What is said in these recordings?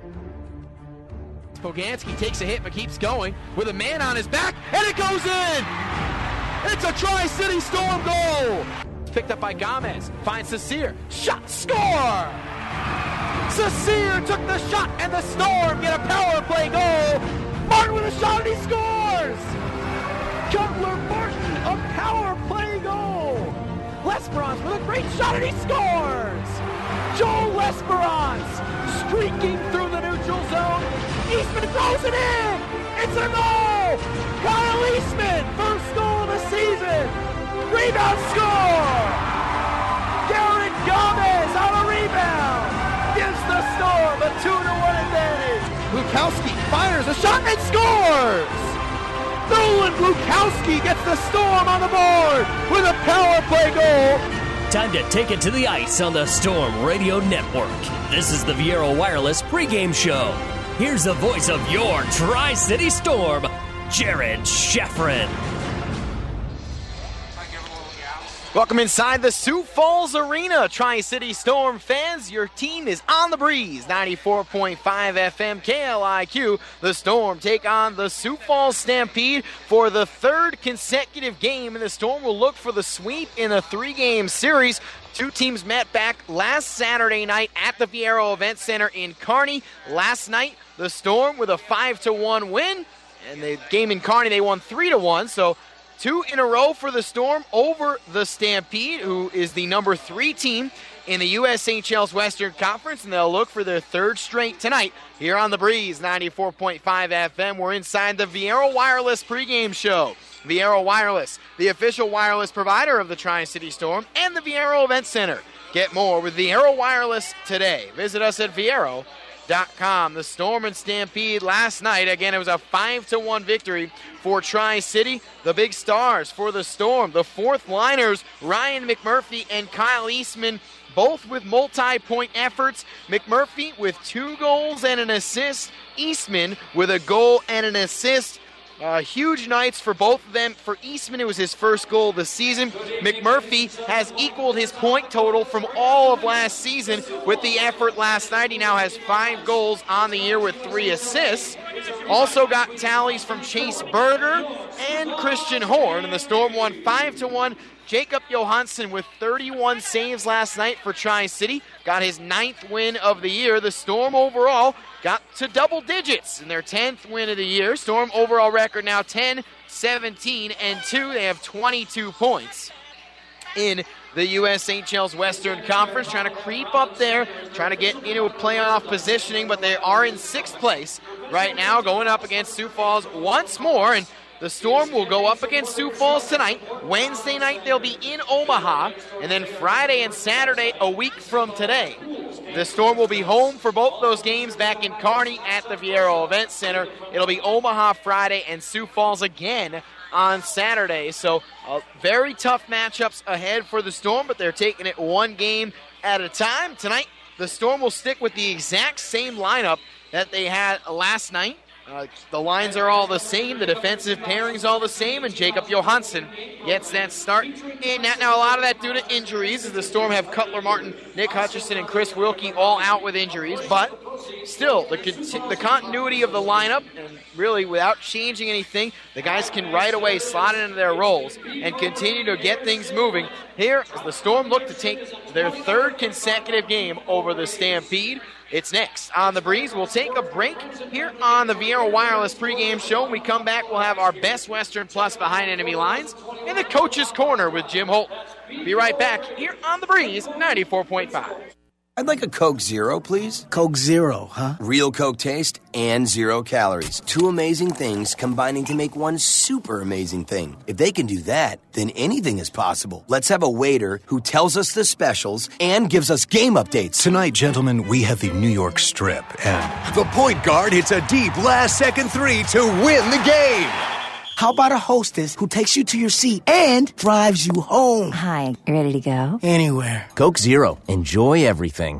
Poganski takes a hit but keeps going with a man on his back, and it goes in! It's a Tri-City Storm goal! Picked up by Gomez, finds Sasir, shot, score! Sasir took the shot, and the Storm get a power play goal! Martin with a shot, and he scores! Cutler Martin, a power play goal! Lesperance with a great shot, and he scores! Joel Lesperance streaking through the neutral zone. Eastman throws it in! It's a goal! Kyle Eastman, first goal of the season! Rebound score! Garrett Gomez on a rebound! Gives the Storm a 2-1 advantage! Lukowski fires a shot and scores! Nolan Lukowski gets the Storm on the board with a power play goal! Time to take it to the ice on the Storm Radio Network. This is the Viaero Wireless pregame show. Here's the voice of your Tri-City Storm, Jared Scheffrin. Welcome inside the Sioux Falls Arena, Tri-City Storm fans. Your team is on the breeze, 94.5 FM KLIQ. The Storm take on the Sioux Falls Stampede for the third consecutive game, and the Storm will look for the sweep in a 3-game series. Two teams met back last Saturday night at the Viaero Event Center in Kearney. Last night, the Storm with a 5-1 win, and the game in Kearney they won 3-1, so 2 in a row for the Storm over the Stampede, who is the number 3 team in the USHL's Western Conference, and they'll look for their third straight tonight here on the Breeze, 94.5 FM. We're inside the Viaero Wireless pregame show. Viaero Wireless, the official wireless provider of the Tri-City Storm and the Viaero Event Center. Get more with Viaero Wireless today. Visit us at Viaero.com. The Storm and Stampede last night, again, it was a 5-1 victory for Tri-City. The big stars for the Storm, the fourth liners, Ryan McMurphy and Kyle Eastman, both with multi-point efforts. McMurphy with 2 goals and an assist. Eastman with a goal and an assist. Huge nights for both of them. For Eastman, it was his first goal of the season. McMurphy has equaled his point total from all of last season with the effort last night. He now has 5 goals on the year with 3 assists. Also got tallies from Chase Berger and Christian Horn, and the Storm won 5-1. Jacob Johansson with 31 saves last night for Tri-City. Got his 9th win of the year. The Storm overall got to double digits in their 10th win of the year. Storm overall record now 10-17-2. They have 22 points in the USHL's Western Conference, trying to creep up there, trying to get into a playoff positioning, but they are in 6th place right now, going up against Sioux Falls once more, and the Storm will go up against Sioux Falls tonight. Wednesday night, they'll be in Omaha. And then Friday and Saturday, a week from today, the Storm will be home for both those games back in Kearney at the Viaero Event Center. It'll be Omaha Friday and Sioux Falls again on Saturday. So very tough matchups ahead for the Storm, but they're taking it one game at a time. Tonight, the Storm will stick with the exact same lineup that they had last night. The lines are all the same, the defensive pairing's all the same, and Jacob Johansson gets that start. And now a lot of that due to injuries, as the Storm have Cutler Martin, Nick Hutchison, and Chris Wilkie all out with injuries, but still, the continuity of the lineup, and really without changing anything, the guys can right away slot into their roles and continue to get things moving. Here, the Storm look to take their 3rd consecutive game over the Stampede. It's next on The Breeze. We'll take a break here on the Viaero Wireless pregame show. When we come back, we'll have our Best Western Plus Behind Enemy Lines and the Coach's Corner with Jim Holt. Be right back here on The Breeze, 94.5. I'd like a Coke Zero, please. Coke Zero, huh? Real Coke taste and 0 calories. 2 amazing things combining to make one super amazing thing. If they can do that, then anything is possible. Let's have a waiter who tells us the specials and gives us game updates. Tonight, gentlemen, we have the New York Strip, and the point guard hits a deep last-second 3 to win the game. How about a hostess who takes you to your seat and drives you home? Hi, ready to go? Anywhere. Coke Zero. Enjoy everything.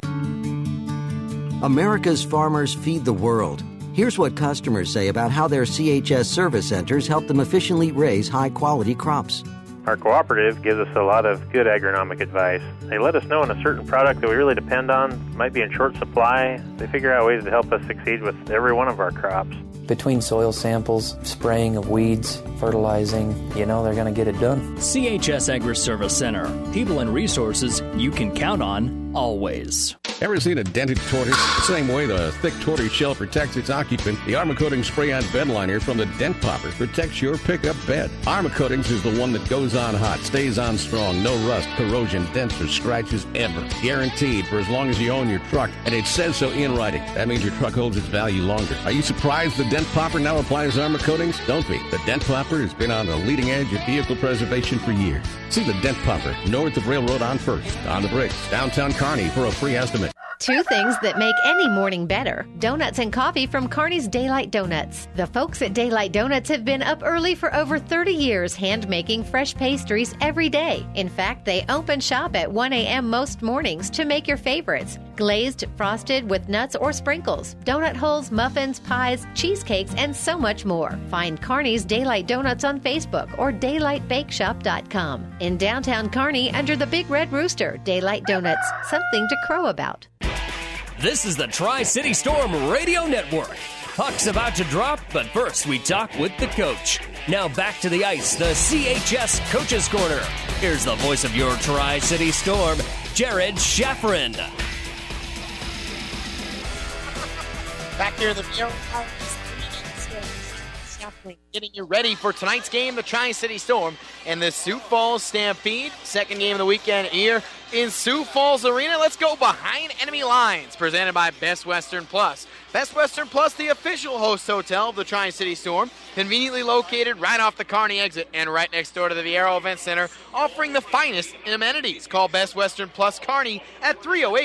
America's farmers feed the world. Here's what customers say about how their CHS service centers help them efficiently raise high-quality crops. Our cooperative gives us a lot of good agronomic advice. They let us know when a certain product that we really depend on might be in short supply. They figure out ways to help us succeed with every one of our crops. Between soil samples, spraying of weeds, fertilizing, they're going to get it done. CHS Agri-Service Center. People and resources you can count on always. Ever seen a dented tortoise? The same way the thick tortoise shell protects its occupant, the Armor Coatings Spray-On Bed Liner from the Dent Popper protects your pickup bed. Armor Coatings is the one that goes on hot, stays on strong, no rust, corrosion, dents, or scratches ever. Guaranteed for as long as you own your truck, and it says so in writing. That means your truck holds its value longer. Are you surprised the Dent Popper now applies Armor Coatings? Don't be. The Dent Popper has been on the leading edge of vehicle preservation for years. See the Dent Popper north of Railroad on 1st, on the Bricks, downtown Kearney for a free estimate. Two things that make any morning better. Donuts and coffee from Kearney's Daylight Donuts. The folks at Daylight Donuts have been up early for over 30 years hand-making fresh pastries every day. In fact, they open shop at 1 a.m. most mornings to make your favorites. Glazed, frosted with nuts or sprinkles, donut holes, muffins, pies, cheesecakes, and so much more. Find Kearney's Daylight Donuts on Facebook or daylightbakeshop.com. In downtown Kearney, under the Big Red Rooster, Daylight Donuts. Something to crow about. This is the Tri-City Storm Radio Network. Puck's about to drop, but first we talk with the coach. Now back to the ice, the CHS Coaches Corner. Here's the voice of your Tri-City Storm, Jared Schafferin. Back here in the field, getting you ready for tonight's game, the Tri-City Storm and the Sioux Falls Stampede. Second game of the weekend here in Sioux Falls Arena. Let's go behind enemy lines, presented by Best Western Plus. Best Western Plus, the official host hotel of the Tri-City Storm, conveniently located right off the Kearney exit and right next door to the Viero Event Center, offering the finest amenities. Call Best Western Plus Kearney at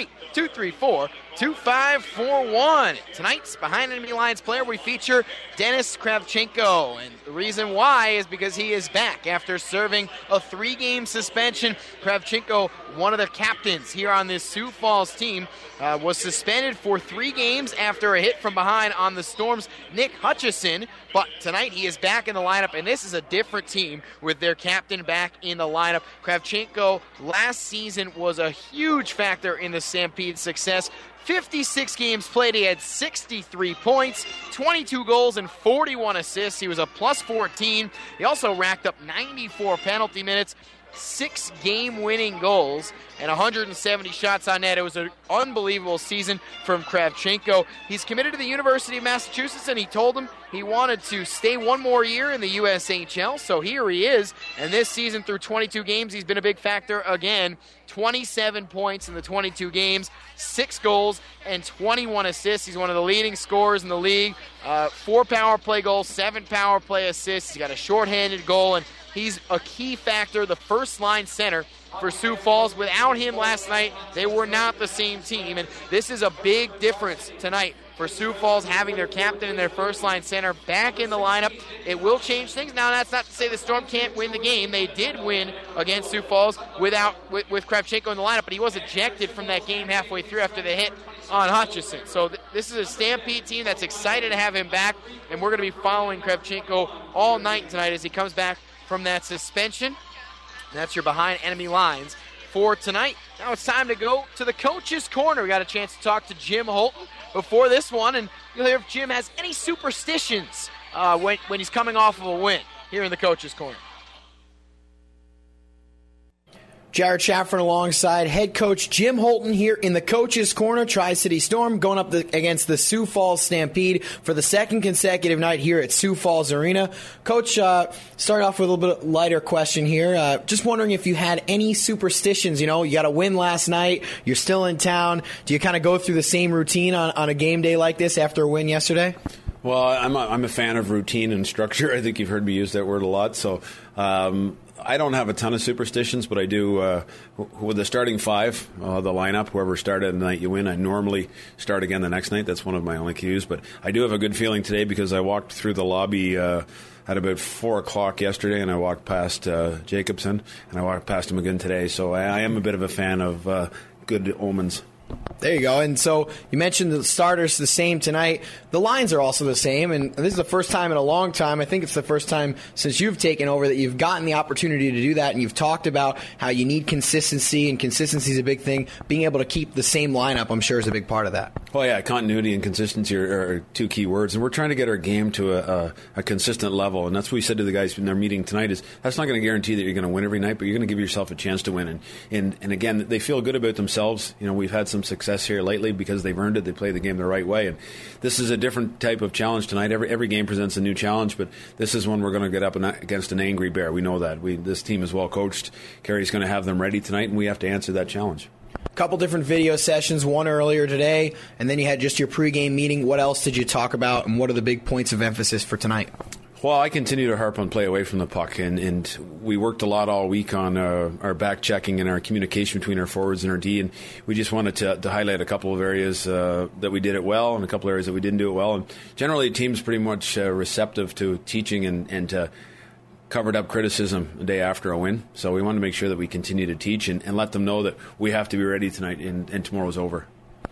308-234-2541. Tonight's Behind Enemy Lines player, we feature Denis Kravchenko, and the reason why is because he is back after serving a 3-game suspension. Kravchenko, one of the captains here on this Sioux Falls team, was suspended for 3 games after a hit from behind on the Storm's Nick Hutchison, but tonight he is back in the lineup, and this is a different team with their captain back in the lineup. Kravchenko last season was a huge factor in the Stampede's success. 56 games played, he had 63 points, 22 goals, and 41 assists. He was a plus 14. He also racked up 94 penalty minutes, 6 game-winning goals, and 170 shots on net. It was an unbelievable season from Kravchenko. He's committed to the University of Massachusetts, and he told them he wanted to stay one more year in the USHL, so here he is. And this season, through 22 games, he's been a big factor again. 27 points in the 22 games, 6 goals, and 21 assists. He's one of the leading scorers in the league. 4 power play goals, 7 power play assists. He's got a shorthanded goal, and he's a key factor, the first-line center for Sioux Falls. Without him last night, they were not the same team, and this is a big difference tonight for Sioux Falls, having their captain and their first-line center back in the lineup. It will change things. Now, that's not to say the Storm can't win the game. They did win against Sioux Falls with Kravchenko in the lineup, but he was ejected from that game halfway through after the hit on Hutchison. So this is a Stampede team that's excited to have him back, and we're going to be following Kravchenko all night tonight as he comes back from that suspension. That's your Behind Enemy Lines for tonight. Now it's time to go to the Coach's Corner. We got a chance to talk to Jim Holton before this one, and you'll hear if Jim has any superstitions when he's coming off of a win here in the Coach's Corner. Jared Schafferin alongside head coach Jim Holton here in the Coach's Corner. Tri-City Storm going up against the Sioux Falls Stampede for the second consecutive night here at Sioux Falls Arena. Coach, start off with a little bit lighter question here. Just wondering if you had any superstitions. You know, you got a win last night. You're still in town. Do you kind of go through the same routine on a game day like this after a win yesterday? Well, I'm a fan of routine and structure. I think you've heard me use that word a lot. So I don't have a ton of superstitions, but I do with the starting 5, the lineup, whoever started the night you win, I normally start again the next night. That's one of my only cues. But I do have a good feeling today because I walked through the lobby at about 4 o'clock yesterday, and I walked past Jacobson, and I walked past him again today. So I am a bit of a fan of good omens. There you go. And so you mentioned the starters the same tonight. The lines are also the same, and this is the first time in a long time. I think it's the first time since you've taken over that you've gotten the opportunity to do that, and you've talked about how you need consistency, and consistency is a big thing. Being able to keep the same lineup, I'm sure, is a big part of that. Well, yeah, continuity and consistency are two key words, and we're trying to get our game to a consistent level, and that's what we said to the guys in their meeting tonight is that's not going to guarantee that you're going to win every night, but you're going to give yourself a chance to win. And again, they feel good about themselves. You know, we've had some success here lately because they've earned it. They play the game the right way, and this is a different type of challenge tonight. Every game presents a new challenge, but this is one we're going to get up against an angry bear. We know that. This team is well coached. Kerry's going to have them ready tonight, and we have to answer that challenge. A couple different video sessions, one earlier today, and then you had just your pregame meeting. What else did you talk about, and what are the big points of emphasis for tonight? Well, I continue to harp on play away from the puck, and we worked a lot all week on our back checking and our communication between our forwards and our D, and we just wanted to highlight a couple of areas that we did it well and a couple of areas that we didn't do it well. And generally, the team's pretty much receptive to teaching and to covered up criticism the day after a win. So we wanted to make sure that we continue to teach and let them know that we have to be ready tonight and tomorrow's over.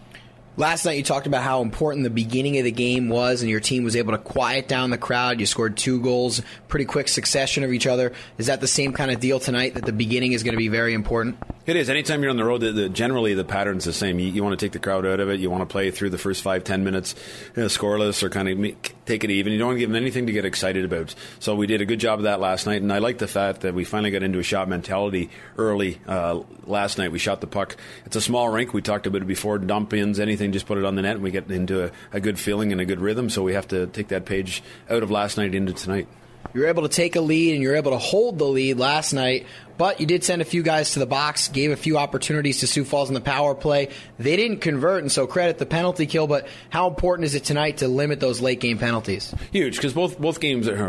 Last night you talked about how important the beginning of the game was, and your team was able to quiet down the crowd. You scored 2 goals, pretty quick succession of each other. Is that the same kind of deal tonight, that the beginning is going to be very important? It is. Anytime you're on the road, generally the pattern's the same. You want to take the crowd out of it. You want to play through the first 5-10 minutes scoreless or kind of take it even. You don't want to give them anything to get excited about. So we did a good job of that last night, and I like the fact that we finally got into a shot mentality early last night. We shot the puck. It's a small rink. We talked about it before. Dump-ins, anything, just put it on the net, and we get into a good feeling and a good rhythm. So we have to take that page out of last night into tonight. You were able to take a lead, and you were able to hold the lead last night, but you did send a few guys to the box, gave a few opportunities to Sioux Falls in the power play. They didn't convert, and so credit the penalty kill, but how important is it tonight to limit those late-game penalties? Huge, because both teams are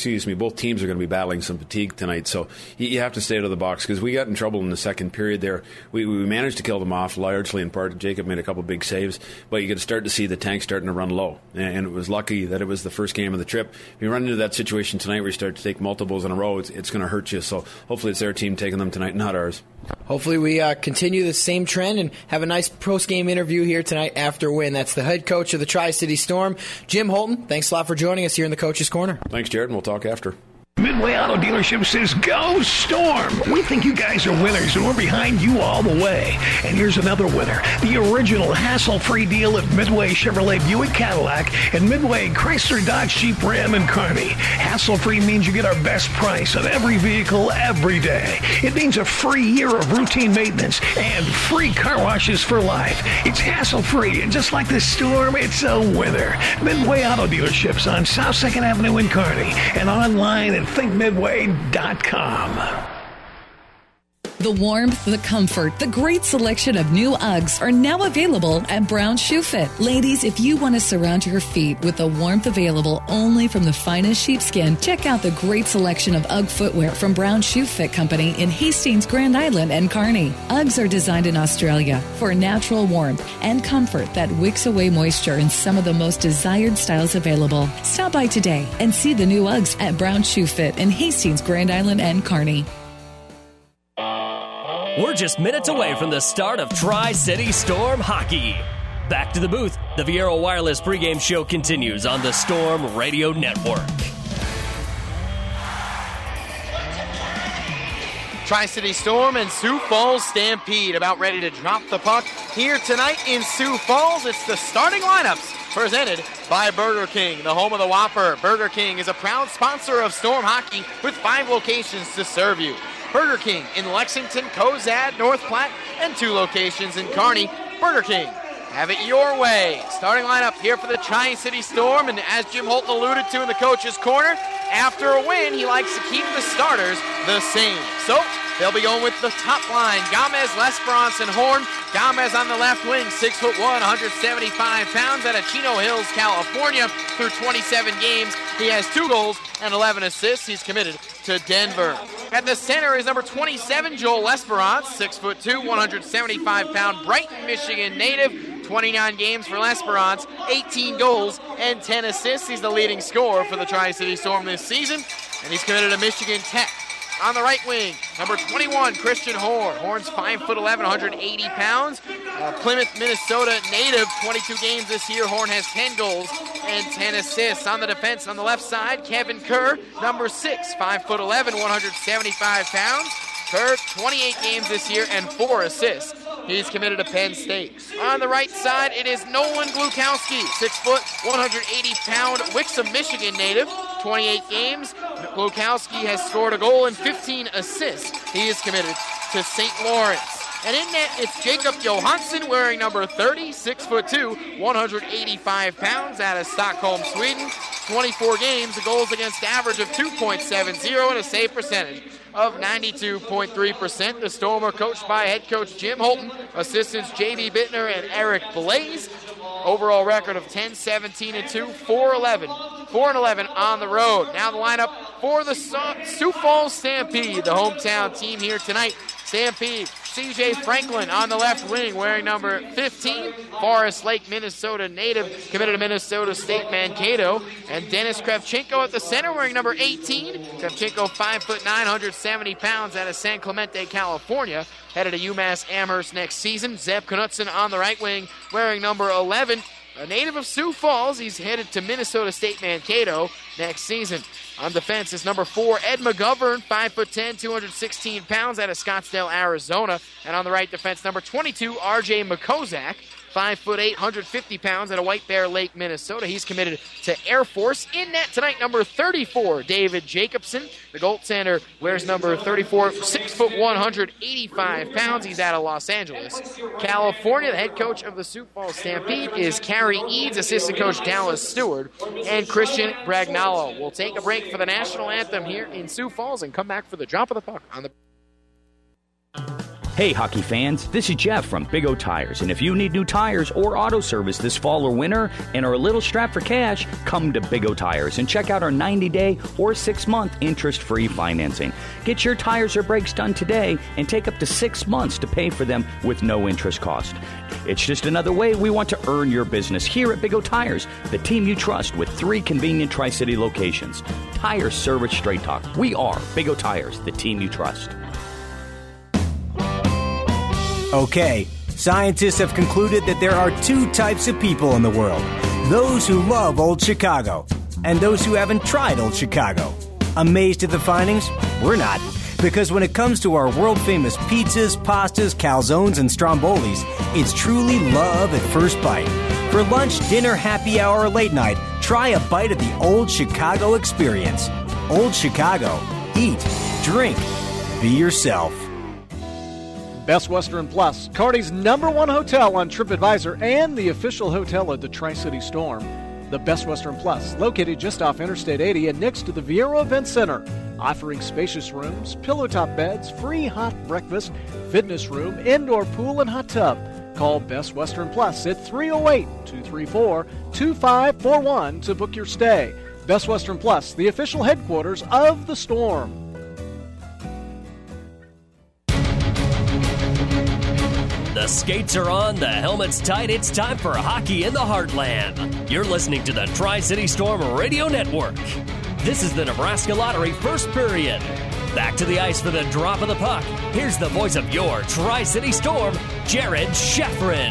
going to be battling some fatigue tonight, so you have to stay out of the box, because we got in trouble in the second period there. We managed to kill them off, largely in part. Jacob made a couple big saves, but you could start to see the tank starting to run low, and it was lucky that it was the first game of the trip. If you run into that situation tonight where you start to take multiples in a row, it's going to hurt you, so hopefully it's their team taking them tonight, not ours. Hopefully we continue the same trend and have a nice post-game interview here tonight after a win. That's the head coach of the Tri-City Storm, Jim Holton. Thanks a lot for joining us here in the Coach's Corner. Thanks, Jared, and we'll talk after. Midway Auto Dealership says, go Storm! We think you guys are winners, and we're behind you all the way. And here's another winner. The original hassle-free deal at Midway Chevrolet Buick Cadillac and Midway Chrysler Dodge Jeep Ram and Kearney. Hassle-free means you get our best price on every vehicle every day. It means a free year of routine maintenance and free car washes for life. It's hassle-free, and just like the Storm, it's a winner. Midway Auto Dealerships on South 2nd Avenue in Kearney and online at thinkmidway.com. The warmth, the comfort, the great selection of new Uggs are now available at Brown Shoe Fit. Ladies, if you want to surround your feet with the warmth available only from the finest sheepskin, check out the great selection of Ugg footwear from Brown Shoe Fit Company in Hastings, Grand Island, and Kearney. Uggs are designed in Australia for natural warmth and comfort that wicks away moisture in some of the most desired styles available. Stop by today and see the new Uggs at Brown Shoe Fit in Hastings, Grand Island, and Kearney. We're just minutes away from the start of Tri-City Storm hockey. Back to the booth. The Viero Wireless pregame show continues on the Storm Radio Network. Tri-City Storm and Sioux Falls Stampede about ready to drop the puck here tonight in Sioux Falls. It's the starting lineups presented by Burger King, the home of the Whopper. Burger King is a proud sponsor of Storm hockey with 5 locations to serve you. Burger King in Lexington, Cozad, North Platte, and 2 locations in Kearney. Burger King, have it your way. Starting lineup here for the Tri-City Storm, and as Jim Holton alluded to in the coach's corner, after a win, he likes to keep the starters the same. So they'll be going with the top line. Gomez, Lesperance, and Horn. Gomez on the left wing, 6'1", 175 pounds, out of Chino Hills, California. Through 27 games, he has 2 goals and 11 assists. He's committed to Denver. At the center is number 27, Joel Lesperance, 6'2", 175-pound Brighton, Michigan native. 29 games for Lesperance, 18 goals and 10 assists. He's the leading scorer for the Tri-City Storm this season, and he's committed to Michigan Tech. On the right wing, number 21, Christian Horn. Horn's 5'11", 180 pounds. Plymouth, Minnesota native, 22 games this year. Horn has 10 goals and 10 assists. On the defense, on the left side, Kevin Kerr, number 6, 5'11", 175 pounds. Kerr, 28 games this year and 4 assists. He's committed to Penn State. On the right side, it is Nolan Glukowski, 6 foot, 180-pound Wixom, Michigan native, 28 games. Glukowski has scored a goal and 15 assists. He is committed to St. Lawrence. And in net, it's Jacob Johansson wearing number 30, 6'2", 185 pounds out of Stockholm, Sweden. 24 games, a goals against average of 2.70 and a save percentage of 92.3%. The Storm are coached by head coach Jim Holton, assistants J.B. Bittner and Eric Blaze. Overall record of 10-17-2, 4-11 on the road. Now the lineup for the Sioux Falls Stampede, the hometown team here tonight. Stampede, C.J. Franklin on the left wing wearing number 15, Forest Lake, Minnesota native, committed to Minnesota State Mankato. And Dennis Kravchenko at the center wearing number 18. Kravchenko 5'9", 170 pounds out of San Clemente, California. Headed to UMass Amherst next season. Zeb Knutson on the right wing wearing number 11. A native of Sioux Falls, he's headed to Minnesota State Mankato next season. On defense is number 4, Ed McGovern, 5'10", 216 pounds out of Scottsdale, Arizona. And on the right defense, number 22, R.J. McCozak, 5'8", 150 pounds out of White Bear Lake, Minnesota. He's committed to Air Force. In net tonight, number 34, David Jacobson. The goaltender wears number 34, 6'1", 185 pounds. He's out of Los Angeles, California. The head coach of the Sioux Falls Stampede is Carrie Eads, assistant coach Dallas Stewart, and Christian Bragnolo. We'll take a break for the national anthem here in Sioux Falls and come back for the drop of the puck on the... Hey, hockey fans, this is Jeff from Big O Tires, and if you need new tires or auto service this fall or winter and are a little strapped for cash, come to Big O Tires and check out our 90-day or 6-month interest-free financing. Get your tires or brakes done today and take up to 6 months to pay for them with no interest cost. It's just another way we want to earn your business here at Big O Tires, the team you trust with 3 convenient Tri-City locations. Tire Service Straight Talk. We are Big O Tires, the team you trust. Okay, scientists have concluded that there are 2 types of people in the world. Those who love Old Chicago and those who haven't tried Old Chicago. Amazed at the findings? We're not. Because when it comes to our world-famous pizzas, pastas, calzones, and strombolis, it's truly love at first bite. For lunch, dinner, happy hour, or late night, try a bite of the Old Chicago experience. Old Chicago. Eat, drink, be yourself. Best Western Plus, Kearney's #1 hotel on TripAdvisor and the official hotel of the Tri-City Storm. The Best Western Plus, located just off Interstate 80 and next to the Viero Event Center, offering spacious rooms, pillow-top beds, free hot breakfast, fitness room, indoor pool, and hot tub. Call Best Western Plus at 308-234-2541 to book your stay. Best Western Plus, the official headquarters of the Storm. The skates are on, the helmet's tight. It's time for hockey in the heartland. You're listening to the Tri-City Storm Radio Network. This is the Nebraska Lottery first period. Back to the ice for the drop of the puck. Here's the voice of your Tri-City Storm, Jared Scheffrin.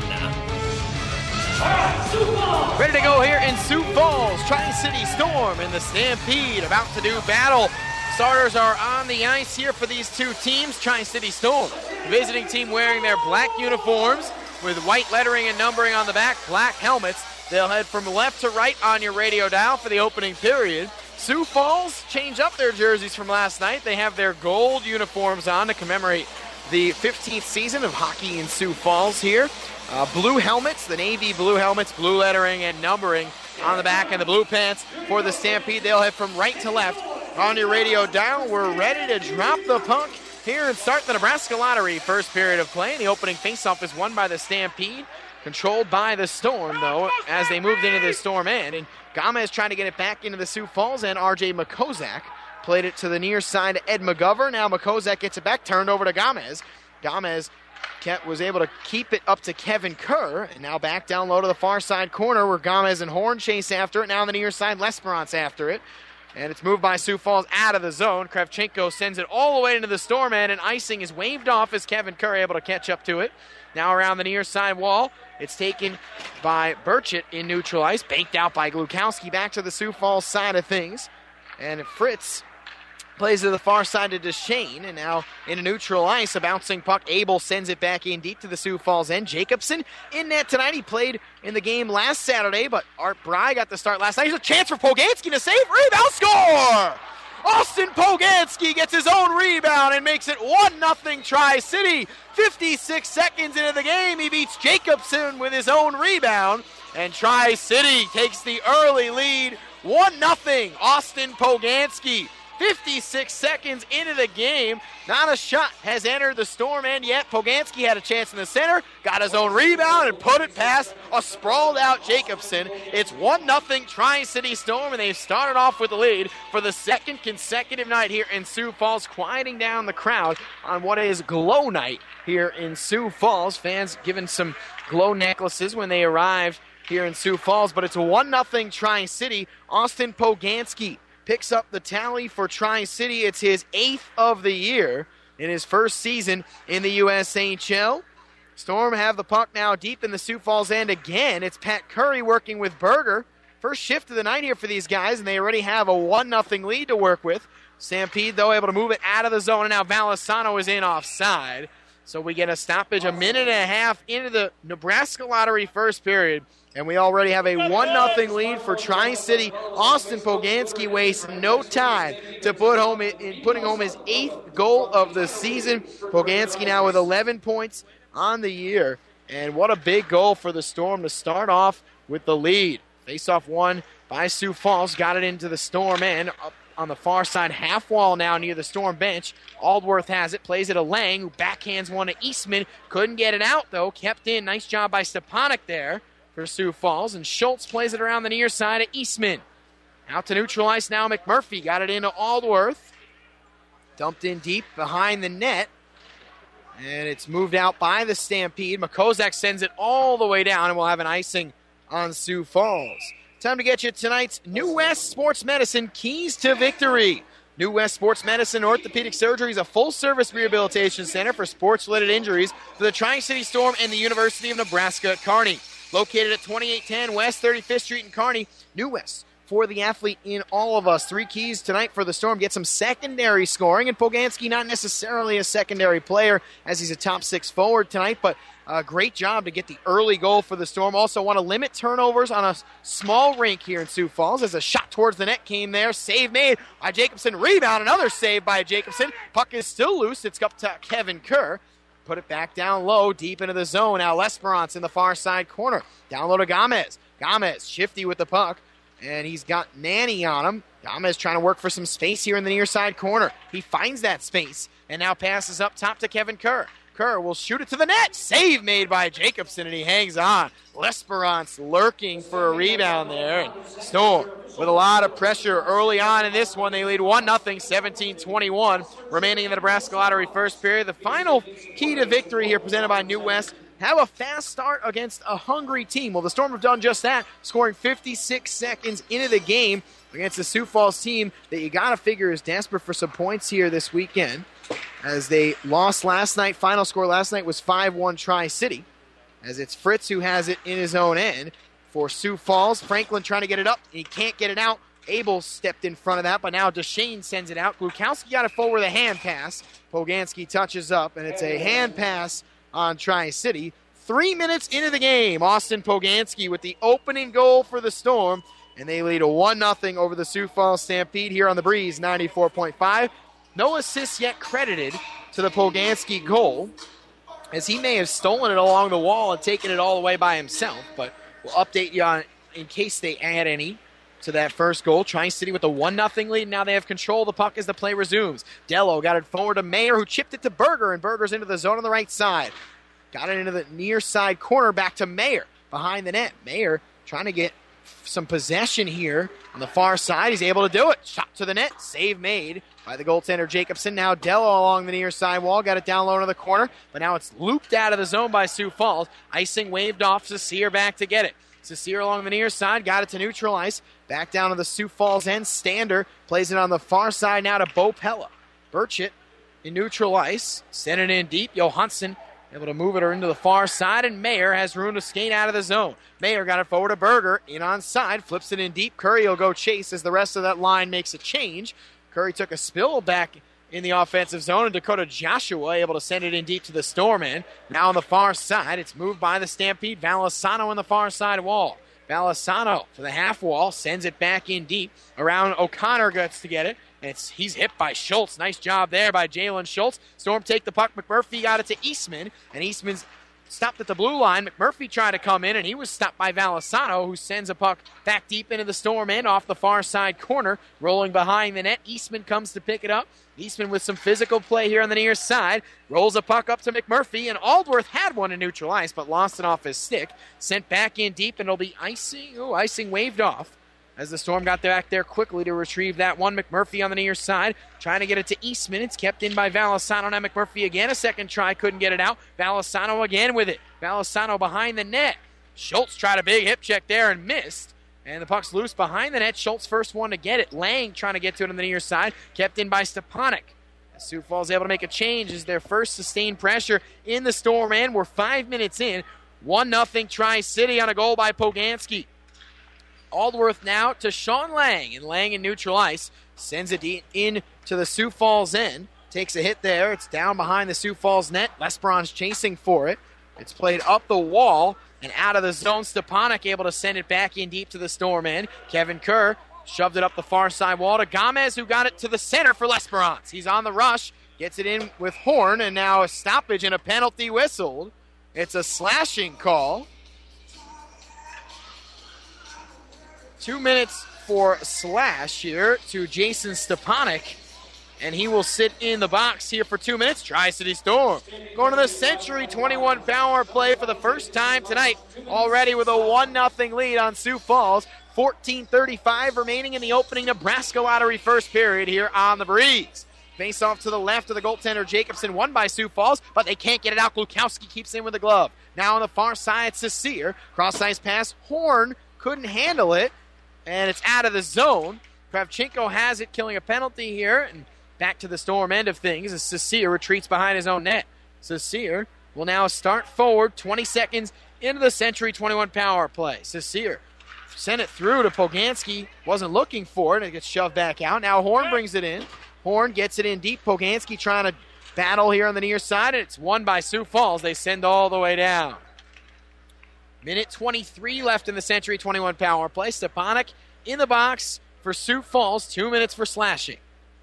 Ready to go here in Sioux Falls. Tri-City Storm and the Stampede about to do battle. Starters are on the ice here for these 2 teams. Tri-City Storm, the visiting team, wearing their black uniforms with white lettering and numbering on the back, black helmets. They'll head from left to right on your radio dial for the opening period. Sioux Falls change up their jerseys from last night. They have their gold uniforms on to commemorate the 15th season of hockey in Sioux Falls here. Blue helmets, the navy blue helmets, blue lettering and numbering on the back, and the blue pants for the Stampede. They'll head from right to left on your radio dial. We're ready to drop the puck here and start the Nebraska Lottery first period of play. The opening faceoff is won by the Stampede, controlled by the Storm, though, as they moved into the Storm end. And Gomez trying to get it back into the Sioux Falls, and R.J. McCozak played it to the near side to Ed McGovern. Now McCozak gets it back, turned over to Gomez. Gomez was able to keep it up to Kevin Kerr, and now back down low to the far side corner where Gomez and Horn chase after it. Now on the near side, Lesperance after it. And it's moved by Sioux Falls out of the zone. Kravchenko sends it all the way into the Storm end, and icing is waved off as Kevin Kerr able to catch up to it. Now around the near side wall. It's taken by Burchett in neutral ice. Banked out by Glukowski. Back to the Sioux Falls side of things. And Fritz plays to the far side to Deshane, and now in a neutral ice, a bouncing puck. Abel sends it back in deep to the Sioux Falls end. Jacobson in net tonight. He played in the game last Saturday, but Art Bry got the start last night. Here's a chance for Poganski to save. Rebound, score! Austin Poganski gets his own rebound and makes it 1-0 Tri-City. 56 seconds into the game, he beats Jacobson with his own rebound, and Tri-City takes the early lead. 1-0 Austin Poganski. 56 seconds into the game. Not a shot has entered the Storm end yet. Poganski had a chance in the center, got his own rebound, and put it past a sprawled-out Jacobson. It's 1-0 Tri-City Storm, and they've started off with the lead for the second consecutive night here in Sioux Falls, quieting down the crowd on what is Glow Night here in Sioux Falls. Fans given some glow necklaces when they arrived here in Sioux Falls, but it's a 1-0 Tri-City. Austin Poganski picks up the tally for Tri-City. It's his 8th of the year in his first season in the USHL. Storm have the puck now deep in the Sioux Falls end again. It's Pat Curry working with Berger. First shift of the night here for these guys, and they already have a 1-0 lead to work with. Stampede, though, able to move it out of the zone, and now Valisano is in offside. So we get a stoppage a minute and a half into the Nebraska Lottery first period. And we already have a 1-0 lead for Tri-City. Austin Poganski wastes no time to putting home his 8th goal of the season. Poganski now with 11 points on the year. And what a big goal for the Storm to start off with the lead. Face-off won by Sioux Falls. Got it into the Storm end. Up on the far side half wall now near the Storm bench. Aldworth has it. Plays it to Lang, who backhands one to Eastman. Couldn't get it out, though. Kept in. Nice job by Stepanek there for Sioux Falls, and Schultz plays it around the near side of Eastman. Out to neutral ice now, McMurphy got it into Aldworth. Dumped in deep behind the net, and it's moved out by the Stampede. Makozak sends it all the way down, and we'll have an icing on Sioux Falls. Time to get you tonight's New West Sports Medicine Keys to Victory. New West Sports Medicine Orthopedic Surgery is a full-service rehabilitation center for sports-related injuries for the Tri-City Storm and the University of Nebraska at Kearney. Located at 2810 West 35th Street in Kearney, New West for the athlete in all of us. 3 keys tonight for the Storm. Get some secondary scoring, and Poganski not necessarily a secondary player as he's a top 6 forward tonight, but a great job to get the early goal for the Storm. Also want to limit turnovers on a small rink here in Sioux Falls as a shot towards the net came there. Save made by Jacobson. Rebound, another save by Jacobson. Puck is still loose. It's up to Kevin Kerr. Put it back down low, deep into the zone. Now Lesperance in the far side corner. Down low to Gomez. Gomez shifty with the puck, and he's got Nanny on him. Gomez trying to work for some space here in the near side corner. He finds that space, and now passes up top to Kevin Kerr. Kerr will shoot it to the net. Save made by Jacobson, and he hangs on. Lesperance lurking for a rebound there. And Storm with a lot of pressure early on in this one. They lead 1-0, 17-21. Remaining in the Nebraska Lottery first period. The final key to victory here presented by New West. Have a fast start against a hungry team. Well, the Storm have done just that, scoring 56 seconds into the game against the Sioux Falls team that you got to figure is desperate for some points here this weekend. As they lost last night, final score last night was 5-1 Tri-City. As it's Fritz who has it in his own end for Sioux Falls. Franklin trying to get it up, and he can't get it out. Abel stepped in front of that, but now Deshane sends it out. Glukowski got it forward with a hand pass. Poganski touches up, and it's a hand pass on Tri-City. 3 minutes into the game, Austin Poganski with the opening goal for the Storm, and they lead a 1-0 over the Sioux Falls Stampede here on the Breeze, 94.5. No assists yet credited to the Poganski goal, as he may have stolen it along the wall and taken it all the way by himself, but we'll update you on in case they add any to that first goal. Tri-City with a 1-0 lead. Now they have control of the puck as the play resumes. Dello got it forward to Mayer, who chipped it to Berger, and Berger's into the zone on the right side. Got it into the near side corner, back to Mayer behind the net. Mayer trying to get some possession here on the far side. He's able to do it. Shot to the net. Save made by the goaltender Jacobson. Now Dello along the near side wall. Got it down low into the corner, but now it's looped out of the zone by Sioux Falls. Icing waved off. Cecere back to get it. Cecere along the near side. Got it to neutral ice. Back down to the Sioux Falls end. Stander plays it on the far side now to Bo Pella. Burchett in neutral ice. Send it in deep. Johansson able to move it into the far side, and Mayer has room to skate out of the zone. Mayer got it forward to Berger. In on side. Flips it in deep. Curry will go chase as the rest of that line makes a change. Curry took a spill back in the offensive zone, and Dakota Joshua able to send it in deep to the Storm end. Now on the far side, it's moved by the Stampede. Valisano on the far side wall. Valisano to the half wall, sends it back in deep. Around O'Connor gets to get it. And he's hit by Schultz. Nice job there by Jalen Schultz. Storm take the puck. McMurphy got it to Eastman, and Eastman's stopped at the blue line. McMurphy tried to come in, and he was stopped by Valisano, who sends a puck back deep into the Storm end off the far side corner. Rolling behind the net, Eastman comes to pick it up. Eastman with some physical play here on the near side. Rolls a puck up to McMurphy, and Aldworth had one in neutral ice, but lost it off his stick. Sent back in deep, and it'll be icing. Ooh, icing waved off as the Storm got back there quickly to retrieve that one. McMurphy on the near side, trying to get it to Eastman. It's kept in by Valisano. Now McMurphy again, a second try, couldn't get it out. Valisano again with it. Valisano behind the net. Schultz tried a big hip check there and missed. And the puck's loose behind the net. Schultz first one to get it. Lang trying to get to it on the near side. Kept in by Stepanek. Sioux Falls able to make a change as their first sustained pressure in the Storm end. We're 5 minutes in. 1-0 Tri-City on a goal by Poganski. Aldworth now to Sean Lang. And Lang in neutral ice sends it in to the Sioux Falls end. Takes a hit there. It's down behind the Sioux Falls net. Lesperon's chasing for it. It's played up the wall and out of the zone. Stepanek able to send it back in deep to the Storm end. Kevin Kerr shoved it up the far side wall to Gomez, who got it to the center for Lesperance. He's on the rush, gets it in with Horn, and now a stoppage and a penalty whistled. It's a slashing call. 2 minutes for slash here to Jason Stepanek, and he will sit in the box here for 2 minutes. Tri-City Storm going to the Century 21 power play for the first time tonight, already with a 1-0 lead on Sioux Falls. 14:35 remaining in the opening Nebraska Lottery first period here on the Breeze. Face off to the left of the goaltender Jacobson, won by Sioux Falls, but they can't get it out. Glukowski keeps in with the glove. Now on the far side, Cecere. Cross-ice pass. Horn couldn't handle it, and it's out of the zone. Kravchenko has it, killing a penalty here, and back to the Storm end of things as Cecere retreats behind his own net. Cecere will now start forward, 20 seconds into the Century 21 power play. Cecere sent it through to Poganski, wasn't looking for it, and it gets shoved back out. Now Horn brings it in. Horn gets it in deep. Poganski trying to battle here on the near side, and it's won by Sioux Falls. They send all the way down. Minute 23 left in the Century 21 power play. Stepanek in the box for Sioux Falls. 2 minutes for slashing.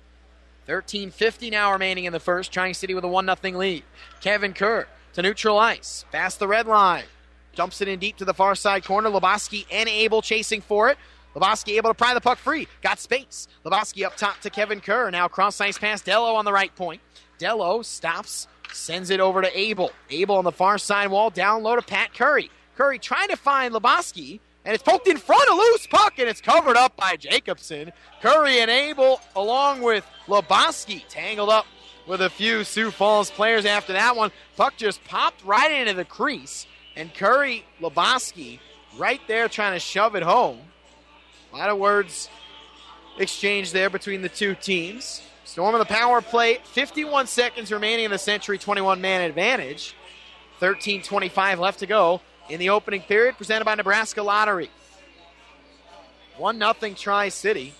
13:50 now remaining in the first. Tri-City with a 1-0 lead. Kevin Kerr to neutral ice. Past the red line. Dumps it in deep to the far side corner. Lebowski and Abel chasing for it. Lebowski able to pry the puck free. Got space. Lebowski up top to Kevin Kerr. Now cross-ice pass. Dello on the right point. Dello stops. Sends it over to Abel. Abel on the far side wall. Down low to Pat Curry. Curry trying to find Lebowski. And it's poked in front, a loose puck, and it's covered up by Jacobson. Curry and Abel, along with Lebowski, tangled up with a few Sioux Falls players after that one. Puck just popped right into the crease. And Curry, Lebowski, right there trying to shove it home. A lot of words exchanged there between the two teams. Storm on the power play, 51 seconds remaining in the Century 21 man advantage. 13:25 left to go in the opening period, presented by Nebraska Lottery. 1-0 Tri-City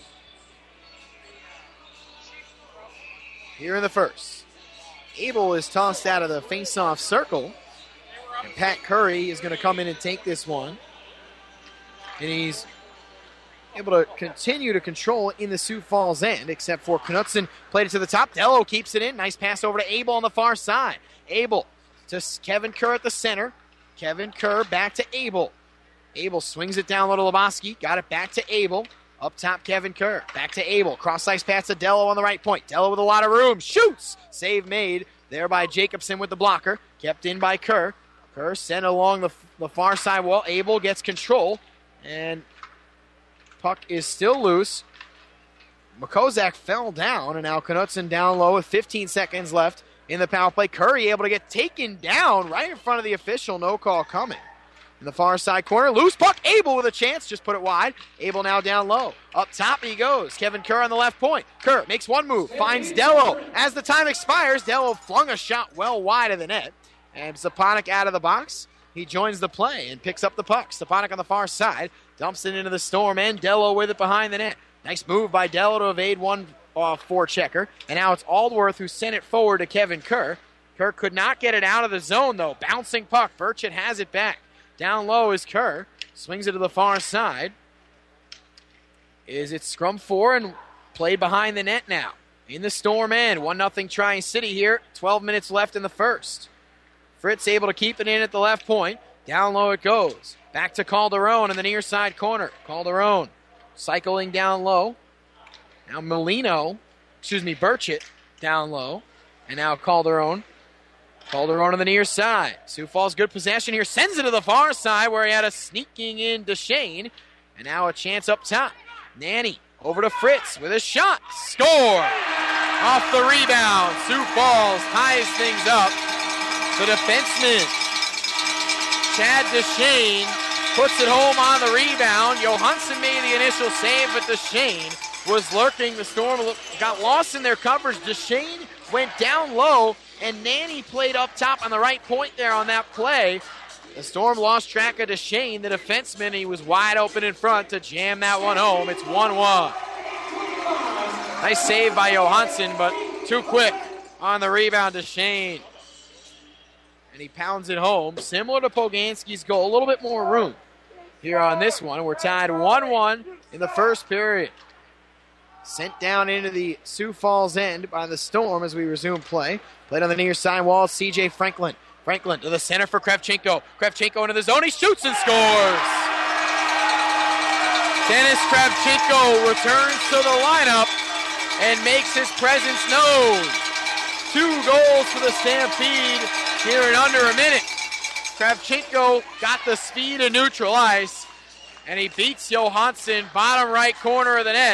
here in the first. Abel is tossed out of the face-off circle. And Pat Curry is going to come in and take this one. And he's able to continue to control in the Sioux Falls end, except for Knutson played it to the top. Dello keeps it in. Nice pass over to Abel on the far side. Abel to Kevin Kerr at the center. Kevin Kerr back to Abel. Abel swings it down low to Lebowski. Got it back to Abel. Up top, Kevin Kerr. Back to Abel. Cross-ice pass to Dello on the right point. Dello with a lot of room. Shoots! Save made there by Jacobson with the blocker. Kept in by Kerr. Kerr sent along the far side wall. Abel gets control. And puck is still loose. Makozak fell down. And now Knutson down low with 15 seconds left in the power play. Curry able to get taken down right in front of the official. No call coming. in the far side corner. Loose puck. Abel with a chance. Just put it wide. Abel now down low. Up top he goes. Kevin Kerr on the left point. Kerr makes one move. Finds Dello. As the time expires, Dello flung a shot well wide of the net. And Stepanek out of the box. He joins the play and picks up the puck. Stepanek on the far side. Dumps it into the Storm, and Dello with it behind the net. Nice move by Dello to evade one forechecker. And now it's Aldworth who sent it forward to Kevin Kerr. Kerr could not get it out of the zone, though. Bouncing puck. Burchett has it back. Down low is Kerr. Swings it to the far side. Is it scrum 4 and played behind the net now. In the Storm end. 1-0 Tri-City here. 12 minutes left in the first. Fritz able to keep it in at the left point. Down low it goes. Back to Calderon in the near side corner. Calderon cycling down low. Now Burchett down low. And now Calderon. Calderon on the near side. Sioux Falls good possession here. Sends it to the far side where he had a sneaking in Duchesne. And now a chance up top. Nanny over to Fritz with a shot. Score! Off the rebound. Sioux Falls ties things up. The defenseman, Chad Duchesne, puts it home on the rebound. Johansson made the initial save, but Duchesne was lurking. The Storm got lost in their coverage. Duchesne went down low, and Nanny played up top on the right point there on that play. The Storm lost track of Duchesne, the defenseman. He was wide open in front to jam that one home. It's 1-1. Nice save by Johansson, but too quick on the rebound, Duchesne. And he pounds it home. Similar to Poganski's goal, a little bit more room here on this one. We're tied 1-1 in the first period. Sent down into the Sioux Falls end by the Storm as we resume play. Played on the near side wall, C.J. Franklin. Franklin to the center for Kravchenko. Kravchenko into the zone. He shoots and scores. Dennis Kravchenko returns to the lineup and makes his presence known. 2 goals for the Stampede here in under a minute. Kravchenko got the speed to neutral ice, and he beats Johansson, bottom right corner of the net.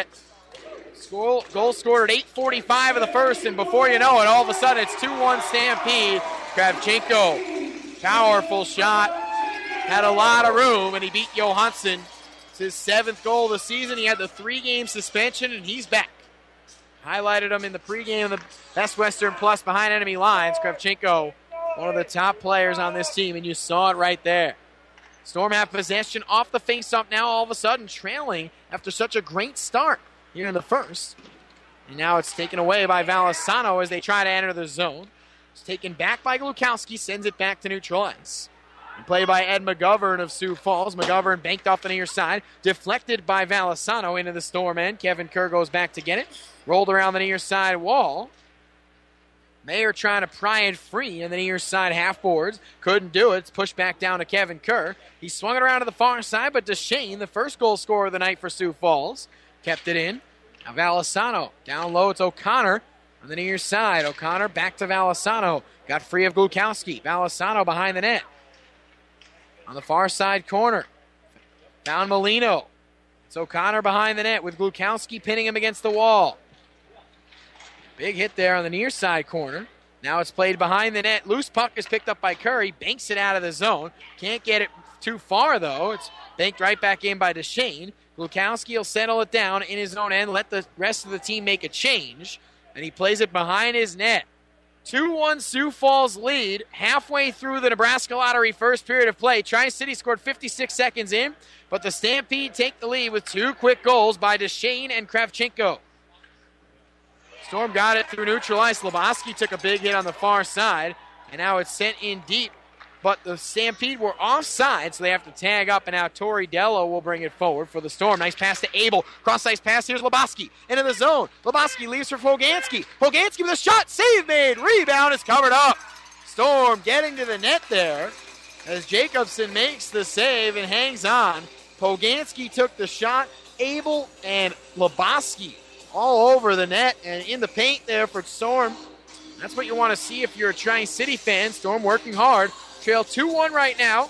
Goal scored at 8:45 of the first, and before you know it, all of a sudden it's 2-1 Stampede. Kravchenko, powerful shot, had a lot of room, and he beat Johansson. It's his 7th goal of the season. He had the 3-game suspension, and he's back. Highlighted him in the pregame of the Best Western Plus behind enemy lines. Kravchenko, one of the top players on this team, and you saw it right there. Storm have possession off the face-up now, all of a sudden trailing after such a great start here in the first. And now it's taken away by Valisano as they try to enter the zone. It's taken back by Glukowski, sends it back to neutral ice. And play by Ed McGovern of Sioux Falls. McGovern banked off the near side, deflected by Valisano into the Storm end. Kevin Kerr goes back to get it. Rolled around the near side wall. Mayer trying to pry it free in the near side half boards. Couldn't do it. It's pushed back down to Kevin Kerr. He swung it around to the far side, but Duchesne, the first goal scorer of the night for Sioux Falls, kept it in. Now Valisano. Down low, it's O'Connor on the near side. O'Connor back to Valisano. Got free of Glukowski. Valisano behind the net. On the far side corner. Found Molino. It's O'Connor behind the net with Glukowski pinning him against the wall. Big hit there on the near side corner. Now it's played behind the net. Loose puck is picked up by Curry. Banks it out of the zone. Can't get it too far, though. It's banked right back in by Duchesne. Glukowski will settle it down in his own end, let the rest of the team make a change, and he plays it behind his net. 2-1 Sioux Falls lead halfway through the Nebraska Lottery first period of play. Tri-City scored 56 seconds in, but the Stampede take the lead with 2 quick goals by Duchesne and Kravchenko. Storm got it through neutral ice. Lebowski took a big hit on the far side, and now it's sent in deep. But the Stampede were offside, so they have to tag up, and now Tori Dello will bring it forward for the Storm. Nice pass to Abel. Cross-ice pass. Here's Lebowski into the zone. Lebowski leaves for Poganski. Poganski with a shot. Save made. Rebound is covered up. Storm getting to the net there as Jacobson makes the save and hangs on. Poganski took the shot. Abel and Lebowski all over the net and in the paint there for Storm. That's what you want to see if you're a Tri-City fan. Storm working hard. Trail 2-1 right now.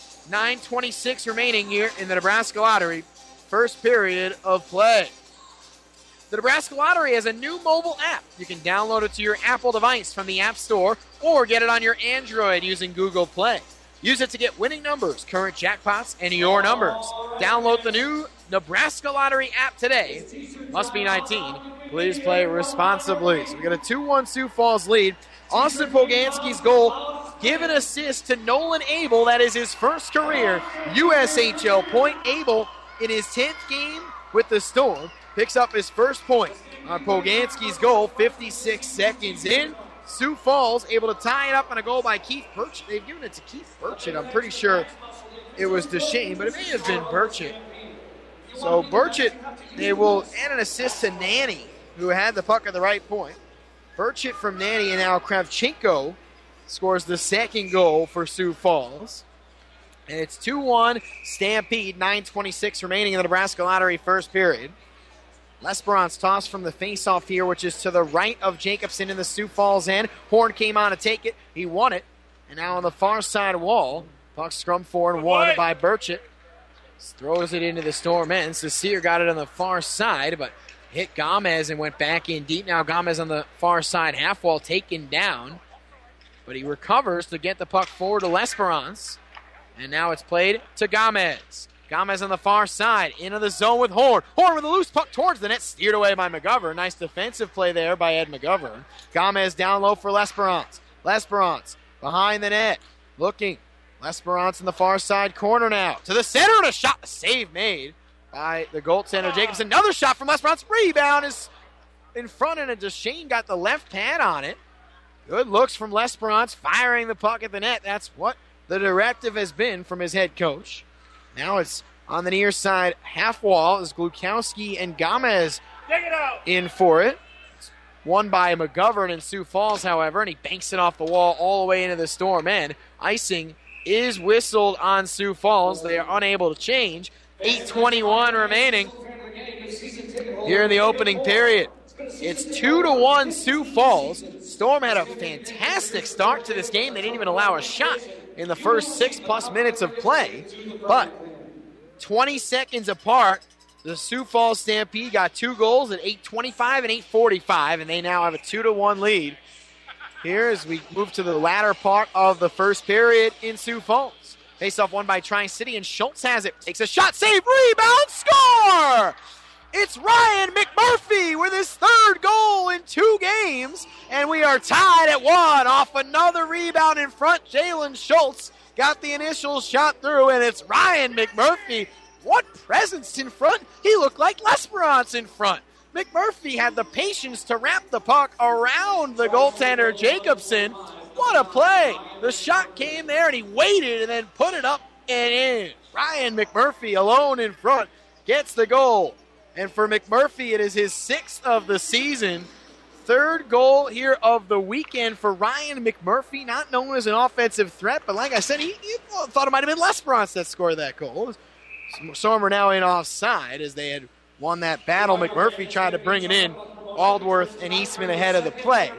9:26 remaining here in the Nebraska Lottery. First period of play. The Nebraska Lottery has a new mobile app. You can download it to your Apple device from the App Store or get it on your Android using Google Play. Use it to get winning numbers, current jackpots, and your numbers. Download the new Nebraska Lottery app today. Must be 19. Please play responsibly. So we got a 2-1 Sioux Falls lead. Austin Poganski's goal, give an assist to Nolan Abel. That is his first career USHL point. Abel, in his 10th game with the Storm, picks up his first point on Poganski's goal, 56 seconds in. Sioux Falls able to tie it up on a goal by Keith Burchett. They've given it to Keith Burchett. I'm pretty sure it was Duchesne, but it may have been Burchett. So Burchett, they will add an assist to Nanny, who had the puck at the right point. Burchett from Nanny, and now Kravchenko scores the second goal for Sioux Falls. And it's 2-1 Stampede, 9:26 remaining in the Nebraska Lottery first period. Lesperance toss from the faceoff here, which is to the right of Jacobson in the Sioux Falls end. Horn came on to take it. He won it. And now on the far side wall, puck scrum for and won by Burchett. Throws it into the Storm end. Sear got it on the far side, but hit Gomez and went back in deep. Now Gomez on the far side half wall taken down. But he recovers to get the puck forward to Lesperance. And now it's played to Gomez. Gomez on the far side, into the zone with Horn. Horn with a loose puck towards the net, steered away by McGovern. Nice defensive play there by Ed McGovern. Gomez down low for Lesperance. Lesperance behind the net, looking. Lesperance in the far side corner now. To the center, and a shot, a save made by the goaltender Jacobson. Another shot from Lesperance. Rebound is in front, and Duchesne got the left pad on it. Good looks from Lesperance, firing the puck at the net. That's what the directive has been from his head coach. Now it's on the near side half wall as Glukowski and Gomez in for it. It's won by McGovern and Sioux Falls, however, and he banks it off the wall all the way into the Storm end. Icing is whistled on Sioux Falls. They are unable to change. 8:21 remaining here in the opening period. It's 2-1 Sioux Falls. Storm had a fantastic start to this game. They didn't even allow a shot in the first 6+ minutes of play. But 20 seconds apart, the Sioux Falls Stampede got 2 goals at 8:25 and 8:45, and they now have a 2-1 lead here as we move to the latter part of the first period in Sioux Falls. Face-off won by Tri-City, and Schultz has it. Takes a shot, save, rebound, score! It's Ryan McMurphy with his 3rd goal in 2 games, and we are tied at 1 off another rebound in front. Jalen Schultz got the initial shot through, and it's Ryan McMurphy. What presence in front. He looked like Lesperance in front. McMurphy had the patience to wrap the puck around the goaltender Jacobson. What a play. The shot came there, and he waited and then put it up and in. Ryan McMurphy alone in front gets the goal. And for McMurphy, it is his 6th of the season. 3rd goal here of the weekend for Ryan McMurphy, not known as an offensive threat, but like I said, he thought it might have been Lesperance that scored that goal. Storm are now in offside as they had won that battle. McMurphy tried to bring it in. Aldworth and Eastman ahead of the play.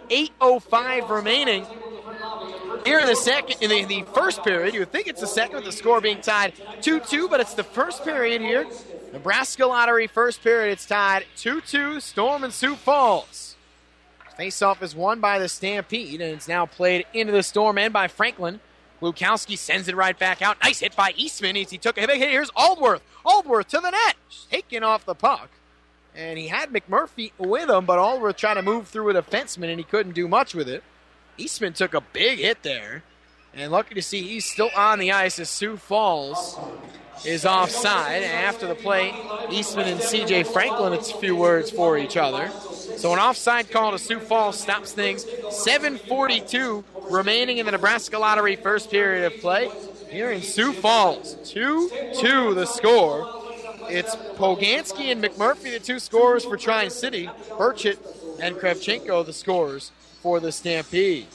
8:05 remaining here in the first period. You would think it's the second with the score being tied 2-2, but it's the first period here. Nebraska Lottery first period. It's tied 2-2, Storm and Sioux Falls. Face-off is won by the Stampede, and it's now played into the Storm end by Franklin. Glukowski sends it right back out. Nice hit by Eastman as he took a big hit. Here's Aldworth. Aldworth to the net. Taking off the puck. And he had McMurphy with him, but Aldworth tried to move through a defenseman, and he couldn't do much with it. Eastman took a big hit there. And lucky to see he's still on the ice as Sioux Falls is offside. And after the play, Eastman and C.J. Franklin, it's a few words for each other. So an offside call to Sioux Falls stops things. 7:42 remaining in the Nebraska Lottery first period of play. Here in Sioux Falls, 2-2 the score. It's Poganski and McMurphy, the 2 scorers for Tri-City. Burchett and Kravchenko, the scorers for the Stampede.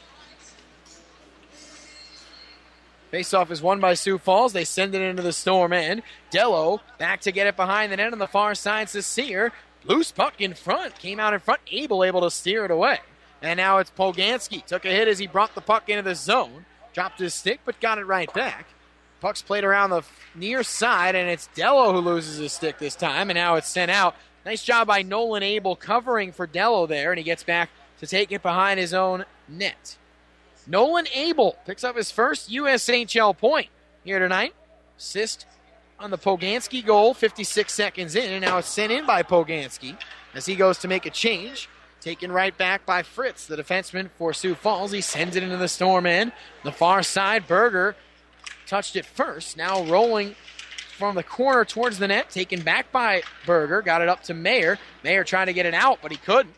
Faceoff is won by Sioux Falls. They send it into the Storm end. Dello back to get it behind the net on the far side. Sear, loose puck in front. Came out in front. Able to steer it away. And now it's Poganski. Took a hit as he brought the puck into the zone. Dropped his stick, but got it right back. Puck's played around the near side, and it's Dello who loses his stick this time. And now it's sent out. Nice job by Nolan Abel covering for Dello there, and he gets back to take it behind his own net. Nolan Abel picks up his first USHL point here tonight. Assist on the Poganski goal, 56 seconds in, and now it's sent in by Poganski as he goes to make a change. Taken right back by Fritz, the defenseman for Sioux Falls. He sends it into the Storm end. The far side, Berger touched it first. Now rolling from the corner towards the net, taken back by Berger. Got it up to Mayer. Mayer trying to get it out, but he couldn't.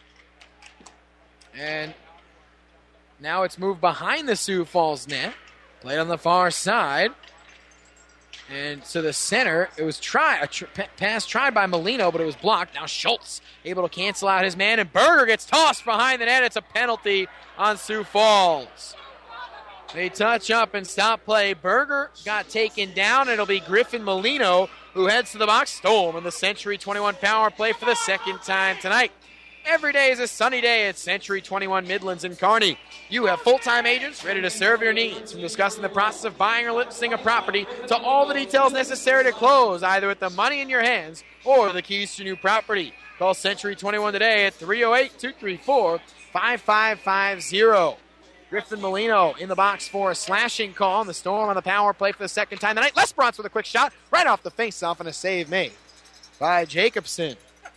And now it's moved behind the Sioux Falls net. Played on the far side. And to the center, it was pass tried by Molino, but it was blocked. Now Schultz able to cancel out his man, and Berger gets tossed behind the net. It's a penalty on Sioux Falls. They touch up and stop play. Berger got taken down. It'll be Griffin Molino who heads to the box. Storm in the Century 21 power play for the second time tonight. Every day is a sunny day at Century 21 Midlands in Kearney. You have full-time agents ready to serve your needs, from discussing the process of buying or listing a property to all the details necessary to close, either with the money in your hands or the keys to your new property. Call Century 21 today at 308-234-5550. Griffin Molino in the box for a slashing call, and the Storm on the power play for the second time tonight. Lesperance with a quick shot right off the face-off, and a save made by Jacobson.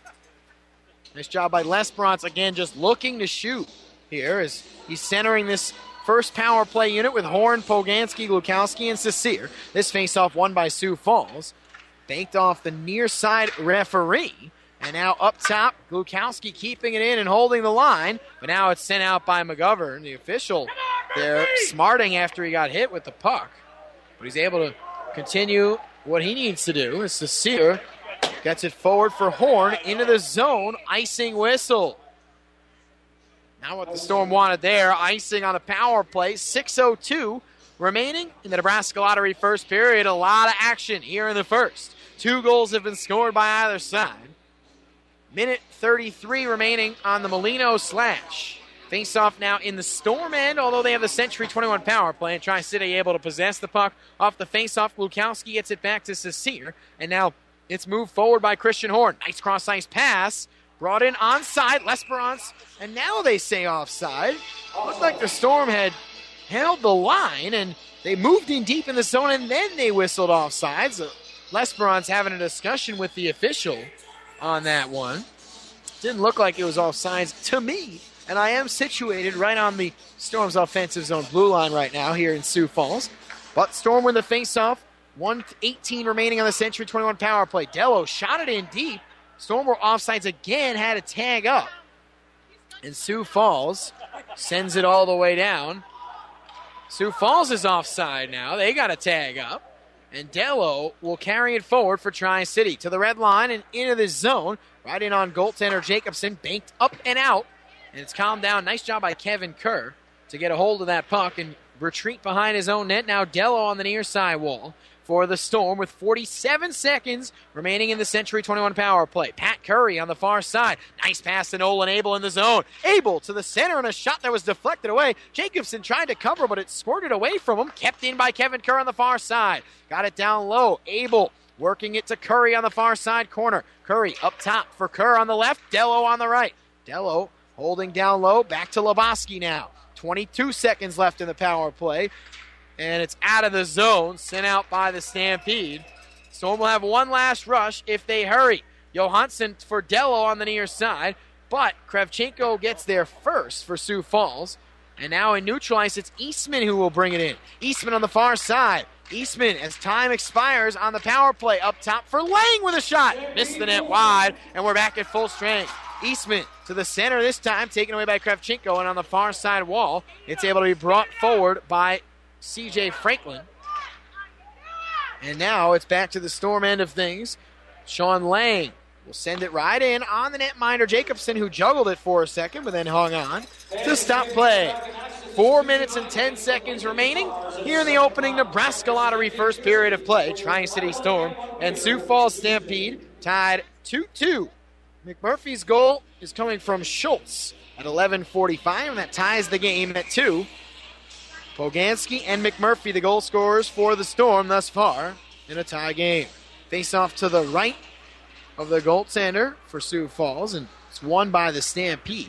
Nice job by Lesperance, again, just looking to shoot here as he's centering this first power play unit with Horn, Poganski, Glukowski, and Cecere. This faceoff won by Sioux Falls. Banked off the near side referee. And now up top, Glukowski keeping it in and holding the line. But now it's sent out by McGovern, the official there, smarting after he got hit with the puck. But he's able to continue what he needs to do as Cecere gets it forward for Horn into the zone. Icing whistle. Now what the Storm wanted there. Icing on the power play. 6:02 remaining in the Nebraska Lottery first period. A lot of action here in the first. 2 goals have been scored by either side. Minute 33 remaining on the Molino slash. Face-off now in the Storm end, although they have the Century 21 power play. And Tri-City able to possess the puck off the face-off. Glukowski gets it back to Cecere. And now it's moved forward by Christian Horn. Nice cross-ice pass. Brought in onside. Lesperance. And now they say offside. Looked like the Storm had held the line, and they moved in deep in the zone, and then they whistled offside. So Lesperance having a discussion with the official on that one. Didn't look like it was offsides to me. And I am situated right on the Storm's offensive zone blue line right now here in Sioux Falls. But Storm win the face-off. 1:18 remaining on the Century 21 power play. Dello shot it in deep. Storm were offsides again, had a tag up. And Sioux Falls sends it all the way down. Sioux Falls is offside now. They got a tag up. And Dello will carry it forward for Tri-City to the red line and into the zone. Right in on goaltender Jacobson. Banked up and out. And it's calmed down. Nice job by Kevin Kerr to get a hold of that puck and retreat behind his own net. Now Dello on the near side wall for the Storm with 47 seconds remaining in the Century 21 power play. Pat Curry on the far side. Nice pass to Nolan Abel in the zone. Abel to the center and a shot that was deflected away. Jacobson tried to cover, but it squirted away from him. Kept in by Kevin Kerr on the far side. Got it down low. Abel working it to Curry on the far side corner. Curry up top for Kerr on the left. Dello on the right. Dello holding down low. Back to Lebowski now. 22 seconds left in the power play. And it's out of the zone, sent out by the Stampede. Storm will have one last rush if they hurry. Johansson for Dello on the near side, but Kravchenko gets there first for Sioux Falls. And now in neutral ice, it's Eastman who will bring it in. Eastman on the far side. Eastman, as time expires on the power play, up top for Lang with a shot. Missed the net wide, and we're back at full strength. Eastman to the center this time, taken away by Kravchenko, and on the far side wall, it's able to be brought forward by C.J. Franklin. And now it's back to the Storm end of things. Sean Lang will send it right in on the netminder Jacobson, who juggled it for a second but then hung on to stop play. 4 minutes and 10 seconds remaining here in the opening Nebraska Lottery first period of play. Tri-City Storm and Sioux Falls Stampede tied 2-2. McMurphy's goal is coming from Schultz at 11:45, and that ties the game at 2. Poganski and McMurphy, the goal scorers for the Storm thus far in a tie game. Face off to the right of the goaltender for Sioux Falls, and it's won by the Stampede.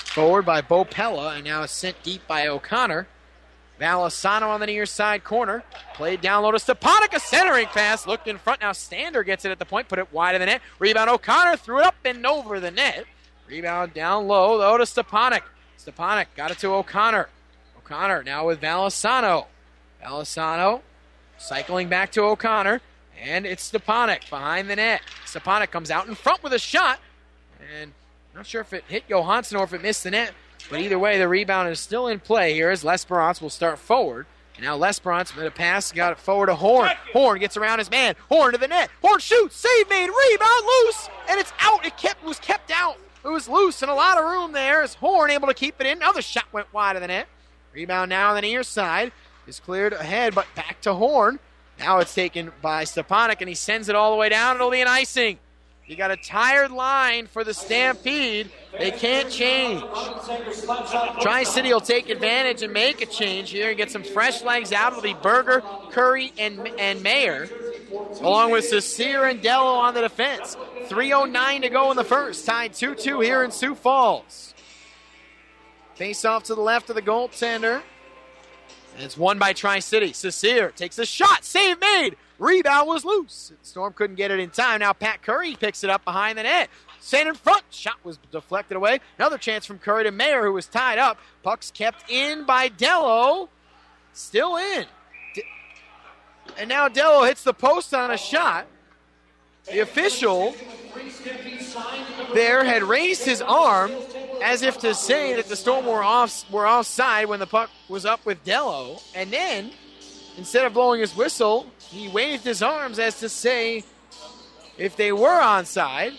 forward by Bo Pella, and now it's sent deep by O'Connor. Valisano on the near side corner. Played down low to Stepanek, a centering pass. Looked in front. Now Stander gets it at the point. Put it wide of the net. Rebound O'Connor. Threw it up and over the net. Rebound down low, though, to Stepanek. Stepanek got it to O'Connor. O'Connor now with Valisano. Valisano cycling back to O'Connor. And it's Stepanek behind the net. Stepanek comes out in front with a shot. And not sure if it hit Johansson or if it missed the net. But either way, the rebound is still in play here as L'Esperance will start forward. And now L'Esperance with a pass, got it forward to Horn. Horn gets around his man. Horn to the net. Horn shoots. Save made. Rebound loose. And it's out. It was kept out. It was loose and a lot of room there as Horn able to keep it in. Another shot went wide of the net. Rebound now on the near side. Is cleared ahead, but back to Horn. Now it's taken by Stepanek, and he sends it all the way down. It'll be an icing. You got a tired line for the Stampede. They can't change. Tri-City will take advantage and make a change here and get some fresh legs out. It'll be Berger, Curry, and Mayer, along with Cecere and Dello on the defense. 3:09 to go in the first. Tied 2-2 here in Sioux Falls. Face off to the left of the goaltender. And it's won by Tri-City. Cecere takes a shot. Save made. Rebound was loose. Storm couldn't get it in time. Now Pat Curry picks it up behind the net. Sent in front. Shot was deflected away. Another chance from Curry to Mayer, who was tied up. Puck's kept in by Dello. Still in. And now Dello hits the post on a shot. The official there had raised his arm as if to say that the Storm were offside when the puck was up with Dello. And then, instead of blowing his whistle, he waved his arms as to say if they were onside.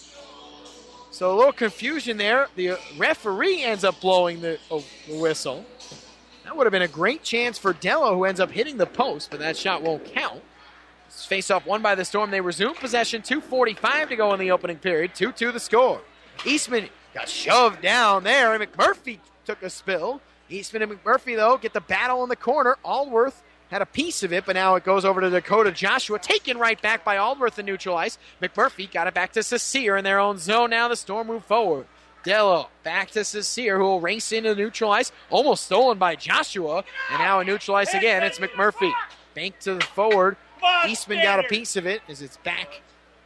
So a little confusion there. The referee ends up blowing the whistle. That would have been a great chance for Dello, who ends up hitting the post, but that shot won't count. Face-off won by the Storm. They resume possession. 2:45 to go in the opening period. 2-2 the score. Eastman got shoved down there, and McMurphy took a spill. Eastman and McMurphy, though, get the battle in the corner. Allworth had a piece of it, but now it goes over to Dakota Joshua. Taken right back by Allworth in neutral ice. McMurphy got it back to Cecere in their own zone. Now the Storm move forward. Dello back to Cecere, who will race into neutral ice. Almost stolen by Joshua. And now in neutral ice again, it's McMurphy. Bank to the forward. Eastman got a piece of it as it's back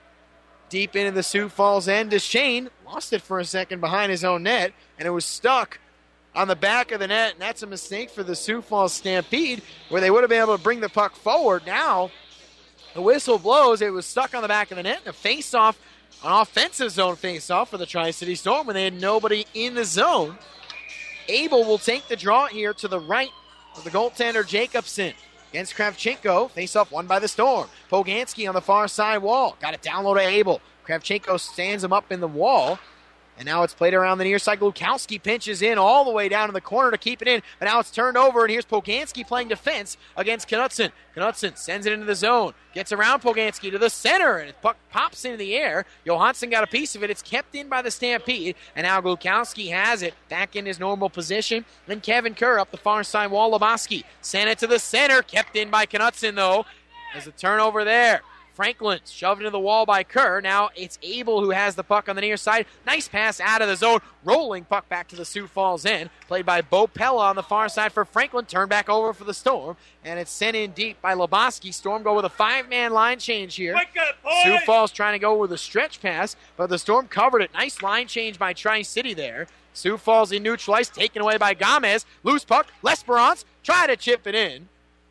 deep into the Sioux Falls end. Deschênes lost it for a second behind his own net, and it was stuck on the back of the net, and that's a mistake for the Sioux Falls Stampede, where they would have been able to bring the puck forward. Now the whistle blows. It was stuck on the back of the net, and a face-off, an offensive zone face-off for the Tri-City Storm when they had nobody in the zone. Abel will take the draw here to the right of the goaltender Jacobson. Against Kravchenko, face-off won by the Storm. Poganski on the far side wall. Got it down low to Abel. Kravchenko stands him up in the wall. And now it's played around the near side. Glukowski pinches in all the way down in the corner to keep it in. But now it's turned over, and here's Poganski playing defense against Knutson. Knutson sends it into the zone. Gets around Poganski to the center, and his puck pops into the air. Johansson got a piece of it. It's kept in by the Stampede. And now Glukowski has it back in his normal position. Then Kevin Kerr up the far side wall. Lebowski sent it to the center. Kept in by Knutson, though. There's a turnover there. Franklin shoved into the wall by Kerr. Now it's Abel who has the puck on the near side. Nice pass out of the zone. Rolling puck back to the Sioux Falls end. Played by Bo Pella on the far side for Franklin. Turned back over for the Storm. And it's sent in deep by Lebowski. Storm go with a 5-man line change here. Sioux Falls trying to go with a stretch pass, but the Storm covered it. Nice line change by Tri-City there. Sioux Falls in neutral ice. Taken away by Gomez. Loose puck. L'Esperance try to chip it in.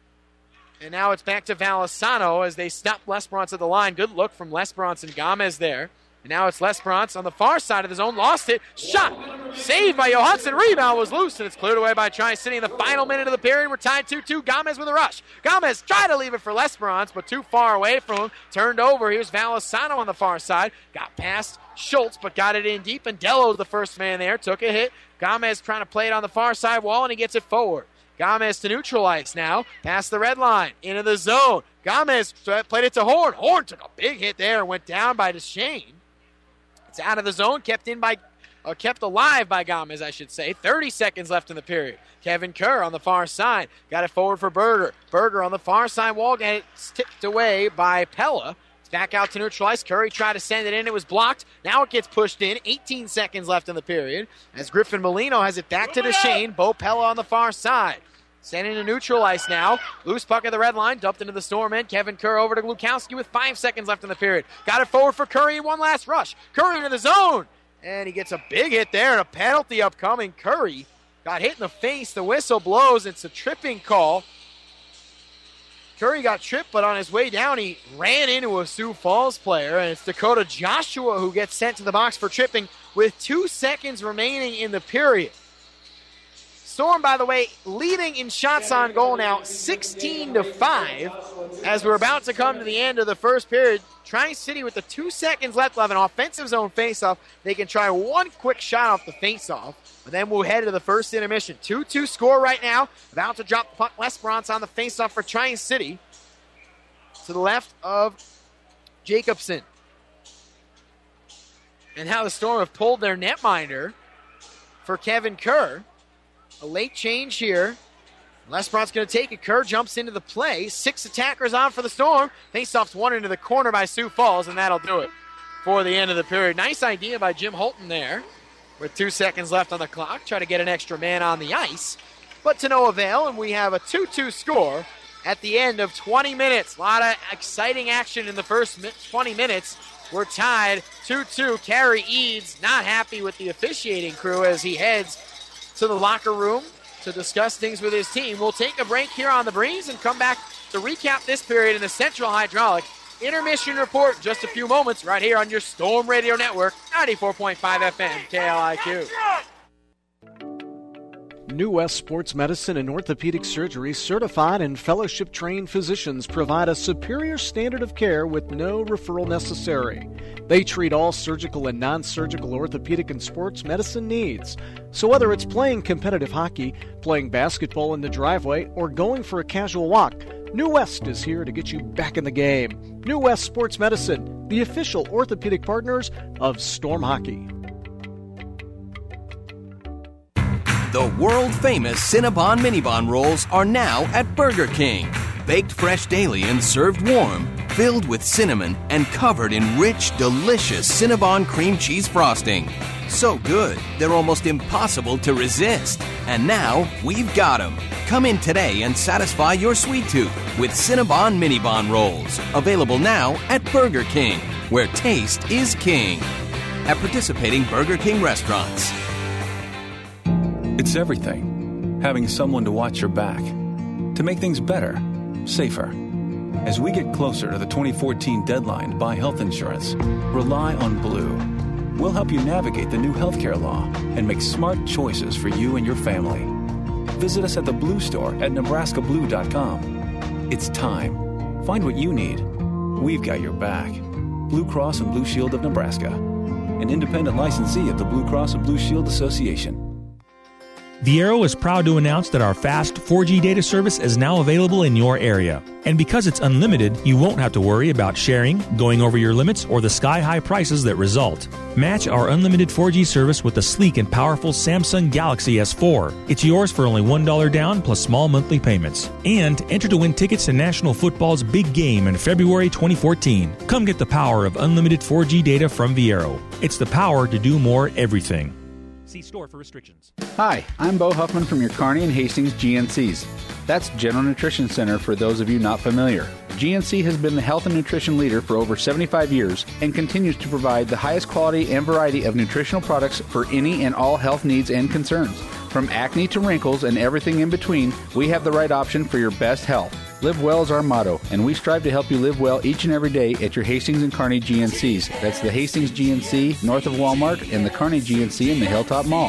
And now it's back to Valisano as they stop L'Esperance at the line. Good look from L'Esperance and Gomez there. And now it's L'Esperance on the far side of the zone. Lost it. Shot. Saved by Johansson. Rebound was loose, and it's cleared away by Tri-City in the final minute of the period. We're tied 2-2. Gomez with a rush. Gomez tried to leave it for L'Esperance, but too far away from him. Turned over. Here's Valisano on the far side. Got past Schultz, but got it in deep. And Dello's the first man there. Took a hit. Gomez trying to play it on the far side wall, and he gets it forward. Gomez to neutral ice now. Past the red line. Into the zone. Gomez played it to Horn. Horn took a big hit there and went down by Deschênes. It's out of the zone. Kept alive by Gomez, I should say. 30 seconds left in the period. Kevin Kerr on the far side. Got it forward for Berger. Berger on the far side wall. Got it tipped away by Pella. It's back out to neutral ice. Curry tried to send it in. It was blocked. Now it gets pushed in. 18 seconds left in the period as Griffin Molino has it back to Duchesne. Bo Pella on the far side. Sent into neutral ice now. Loose puck at the red line. Dumped into the Storm end. Kevin Kerr over to Glukowski with 5 seconds left in the period. Got it forward for Curry. One last rush. Curry into the zone. And he gets a big hit there and a penalty upcoming. Curry got hit in the face. The whistle blows. It's a tripping call. Curry got tripped, but on his way down, he ran into a Sioux Falls player. And it's Dakota Joshua who gets sent to the box for tripping with 2 seconds remaining in the period. Storm, by the way, leading in shots on goal now 16-5 as we're about to come to the end of the first period. Tri-City with the 2 seconds left of an offensive zone faceoff. They can try one quick shot off the faceoff, but then we'll head to the first intermission. 2-2 score right now. About to drop the puck. Lesperance on the faceoff for Tri-City to the left of Jacobson. And now the Storm have pulled their netminder for Kevin Kerr. A late change here. Lesperance's going to take it. Kerr jumps into the play. 6 attackers on for the Storm. Faceoff's one into the corner by Sioux Falls, and that'll do it for the end of the period. Nice idea by Jim Holton there with 2 seconds left on the clock. Try to get an extra man on the ice, but to no avail, and we have a 2-2 score at the end of 20 minutes. A lot of exciting action in the first 20 minutes. We're tied 2-2. Kerry Eads not happy with the officiating crew as he heads to the locker room to discuss things with his team. We'll take a break here on the Breeze and come back to recap this period in the Central Hydraulic Intermission Report in just a few moments right here on your Storm Radio Network, 94.5 FM, KLIQ. New West Sports Medicine and Orthopedic Surgery certified and fellowship-trained physicians provide a superior standard of care with no referral necessary. They treat all surgical and non-surgical orthopedic and sports medicine needs. So whether it's playing competitive hockey, playing basketball in the driveway, or going for a casual walk, New West is here to get you back in the game. New West Sports Medicine, the official orthopedic partners of Storm Hockey. The world-famous Cinnabon Minibon rolls are now at Burger King. Baked fresh daily and served warm, filled with cinnamon and covered in rich, delicious Cinnabon cream cheese frosting. So good, they're almost impossible to resist. And now, we've got them. Come in today and satisfy your sweet tooth with Cinnabon Minibon rolls. Available now at Burger King, where taste is king. At participating Burger King restaurants. It's everything. Having someone to watch your back. To make things better, safer. As we get closer to the 2014 deadline to buy health insurance, rely on Blue. We'll help you navigate the new healthcare law and make smart choices for you and your family. Visit us at the Blue Store at nebraskablue.com. It's time. Find what you need. We've got your back. Blue Cross and Blue Shield of Nebraska. An independent licensee of the Blue Cross and Blue Shield Association. Viero is proud to announce that our fast 4G data service is now available in your area. And because it's unlimited, you won't have to worry about sharing, going over your limits, or the sky-high prices that result. Match our unlimited 4G service with the sleek and powerful Samsung Galaxy S4. It's yours for only $1 down plus small monthly payments. And enter to win tickets to National Football's big game in February 2014. Come get the power of unlimited 4G data from Viero. It's the power to do more everything. See store for restrictions. Hi, I'm Bo Huffman from your Kearney and Hastings GNCs. That's General Nutrition Center for those of you not familiar. GNC has been the health and nutrition leader for over 75 years and continues to provide the highest quality and variety of nutritional products for any and all health needs and concerns. From acne to wrinkles and everything in between, we have the right option for your best health. Live well is our motto, and we strive to help you live well each and every day at your Hastings and Kearney GNCs. That's the Hastings GNC north of Walmart and the Kearney GNC in the Hilltop Mall.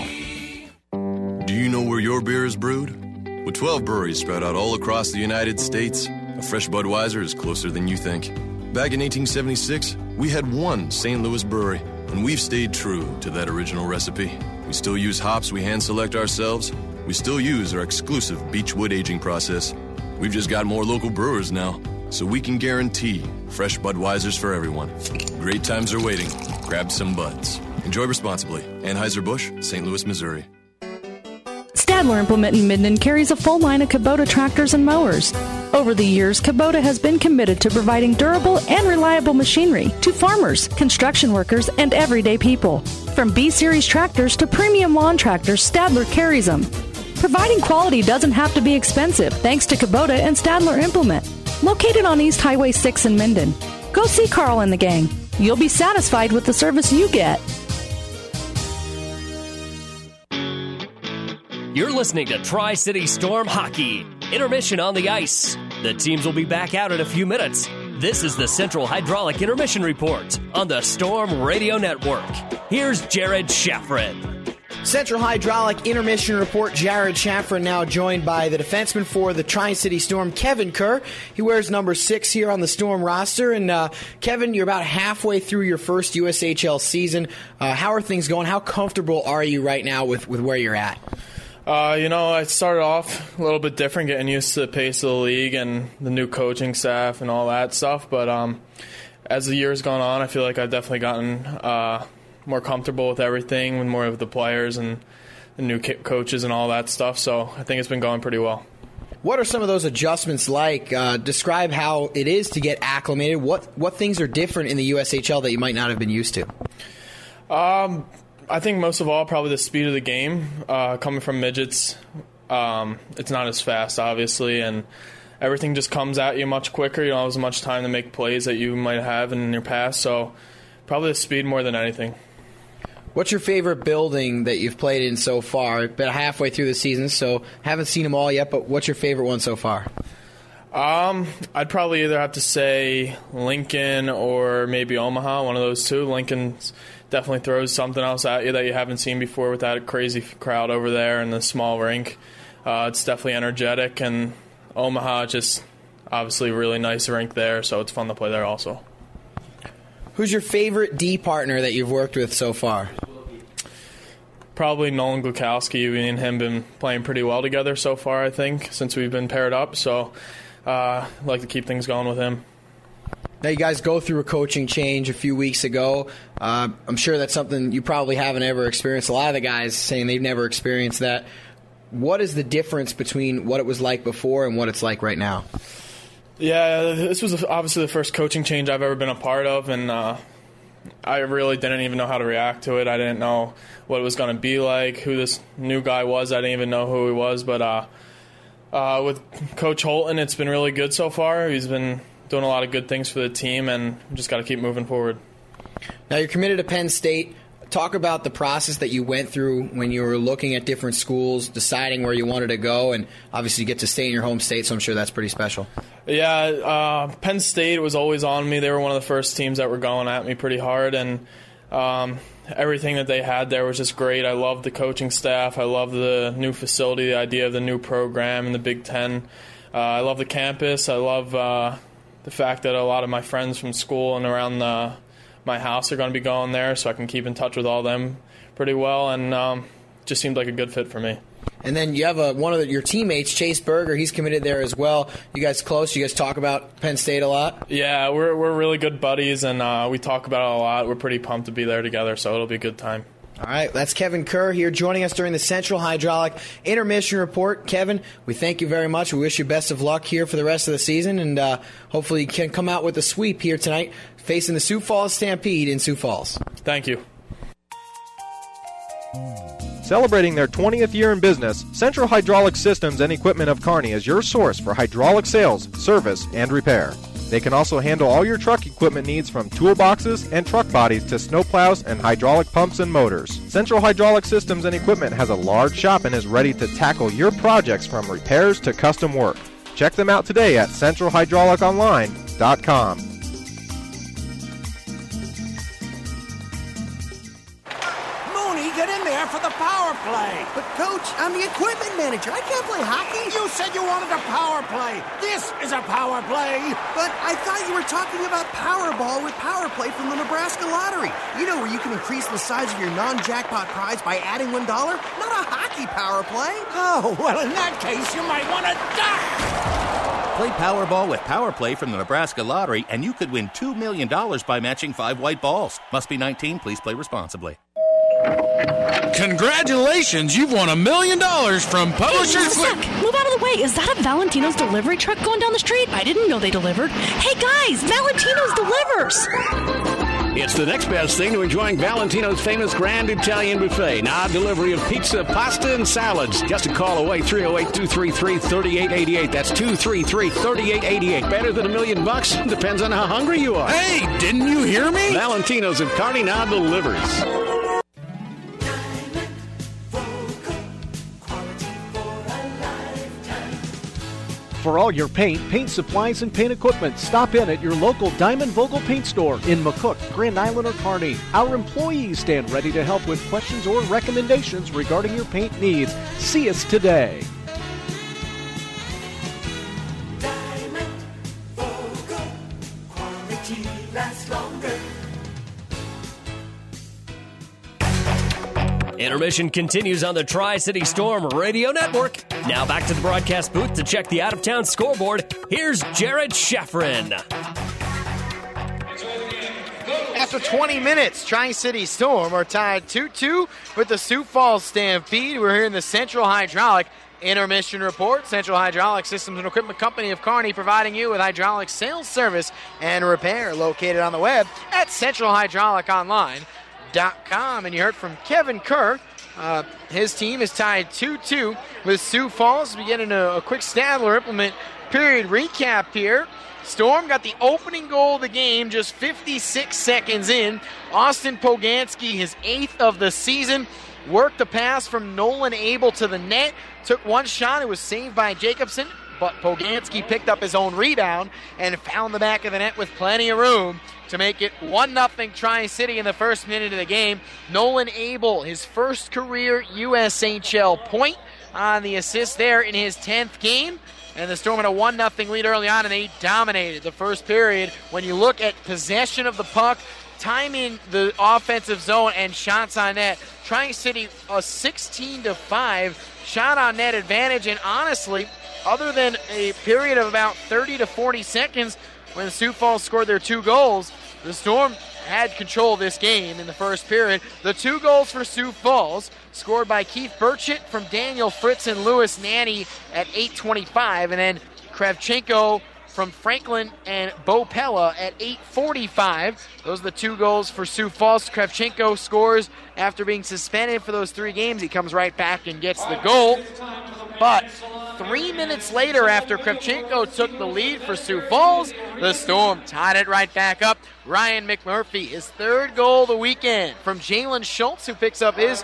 Do you know where your beer is brewed? With 12 breweries spread out all across the United States, a fresh Budweiser is closer than you think. Back in 1876, we had one St. Louis brewery, and we've stayed true to that original recipe. We still use hops we hand-select ourselves. We still use our exclusive Beechwood aging process. We've just got more local brewers now, so we can guarantee fresh Budweisers for everyone. Great times are waiting. Grab some buds. Enjoy responsibly. Anheuser-Busch, St. Louis, Missouri. Stadler Implement in Minden carries a full line of Kubota tractors and mowers. Over the years, Kubota has been committed to providing durable and reliable machinery to farmers, construction workers, and everyday people. From B-Series tractors to premium lawn tractors, Stadler carries them. Providing quality doesn't have to be expensive thanks to Kubota and Stadler Implement. Located on East Highway 6 in Minden. Go see Carl and the gang. You'll be satisfied with the service you get. You're listening to Tri-City Storm Hockey. Intermission on the ice. The teams will be back out in a few minutes. This is the Central Hydraulic Intermission Report on the Storm Radio Network. Here's Jared Shafrin. Central Hydraulic Intermission Report. Jared Shafrin now joined by the defenseman for the Tri-City Storm, Kevin Kerr. He wears number 6 here on the Storm roster. And Kevin, you're about halfway through your first USHL season. How are things going? How comfortable are you right now with where you're at? I started off a little bit different, getting used to the pace of the league and the new coaching staff and all that stuff. But as the year's gone on, I feel like I've definitely gotten more comfortable with everything, with more of the players and the new coaches and all that stuff. So I think it's been going pretty well. What are some of those adjustments like? Describe how it is to get acclimated. What things are different in the USHL that you might not have been used to? I think most of all, probably the speed of the game. Coming from midgets, it's not as fast, obviously, and everything just comes at you much quicker. You don't have as much time to make plays that you might have in your past, so probably the speed more than anything. What's your favorite building that you've played in so far? Been halfway through the season, so haven't seen them all yet, but what's your favorite one so far? I'd probably either have to say Lincoln or maybe Omaha, one of those two. Lincoln's definitely throws something else at you that you haven't seen before with that crazy crowd over there and the small rink. It's definitely energetic, and Omaha just obviously really nice rink there, so it's fun to play there also. Who's your favorite D partner that you've worked with so far? Probably Nolan Glukowski. Me and him been playing pretty well together so far, I think, since we've been paired up, so I like to keep things going with him. Now, you guys go through a coaching change a few weeks ago. I'm sure that's something you probably haven't ever experienced. A lot of the guys saying they've never experienced that. What is the difference between what it was like before and what it's like right now? Yeah, this was obviously the first coaching change I've ever been a part of, and I really didn't even know how to react to it. I didn't know what it was going to be like, who this new guy was. I didn't even know who he was. But with Coach Holton, it's been really good so far. He's been doing a lot of good things for the team, and we just got to keep moving forward. Now, you're committed to Penn State. Talk about the process that you went through when you were looking at different schools, deciding where you wanted to go, and obviously you get to stay in your home state, so I'm sure that's pretty special. Yeah, Penn State was always on me. They were one of the first teams that were going at me pretty hard, and everything that they had there was just great. I loved the coaching staff. I loved the new facility, the idea of the new program in the Big Ten. I love the campus. I love the fact that a lot of my friends from school and around my house are going to be going there, so I can keep in touch with all them pretty well, and just seemed like a good fit for me. And then you have one of your teammates, Chase Berger. He's committed there as well. You guys close? You guys talk about Penn State a lot? Yeah, we're really good buddies, and we talk about it a lot. We're pretty pumped to be there together, so it'll be a good time. All right, that's Kevin Kerr here joining us during the Central Hydraulic Intermission Report. Kevin, we thank you very much. We wish you best of luck here for the rest of the season, and hopefully you can come out with a sweep here tonight facing the Sioux Falls Stampede in Sioux Falls. Thank you. Celebrating their 20th year in business, Central Hydraulic Systems and Equipment of Kearney is your source for hydraulic sales, service, and repair. They can also handle all your truck equipment needs from toolboxes and truck bodies to snowplows and hydraulic pumps and motors. Central Hydraulic Systems and Equipment has a large shop and is ready to tackle your projects from repairs to custom work. Check them out today at centralhydrauliconline.com. Get in there for the power play. But, Coach, I'm the equipment manager. I can't play hockey. You said you wanted a power play. This is a power play. But I thought you were talking about Powerball with Power Play from the Nebraska Lottery. You know, where you can increase the size of your non-jackpot prize by adding $1? Not a hockey power play. Oh, well, in that case, you might want to duck. Play Powerball with Power Play from the Nebraska Lottery, and you could win $2 million by matching 5 white balls. Must be 19. Please play responsibly. Congratulations, you've won $1 million from Publishers Clearing. Move out of the way. Hey, is that a Valentino's delivery truck going down the street? I didn't know they delivered. Hey, guys, Valentino's delivers! It's the next best thing to enjoying Valentino's famous Grand Italian Buffet. Now, delivery of pizza, pasta, and salads. Just a call away, 308-233-3888. That's 233-3888. Better than $1 million? Depends on how hungry you are. Hey, didn't you hear me? Valentino's of Kearney now delivers. For all your paint supplies, and paint equipment, stop in at your local Diamond Vogel Paint Store in McCook, Grand Island, or Kearney. Our employees stand ready to help with questions or recommendations regarding your paint needs. See us today. Diamond Vogel, quality lasts longer. Intermission continues on the Tri-City Storm Radio Network. Now back to the broadcast booth to check the out-of-town scoreboard. Here's Jared Scheffrin. After 20 minutes, Tri-City Storm are tied 2-2 with the Sioux Falls Stampede. We're here in the Central Hydraulic Intermission Report. Central Hydraulic Systems and Equipment Company of Kearney, providing you with hydraulic sales, service, and repair. Located on the web at centralhydrauliconline.com. And you heard from Kevin Kerr. His team is tied 2-2 with Sioux Falls. We get into a quick Stadler Implement period recap here. Storm got the opening goal of the game just 56 seconds in. Austin Poganski, his 8th of the season, worked the pass from Nolan Abel to the net. Took one shot. It was saved by Jacobson, but Poganski picked up his own rebound and found the back of the net with plenty of room to make it 1-0 Tri-City in the first minute of the game. Nolan Abel, his first career USHL point on the assist there in his 10th game. And the Storm had a 1-0 lead early on, and they dominated the first period. When you look at possession of the puck, time in the offensive zone, and shots on net, Tri-City a 16-5 shot on net advantage. And honestly, other than a period of about 30 to 40 seconds when Sioux Falls scored their 2 goals, the Storm had control of this game in the first period. The 2 goals for Sioux Falls, scored by Keith Burchett from Daniel Fritz and Lewis Nanny at 8:25, and then Kravchenko from Franklin and Bo Pella at 8:45. Those are the 2 goals for Sioux Falls. Kravchenko scores after being suspended for those 3 games. He comes right back and gets the goal. But 3 minutes later, after Kravchenko took the lead for Sioux Falls, the Storm tied it right back up. Ryan McMurphy, his 3rd goal of the weekend from Jalen Schultz, who picks up his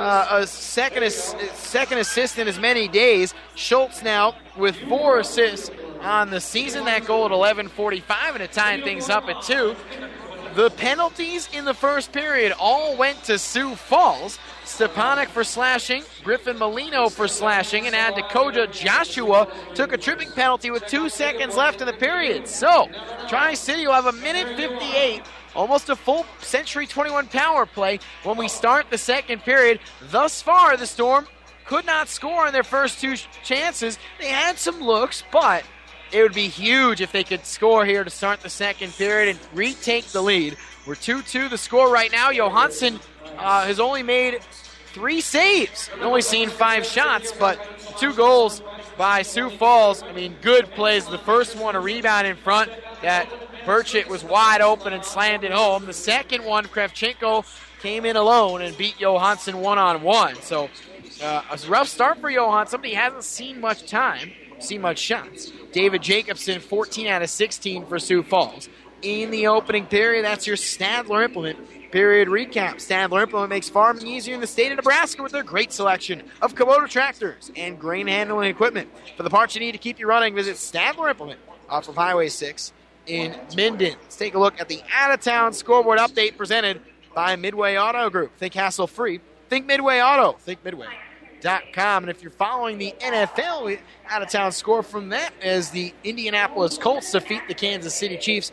second assist in as many days. Schultz now with 4 assists on the season. That goal at 11:45, and it tied things up at 2. The penalties in the first period all went to Sioux Falls. Stepanek for slashing, Griffin Molino for slashing, and Dakota Joshua took a tripping penalty with 2 seconds left in the period. So, Tri-City will have 1:58, almost a full Century 21 power play when we start the second period. Thus far, the Storm could not score on their first 2 chances. They had some looks, but it would be huge if they could score here to start the second period and retake the lead. We're 2-2 the score right now. Johansson has only made 3 saves. Only seen 5 shots, but 2 goals by Sioux Falls. I mean, good plays. The first one, a rebound in front that Burchett was wide open and slammed it home. The second one, Kravchenko came in alone and beat Johansson one-on-one. So a rough start for Johansson, but he hasn't seen much shots. David Jacobson, 14 out of 16 for Sioux Falls. In the opening period, that's your Stadler Implement period recap. Stadler Implement makes farming easier in the state of Nebraska with their great selection of Kubota tractors and grain handling equipment. For the parts you need to keep you running, visit Stadler Implement off of Highway 6 in Minden. Let's take a look at the out-of-town scoreboard update presented by Midway Auto Group. Think hassle-free. Think Midway Auto. Think Midway.com. And if you're following the NFL, out-of-town score from that as the Indianapolis Colts defeat the Kansas City Chiefs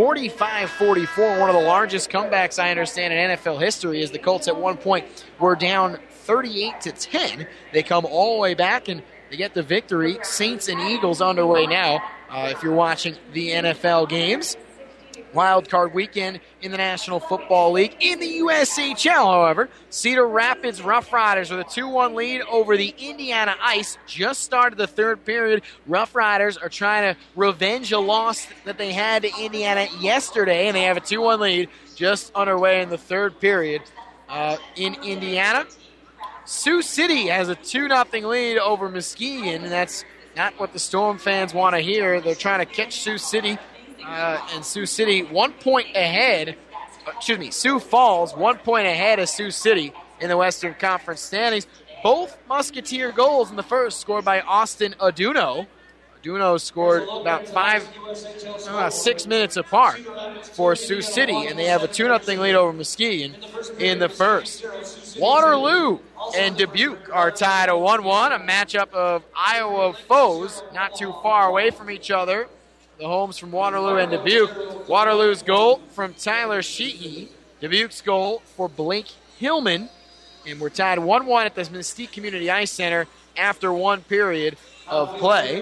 45-44, one of the largest comebacks I understand in NFL history, as the Colts at one point were down 38-10. They come all the way back and they get the victory. Saints and Eagles underway now if you're watching the NFL games. wild card weekend in the National Football League. In the USHL, however, Cedar Rapids Rough Riders with a 2-1 lead over the Indiana Ice. Just started the third period. Rough Riders are trying to revenge a loss that they had to Indiana yesterday, and they have a 2-1 lead just underway in the third period in Indiana. Sioux City has a 2-0 lead over Muskegon, and that's not what the Storm fans want to hear. They're trying to catch Sioux City, and Sioux City 1 point ahead. Sioux Falls 1 point ahead of Sioux City in the Western Conference standings. Both Musketeer goals in the first scored by Austin Aduno. Aduno scored about 6 minutes apart for Sioux City, and they have a 2-0 lead over Muskegon in the first. Waterloo and Dubuque are tied at 1-1, a matchup of Iowa foes, not too far away from each other. The homes from Waterloo and Dubuque. Waterloo's goal from Tyler Sheehy. Dubuque's goal for Blake Hillman. And we're tied 1-1 at the Mystique Community Ice Center after one period of play.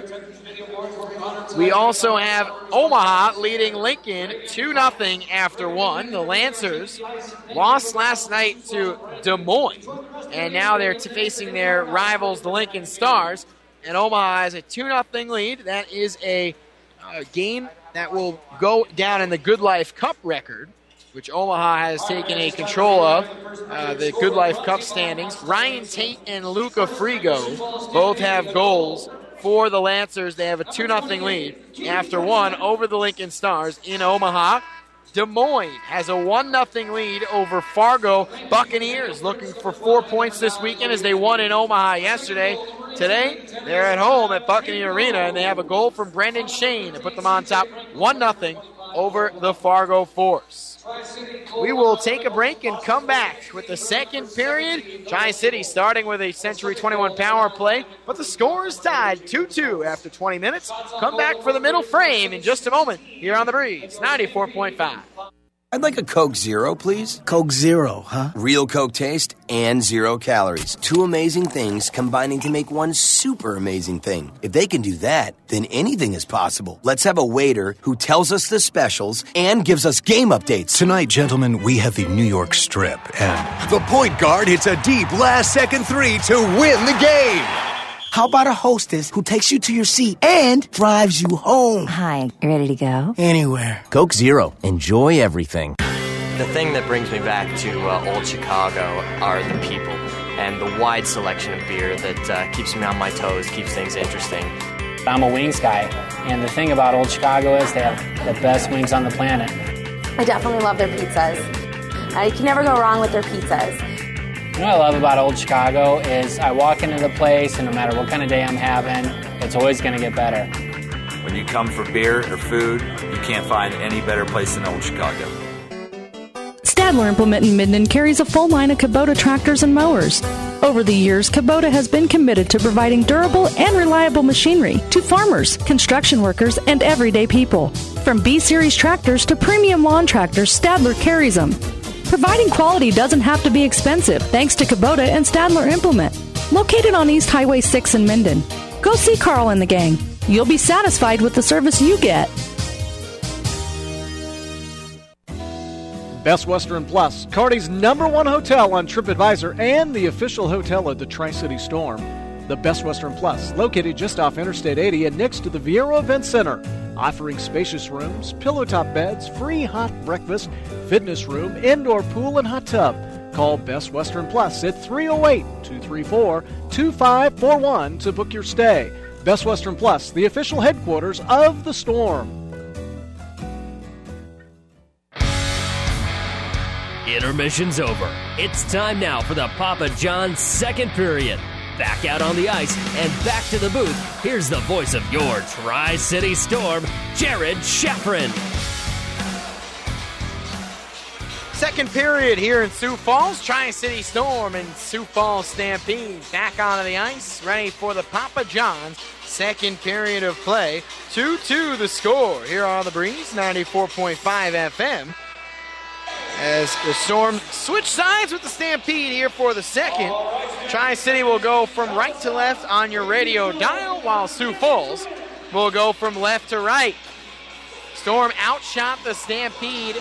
We also have Omaha leading Lincoln 2-0 after one. The Lancers lost last night to Des Moines, and now they're facing their rivals, the Lincoln Stars. And Omaha has a 2-0 lead. That is a game that will go down in the Good Life Cup record, which Omaha has taken a control of, the Good Life Cup standings. Ryan Tate and Luca Frigo both have goals for the Lancers. They have a 2-0 lead after one over the Lincoln Stars in Omaha. Des Moines has a 1-0 lead over Fargo Buccaneers, looking for 4 points this weekend as they won in Omaha yesterday. Today, they're at home at Buccaneer Arena, and they have a goal from Brendan Shane to put them on top 1-0 over the Fargo Force. We will take a break and come back with the second period. Tri-City starting with a Century 21 power play, but the score is tied 2-2 after 20 minutes. Come back for the middle frame in just a moment here on The Breeze, 94.5. I'd like a Coke Zero, please. Coke Zero, huh? Real Coke taste and 0 calories. Two amazing things combining to make one super amazing thing. If they can do that, then anything is possible. Let's have a waiter who tells us the specials and gives us game updates. Tonight, gentlemen, we have the New York Strip, and the point guard hits a deep last-second three to win the game. How about a hostess who takes you to your seat and drives you home? Hi, you ready to go? Anywhere. Coke Zero. Enjoy everything. The thing that brings me back to Old Chicago are the people and the wide selection of beer that keeps me on my toes, keeps things interesting. I'm a wings guy, and the thing about Old Chicago is they have the best wings on the planet. I definitely love their pizzas. I can never go wrong with their pizzas. What I love about Old Chicago is I walk into the place, and no matter what kind of day I'm having, it's always going to get better. When you come for beer or food, you can't find any better place than Old Chicago. Stadler Implement in Minden carries a full line of Kubota tractors and mowers. Over the years, Kubota has been committed to providing durable and reliable machinery to farmers, construction workers, and everyday people. From B-Series tractors to premium lawn tractors, Stadler carries them. Providing quality doesn't have to be expensive thanks to Kubota and Stadler Implement. Located on East Highway 6 in Minden. Go see Carl and the gang. You'll be satisfied with the service you get. Best Western Plus, Kearney's #1 hotel on TripAdvisor and the official hotel of the Tri-City Storm. The Best Western Plus, located just off Interstate 80 and next to the Viero Event Center, offering spacious rooms, pillow-top beds, free hot breakfast, fitness room, indoor pool, and hot tub. Call Best Western Plus at 308-234-2541 to book your stay. Best Western Plus, the official headquarters of the Storm. Intermission's over. It's time now for the Papa John's second period. Back out on the ice and back to the booth. Here's the voice of your Tri-City Storm, Jared Sheffrin. Second period here in Sioux Falls. Tri-City Storm and Sioux Falls Stampede back onto the ice, ready for the Papa John's second period of play. 2-2 the score here on The Breeze, 94.5 FM. As the Storm switch sides with the Stampede here for the second. Tri-City will go from right to left on your radio dial, while Sioux Falls will go from left to right. Storm outshot the Stampede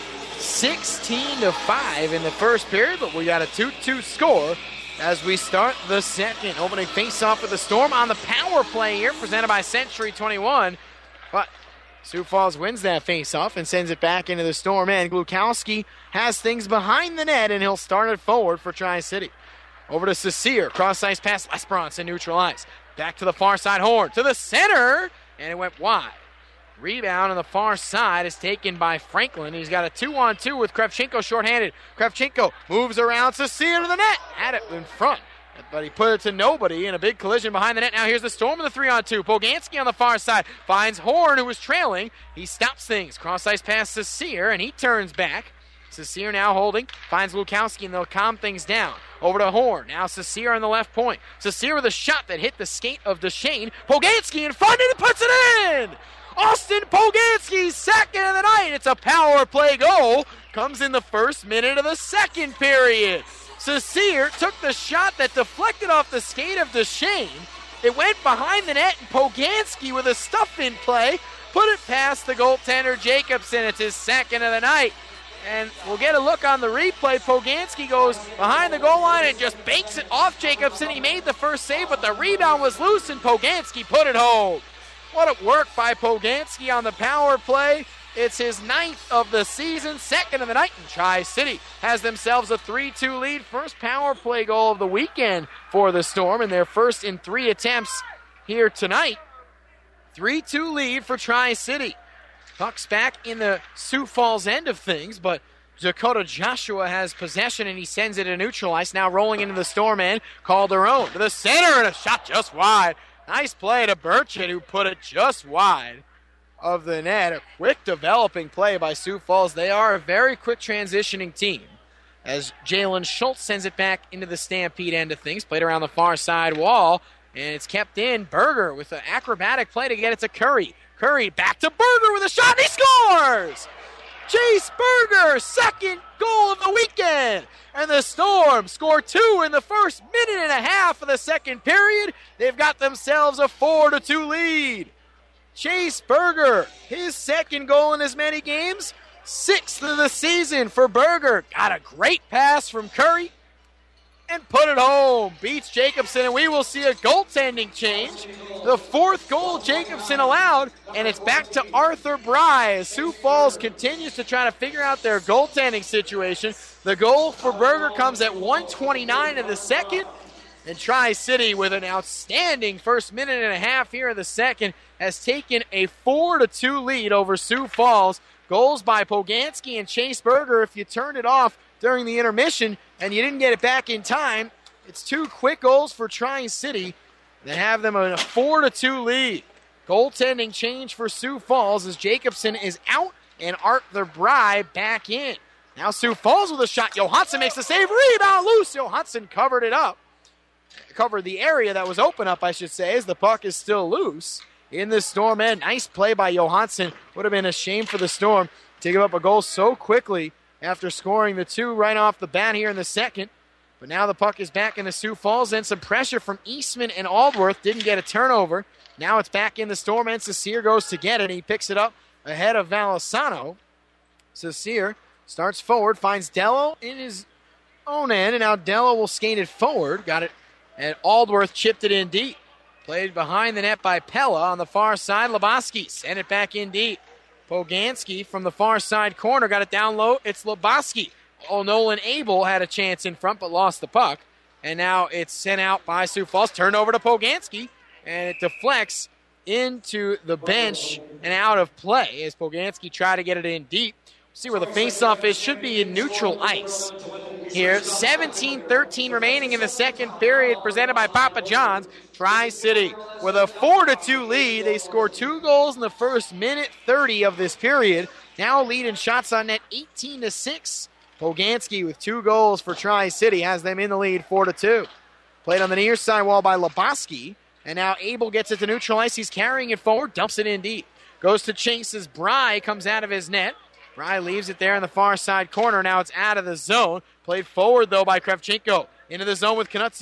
16-5 in the first period, but we got a 2-2 score as we start the second. Opening face-off for the Storm on the power play here, presented by Century 21. But Sioux Falls wins that face-off and sends it back into the Storm end. Glukowski has things behind the net, and he'll start it forward for Tri-City. Over to Cecere. Cross-ice pass. Esperance neutralized. Back to the far side. Horn to the center, and it went wide. Rebound on the far side is taken by Franklin. He's got a 2-on-2 with Kravchenko shorthanded. Kravchenko moves around Cecere to the net. Had it in front, but he put it to nobody in a big collision behind the net. Now here's the Storm in the 3-on-2. Poganski on the far side finds Horn, who was trailing. He stops things. Cross-ice pass Cecere, and he turns back. Cecere now holding. Finds Lukowski, and they'll calm things down. Over to Horn. Now Cecere on the left point. Cecere with a shot that hit the skate of Duchesne. Poganski in front, and he puts it in! Austin Poganski's second of the night. It's a power play goal. Comes in the first minute of the second period. Cecere took the shot that deflected off the skate of Duchesne. It went behind the net, and Poganski with a stuff-in play put it past the goaltender Jacobson. It's his second of the night. And we'll get a look on the replay. Poganski goes behind the goal line and just banks it off Jacobson. He made the first save, but the rebound was loose, and Poganski put it home. What a work by Poganski on the power play. It's his 9th of the season, second of the night, and Tri-City has themselves a 3-2 lead. First power play goal of the weekend for the Storm, and their first in 3 attempts here tonight. 3-2 lead for Tri-City. Puck's back in the Sioux Falls end of things, but Dakota Joshua has possession, and he sends it to neutral ice. Now rolling into the Storm end, Calderon to the center, and a shot just wide. Nice play to Burchett, who put it just wide of the net. A quick developing play by Sioux Falls. They are a very quick transitioning team. As Jalen Schultz sends it back into the Stampede end of things. Played around the far side wall, and it's kept in. Berger with an acrobatic play to get it to Curry. Curry back to Berger with a shot, and he scores! Chase Berger, second goal of the weekend. And the Storm score 2 in the first minute and a half of the second period. They've got themselves a 4-2 lead. Chase Berger, his second goal in as many games, 6th of the season for Berger. Got a great pass from Curry and put it home. Beats Jacobson, and we will see a goaltending change. The 4th goal Jacobson allowed, and it's back to Arthur Bry as Sioux Falls continues to try to figure out their goaltending situation. The goal for Berger comes at 1:29 of the second, and Tri-City, with an outstanding first minute and a half here in the second, has taken a 4-2 lead over Sioux Falls. Goals by Poganski and Chase Berger. If you turned it off during the intermission and you didn't get it back in time, it's 2 quick goals for Tri-City that have them in a 4-2 lead. Goaltending change for Sioux Falls as Jacobson is out and Arthur Bry back in. Now Sioux Falls with a shot. Johansson makes the save. Rebound loose. Johansson covered it up. Covered the area that was open up, I should say, as the puck is still loose in the Storm end. Nice play by Johansson. Would have been a shame for the Storm to give up a goal so quickly after scoring the 2 right off the bat here in the second. But now the puck is back in the Sioux Falls, and some pressure from Eastman and Aldworth. Didn't get a turnover. Now it's back in the Storm end. Cecere goes to get it. He picks it up ahead of Valisano. Cecere starts forward, finds Dello in his own end, and now Dello will skate it forward. Got it, and Aldworth chipped it in deep. Played behind the net by Pella on the far side. Lebowski sent it back in deep. Poganski from the far side corner got it down low. It's Lebowski. Oh, Nolan Abel had a chance in front but lost the puck. And now it's sent out by Sioux Falls. Turned over to Poganski, and it deflects into the bench and out of play as Poganski tried to get it in deep. See where the faceoff is. Should be in neutral ice here. 17-13 remaining in the second period, presented by Papa John's. Tri-City with a 4-2 lead. They score 2 goals in the first minute 30 of this period. Now lead in shots on net 18-6. Poganski with 2 goals for Tri-City has them in the lead 4-2. Played on the near side wall by Lebowski. And now Abel gets it to neutral ice. He's carrying it forward, dumps it in deep. Goes to chase as Bry comes out of his net. Bry leaves it there in the far side corner. Now it's out of the zone. Played forward, though, by Kravchenko. Into the zone with Knutson.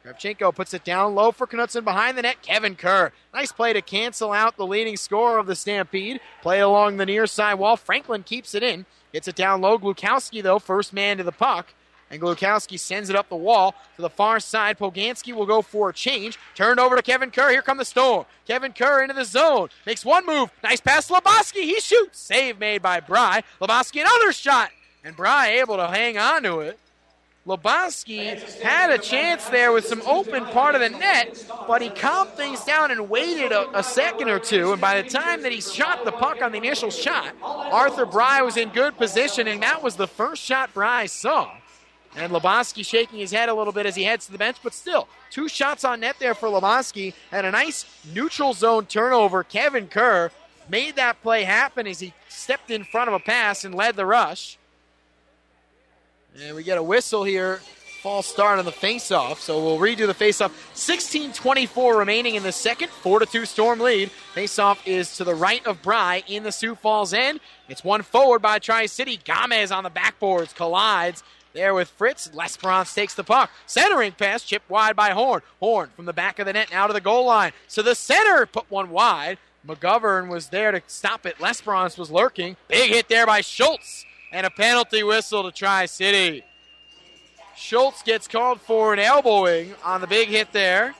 Kravchenko puts it down low for Knutson behind the net. Kevin Kerr. Nice play to cancel out the leading scorer of the Stampede. Play along the near side wall. Franklin keeps it in. Gets it down low. Glukowski, though, first man to the puck. And Glukowski sends it up the wall to the far side. Poganski will go for a change. Turned over to Kevin Kerr. Here come the Storm. Kevin Kerr into the zone. Makes one move. Nice pass to Lebowski. He shoots. Save made by Bry. Lebowski, another shot. And Bry able to hang on to it. Lebowski had a chance there with some open part of the net, but he calmed things down and waited a second or two, and by the time that he shot the puck on the initial shot, Arthur Bry was in good position, and that was the first shot Bry saw. And Lebowski shaking his head a little bit as he heads to the bench, but still, 2 shots on net there for Lebowski, and a nice neutral zone turnover. Kevin Kerr made that play happen as he stepped in front of a pass and led the rush. And we get a whistle here. False start on the faceoff. So we'll redo the faceoff. 16:24 remaining in the second. 4-2 Storm lead. Faceoff is to the right of Bry in the Sioux Falls end. It's one forward by Tri-City. Gomez on the backboards. Collides there with Fritz. Lesperance takes the puck. Centering pass. Chipped wide by Horn. Horn from the back of the net now to the goal line. So the center put one wide. McGovern was there to stop it. Lesperance was lurking. Big hit there by Schultz. And a penalty whistle to Tri-City. Schultz gets called for an elbowing on the big hit there.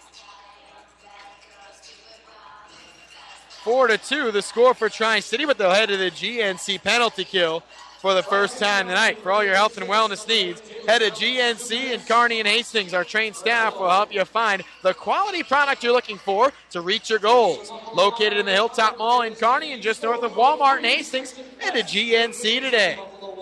4-2, the score for Tri-City, but they'll head to the GNC penalty kill for the first time tonight. For all your health and wellness needs, head to GNC in Kearney and Hastings. Our trained staff will help you find the quality product you're looking for to reach your goals. Located in the Hilltop Mall in Kearney and just north of Walmart in Hastings, head to GNC today.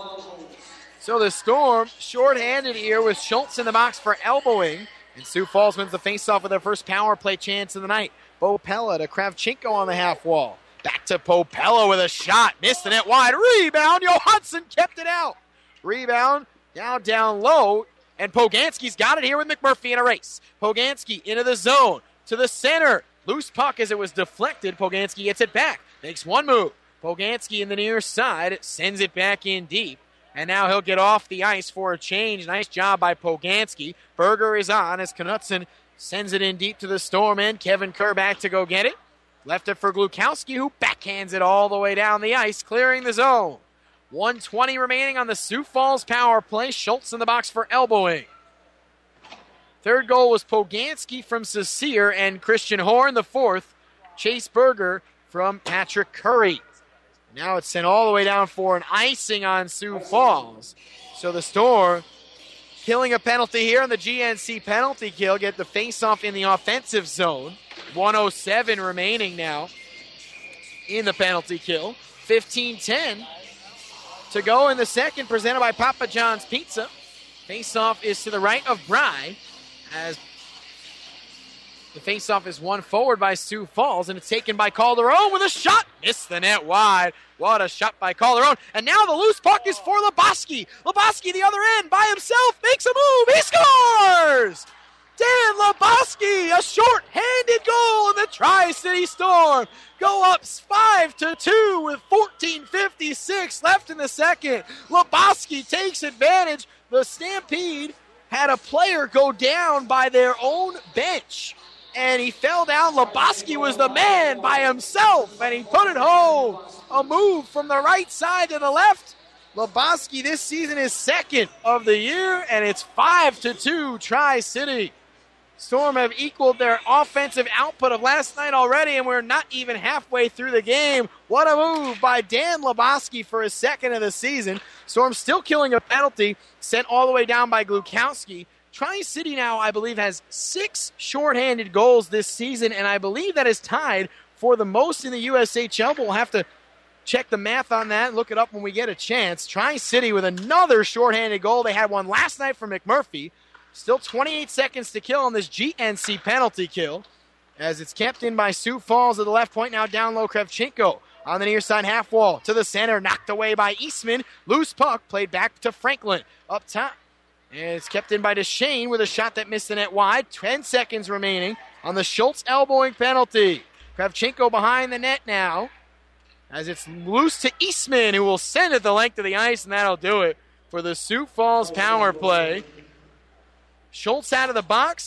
So the Storm shorthanded here with Schultz in the box for elbowing. And Sioux Falls wins the faceoff with their first power play chance of the night. Popella to Kravchenko on the half wall. Back to Popella with a shot. Missed the net wide. Rebound. Johansson kept it out. Rebound. Down low. And Poganski's got it here with McMurphy in a race. Poganski into the zone. To the center. Loose puck as it was deflected. Poganski gets it back. Makes one move. Poganski in the near side. Sends it back in deep. And now he'll get off the ice for a change. Nice job by Poganski. Berger is on as Knutson sends it in deep to the Storm end. Kevin Kerr back to go get it. Left it for Glukowski, who backhands it all the way down the ice, clearing the zone. 1:20 remaining on the Sioux Falls power play. Schultz in the box for elbowing. Third goal was Poganski from Saucier and Christian Horn. The fourth, Chase Berger from Patrick Curry. Now it's sent all the way down for an icing on Sioux Falls. So the Storm killing a penalty here on the GNC penalty kill. Get the face-off in the offensive zone. 1:07 remaining now in the penalty kill. 15-10 to go in the second, presented by Papa John's Pizza. Face-off is to the right of Bry as the face-off is won forward by Sioux Falls, and it's taken by Calderon with a shot. Missed the net wide. What a shot by Calderon. And now the loose puck is for Lebowski. Lebowski, the other end, by himself, makes a move. He scores! Dan Lebowski, a short-handed goal, and the Tri-City Storm go up 5-2 with 14:56 left in the second. Lebowski takes advantage. The Stampede had a player go down by their own bench, and he fell down. Lebowski was the man by himself, and he put it home. A move from the right side to the left. Lebowski this season is second of the year, and it's 5-2 Tri-City. Storm have equaled their offensive output of last night already, and we're not even halfway through the game. What a move by Dan Lebowski for his second of the season. Storm still killing a penalty, sent all the way down by Glukowski. Tri-City now, I believe, has 6 shorthanded goals this season, and I believe that is tied for the most in the USHL, but we'll have to check the math on that and look it up when we get a chance. Tri-City with another shorthanded goal. They had one last night from McMurphy. Still 28 seconds to kill on this GNC penalty kill as it's kept in by Sioux Falls at the left point. Now down low, Kravchenko on the near side half wall to the center, knocked away by Eastman. Loose puck played back to Franklin up top. And it's kept in by DeShane with a shot that missed the net wide. 10 seconds remaining on the Schultz elbowing penalty. Kravchenko behind the net now as it's loose to Eastman, who will send it the length of the ice, and that'll do it for the Sioux Falls power play. Schultz out of the box.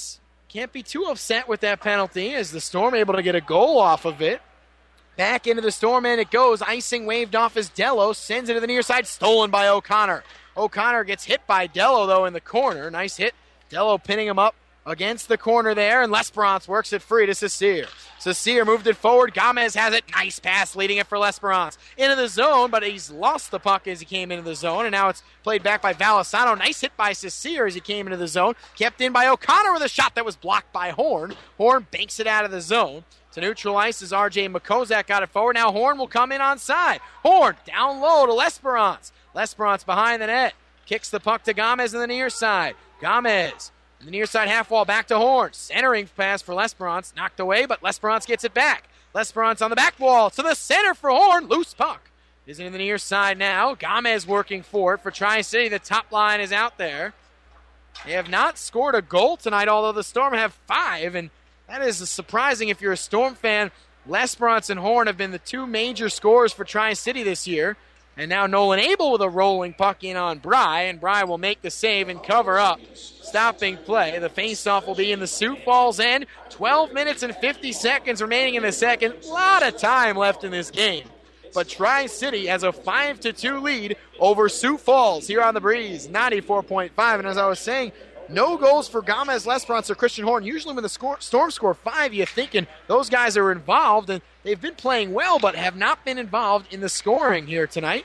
can't be too upset with that penalty as the Storm able to get a goal off of it. Back into the Storm, and it goes. Icing waved off as Dello sends it to the near side, stolen by O'Connor. O'Connor gets hit by Dello, though, in the corner. Nice hit. Dello pinning him up against the corner there, and L'Esperance works it free to Cecile. Cecile moved it forward. Gomez has it. Nice pass leading it for L'Esperance. Into the zone, but he's lost the puck as he came into the zone, and now it's played back by Valisano. Nice hit by Cecile as he came into the zone. Kept in by O'Connor with a shot that was blocked by Horn. Horn banks it out of the zone. To neutral ice as R.J. Makozak got it forward. Now Horn will come in on side. Horn down low to L'Esperance. L'Esperance behind the net. Kicks the puck to Gomez in the near side. Gomez in the near side half wall back to Horn. Centering pass for L'Esperance. Knocked away, but L'Esperance gets it back. L'Esperance on the back wall to the center for Horn. Loose puck. Is in the near side now. Gomez working for it for Tri-City. The top line is out there. They have not scored a goal tonight, although the Storm have 5, and that is surprising if you're a Storm fan. L'Esperance and Horn have been the 2 major scorers for Tri-City this year. And now Nolan Abel with a rolling puck in on Bry, and Bry will make the save and cover up. Stopping play. The faceoff will be in the Sioux Falls end. 12 minutes and 50 seconds remaining in the second. A lot of time left in this game. But Tri-City has a 5-2 lead over Sioux Falls here on the Breeze, 94.5. And as I was saying, no goals for Gomez, L'Esperance, or Christian Horn. Usually when the Storm score 5, you're thinking those guys are involved, and they've been playing well but have not been involved in the scoring here tonight.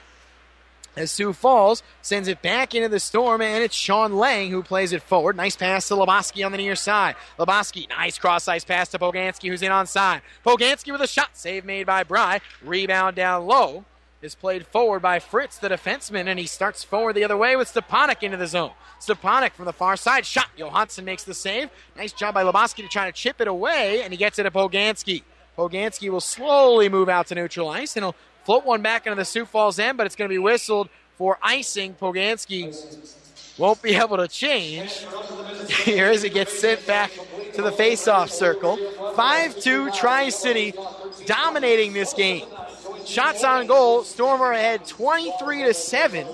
As Sioux Falls sends it back into the Storm, and it's Sean Lang who plays it forward. Nice pass to Leboski on the near side. Leboski, nice cross-ice pass to Poganski, who's in on side. Poganski with a shot. Save made by Bry. Rebound down low is played forward by Fritz, the defenseman, and he starts forward the other way with Stepanek into the zone. Stepanek from the far side. Shot. Johansson makes the save. Nice job by Leboski to try to chip it away, and he gets it to Poganski. Poganski will slowly move out to neutral ice, and he'll float one back into the Sioux Falls end, but it's going to be whistled for icing. Poganski won't be able to change here as it gets sent back to the face-off circle. 5-2 Tri-City dominating this game. Shots on goal. Storm are ahead 23-7.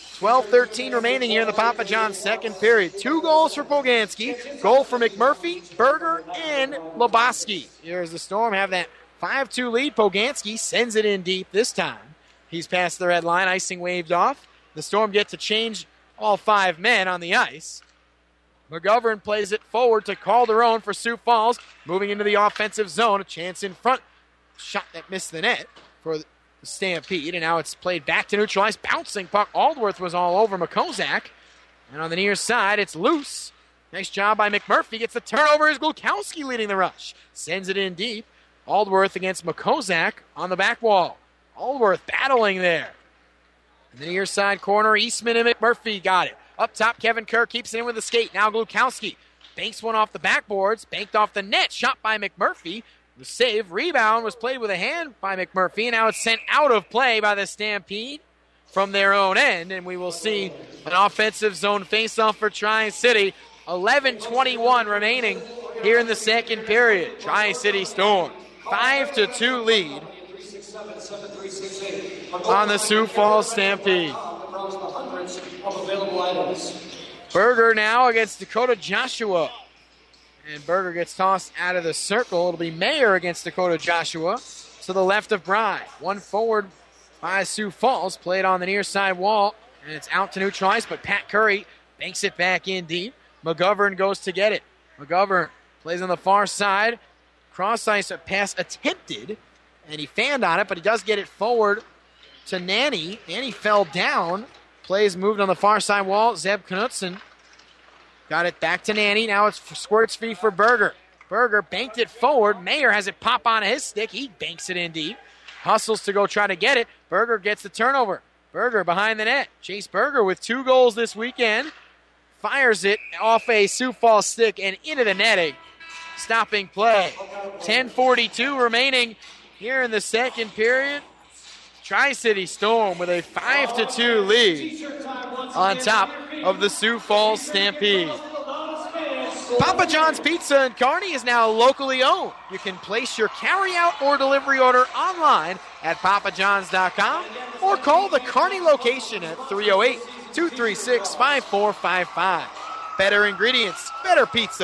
12-13 remaining here in the Papa John's second period. 2 goals for Poganski. Goal for McMurphy, Berger, and Leboski. Here as the Storm have that 5-2 lead. Poganski sends it in deep this time. He's past the red line. Icing waved off. The Storm get to change all 5 men on the ice. McGovern plays it forward to Calderon for Sioux Falls. Moving into the offensive zone. A chance in front. Shot that missed the net for the Stampede, and now it's played back to neutral ice. Bouncing puck. Aldworth was all over Makozak. And on the near side, it's loose. Nice job by McMurphy. Gets the turnover as Glukowski leading the rush. Sends it in deep. Aldworth against Makozak on the back wall. Aldworth battling there. In the near side corner, Eastman and McMurphy got it. Up top, Kevin Kerr keeps it in with the skate. Now Glukowski banks one off the backboards. Banked off the net. Shot by McMurphy. The save, rebound was played with a hand by McMurphy, and now it's sent out of play by the Stampede from their own end, and we will see an offensive zone faceoff for Tri-City. 11:21 remaining here in the second period. Tri-City Storm, 5-2 lead on the Sioux Falls Stampede. Berger now against Dakota Joshua. And Berger gets tossed out of the circle. It'll be Mayer against Dakota Joshua to the left of Bry. One forward by Sioux Falls. Played on the near side wall. And it's out to neutral ice, but Pat Curry banks it back in deep. McGovern goes to get it. McGovern plays on the far side. Cross ice pass attempted. And he fanned on it, but he does get it forward to Nanny. Nanny fell down. Plays moved on the far side wall. Zeb Knutson got it back to Nanny. Now it's squirts free for Berger. Berger banked it forward. Mayer has it pop on his stick. He banks it in deep. Hustles to go try to get it. Berger gets the turnover. Berger behind the net. Chase Berger with 2 goals this weekend. Fires it off a Sioux Falls stick and into the netting. Stopping play. 10:42 remaining here in the second period. Tri-City Storm with a 5-2 lead on top of the Sioux Falls Stampede. Papa John's Pizza in Kearney is now locally owned. You can place your carry-out or delivery order online at papajohns.com or call the Kearney location at 308-236-5455. Better ingredients, better pizza.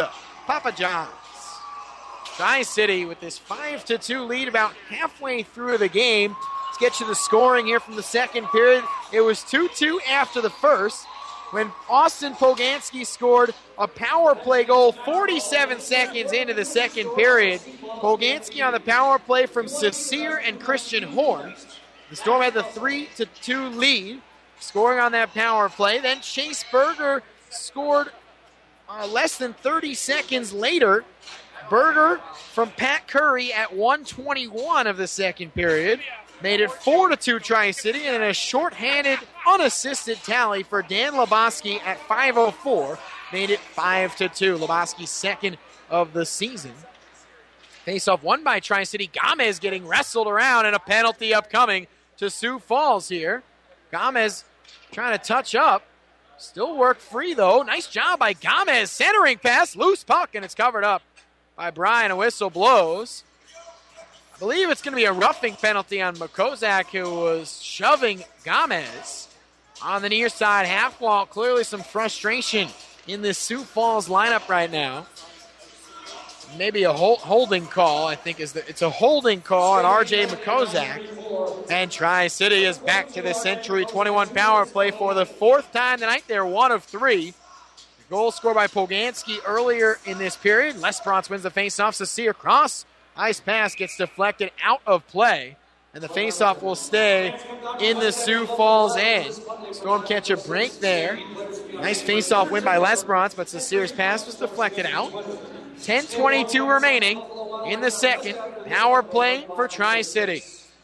Papa John's. Tri-City with this 5-2 lead about halfway through the game. Let's get you the scoring here from the second period. It was 2-2 after the first when Austin Poganski scored a power play goal 47 seconds into the second period. Poganski on the power play from Cecile and Christian Horn. The Storm had the 3-2 lead, scoring on that power play. Then Chase Berger scored less than 30 seconds later. Berger from Pat Curry at 1:21 of the second period made it 4-2 Tri-City, and a shorthanded, unassisted tally for Dan Lebowski at 5:04 made it 5-2. Lebowski's second of the season. Face-off won by Tri-City. Gomez getting wrestled around, and a penalty upcoming to Sioux Falls here. Gomez trying to touch up. Still worked free, though. Nice job by Gomez. Centering pass, loose puck, and it's covered up by Brian. A whistle blows. I believe it's going to be a roughing penalty on Makozak, who was shoving Gomez on the near side half wall. Clearly some frustration in this Sioux Falls lineup right now. Maybe a holding call, I think it's a holding call on R.J. Makozak. And Tri-City is back to the Century 21 power play for the fourth time tonight. They're 1 of 3. The goal scored by Poganski earlier in this period. Lesperance wins the faceoff. Cecile cross. Ice pass gets deflected out of play. And the faceoff will stay in the Sioux Falls end. Storm catch a break there. Nice faceoff win by Lesperance, but Cecile's pass was deflected out. 10:22 remaining in the second. Power play for Tri-City.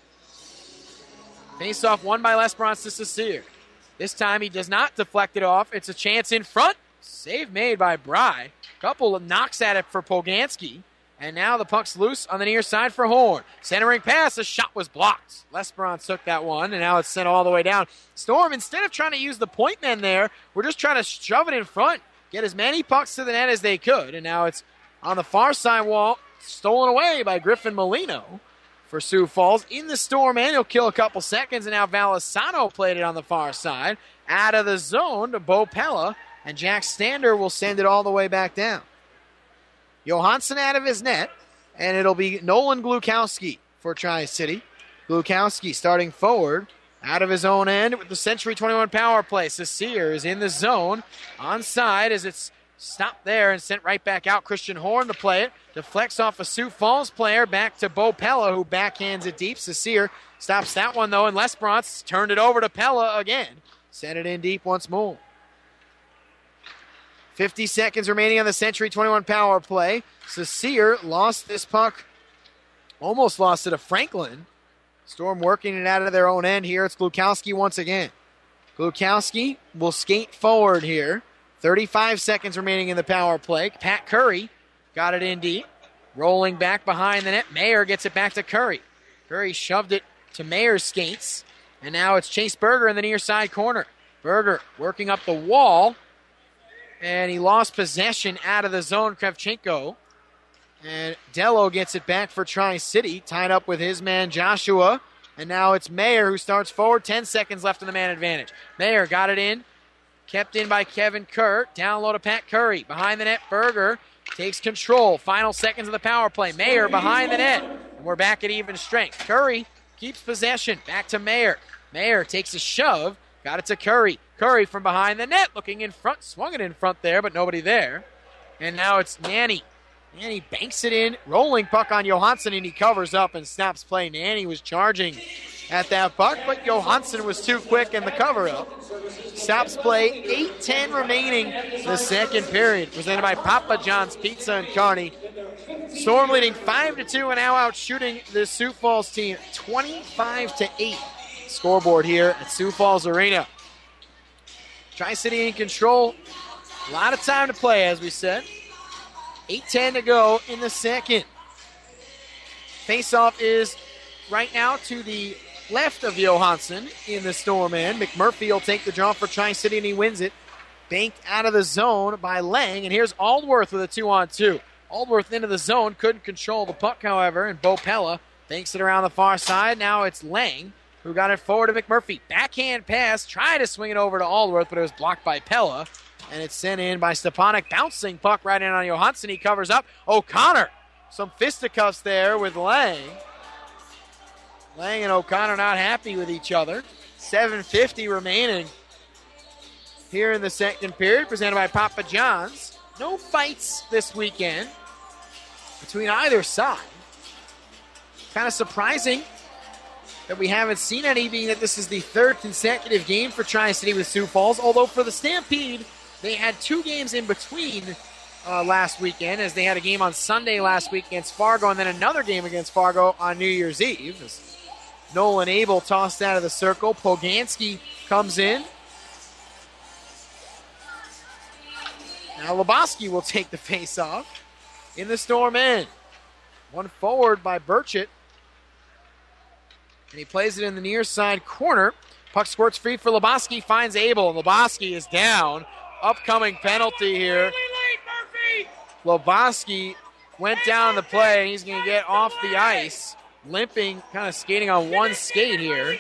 Face-off won by Lesperance to Cecile. This time he does not deflect it off. It's a chance in front. Save made by Bry. Couple of knocks at it for Poganski. And now the puck's loose on the near side for Horn. Centering pass, the shot was blocked. Lesperance took that one, and now it's sent all the way down. Storm, instead of trying to use the point men there, we're just trying to shove it in front, get as many pucks to the net as they could. And now it's on the far side wall, stolen away by Griffin Molino for Sioux Falls. In the Storm end, he'll kill a couple seconds, and now Valisano played it on the far side. Out of the zone to Bo Pella, and Jack Stander will send it all the way back down. Johansson out of his net, and it'll be Nolan Glukowski for Tri-City. Glukowski starting forward, out of his own end with the Century 21 power play. Cecile is in the zone, onside as it's stopped there and sent right back out. Christian Horn to play it. Deflects off a Sioux Falls player back to Bo Pella, who backhands it deep. Cecile stops that one, though, and Lesperance turned it over to Pella again. Sent it in deep once more. 50 seconds remaining on the Century 21 power play. Cecile lost this puck. Almost lost it to Franklin. Storm working it out of their own end here. It's Glukowski once again. Glukowski will skate forward here. 35 seconds remaining in the power play. Pat Curry got it in deep. Rolling back behind the net. Mayer gets it back to Curry. Curry shoved it to Mayer's skates. And now it's Chase Berger in the near side corner. Berger working up the wall. And he lost possession out of the zone, Kravchenko. And Dello gets it back for Tri-City, tied up with his man Joshua. And now it's Mayer who starts forward. 10 seconds left in the man advantage. Mayer got it in. Kept in by Kevin Kerr. Down low to Pat Curry. Behind the net, Berger takes control. Final seconds of the power play. Mayer behind the net. And we're back at even strength. Curry keeps possession. Back to Mayer. Mayer takes a shove. Got it to Curry. Curry from behind the net, looking in front. Swung it in front there, but nobody there. And now it's Nanny. Nanny banks it in. Rolling puck on Johansson, and he covers up and stops play. Nanny was charging at that puck, but Johansson was too quick in the cover-up. Stops play. 8:10 remaining in the second period. Presented by Papa John's Pizza and Kearney. Storm leading 5-2 and now out shooting the Sioux Falls team 25-8. Scoreboard here at Sioux Falls Arena. Tri-City in control. A lot of time to play, as we said. 8:10 to go in the second. Face-off is right now to the left of Johansson in the Storm end. McMurphy will take the draw for Tri-City, and he wins it. Banked out of the zone by Lang, and here's Aldworth with a 2-on-2. Aldworth into the zone, couldn't control the puck, however, and Bo Pella banks it around the far side. Now it's Lang. who got it forward to McMurphy. Backhand pass, trying to swing it over to Allworth, but it was blocked by Pella. And it's sent in by Stepanek. Bouncing puck right in on Johansson. He covers up. O'Connor. Some fisticuffs there with Lang. Lang and O'Connor not happy with each other. 7:50 remaining here in the second period, presented by Papa John's. No fights this weekend between either side. Kind of surprising that we haven't seen any, being that this is the third consecutive game for Tri-City with Sioux Falls, although for the Stampede, they had 2 games in between last weekend, as they had a game on Sunday last week against Fargo and then another game against Fargo on New Year's Eve. As Nolan Abel tossed out of the circle. Poganski comes in. Now Lebowski will take the face-off in the Storm end. One forward by Burchett. And he plays it in the near side corner. Puck squirts free for Lebowski, finds Abel, and Lebowski is down. Upcoming penalty here. Lebowski went down the play. He's going to get off the ice, limping, kind of skating on one skate here.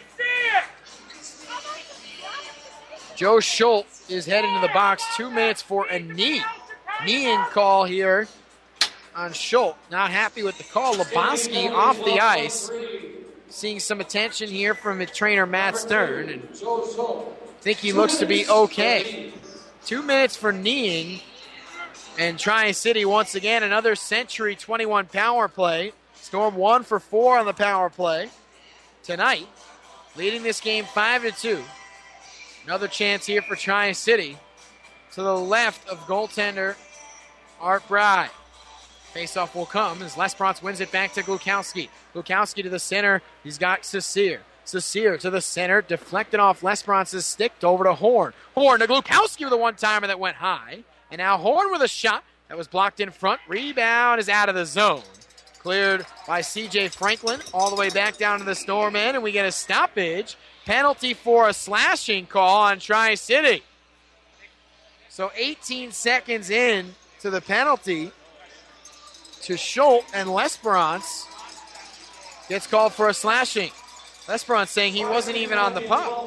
Joe Schultz is heading to the box. 2 minutes for a kneeing call here on Schultz. Not happy with the call. Lebowski off the ice. Seeing some attention here from trainer Matt Stern, and I think he looks to be okay. 2 minutes for kneeing, and Tri-City once again another Century 21 power play. Storm 1 for 4 on the power play tonight, leading this game 5-2. Another chance here for Tri-City to the left of goaltender Art Bry. Faceoff will come as Lesperance wins it back to Glukowski. Glukowski to the center. He's got Saucier. Saucier to the center. Deflected off Lesperance's stick over to Horn. Horn to Glukowski with a one-timer that went high. And now Horn with a shot that was blocked in front. Rebound is out of the zone. Cleared by C.J. Franklin all the way back down to the Storm end. And we get a stoppage. Penalty for a slashing call on Tri-City. So 18 seconds in to the penalty to Schultz, and Lesperance gets called for a slashing. Lesperance saying he wasn't even on the puck.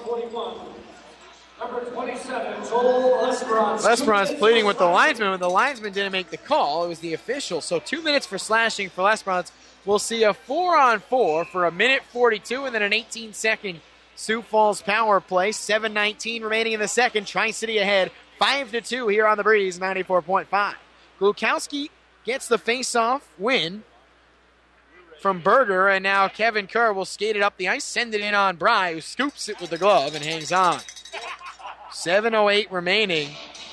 Lesperance pleading with the linesman, but the linesman didn't make the call. It was the official. So 2 minutes for slashing for Lesperance. We'll see a 4-on-4 for 1:42 and then an 18-second Sioux Falls power play. 7:19 remaining in the second. Tri-City ahead 5-2 here on the Breeze, 94.5. Glukowski gets the face-off win from Berger, and now Kevin Kerr will skate it up the ice, send it in on Bry, who scoops it with the glove and hangs on. 7:08 remaining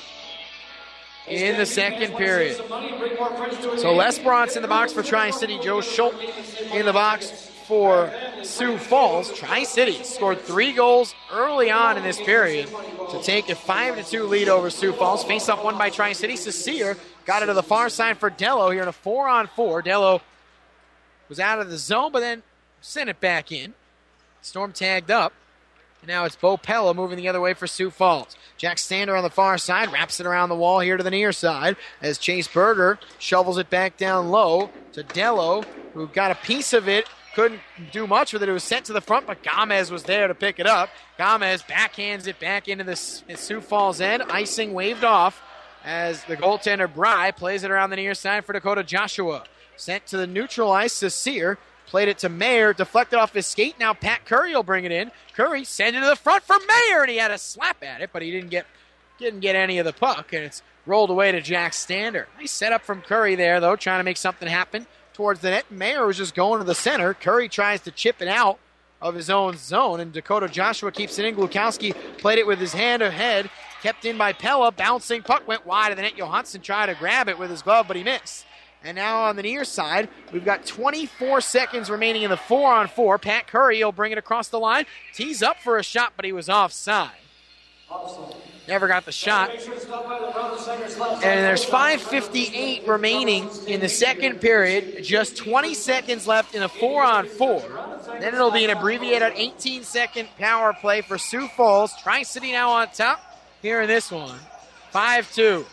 in the second period. So Lesperance in the box for Tri-City, Joe Schultz in the box for Sioux Falls. Tri-City scored 3 goals early on in this period to take a 5-2 lead over Sioux Falls. Face-off won by Tri-City. Saucier got it to the far side for Dello here in a 4-on-4. Dello was out of the zone, but then sent it back in. Storm tagged up. And now it's Bo Pella moving the other way for Sioux Falls. Jack Stander on the far side, wraps it around the wall here to the near side as Chase Berger shovels it back down low to Dello, who got a piece of it. Couldn't do much with it. It was sent to the front, but Gomez was there to pick it up. Gomez backhands it back into the Sioux Falls end. Icing waved off as the goaltender Bry plays it around the near side for Dakota Joshua. Sent to the neutral ice, Saucier played it to Mayer, deflected off his skate. Now Pat Curry will bring it in. Curry sent it to the front for Mayer, and he had a slap at it, but he didn't get any of the puck, and it's rolled away to Jack Stander. Nice setup from Curry there, though, trying to make something happen towards the net. Mayer was just going to the center. Curry tries to chip it out of his own zone, and Dakota Joshua keeps it in. Glukowski played it with his hand ahead, kept in by Pella. Bouncing puck went wide of the net. Johansson tried to grab it with his glove, but he missed. And now on the near side, we've got 24 seconds remaining in the 4-on-4. Pat Curry will bring it across the line. Tees up for a shot, but he was offside. Never got the shot. And there's 5:58 remaining in the second period. Just 20 seconds left in a 4-on-4. Then it'll be an abbreviated 18-second power play for Sioux Falls. Tri-City now on top here in this one. 5-2.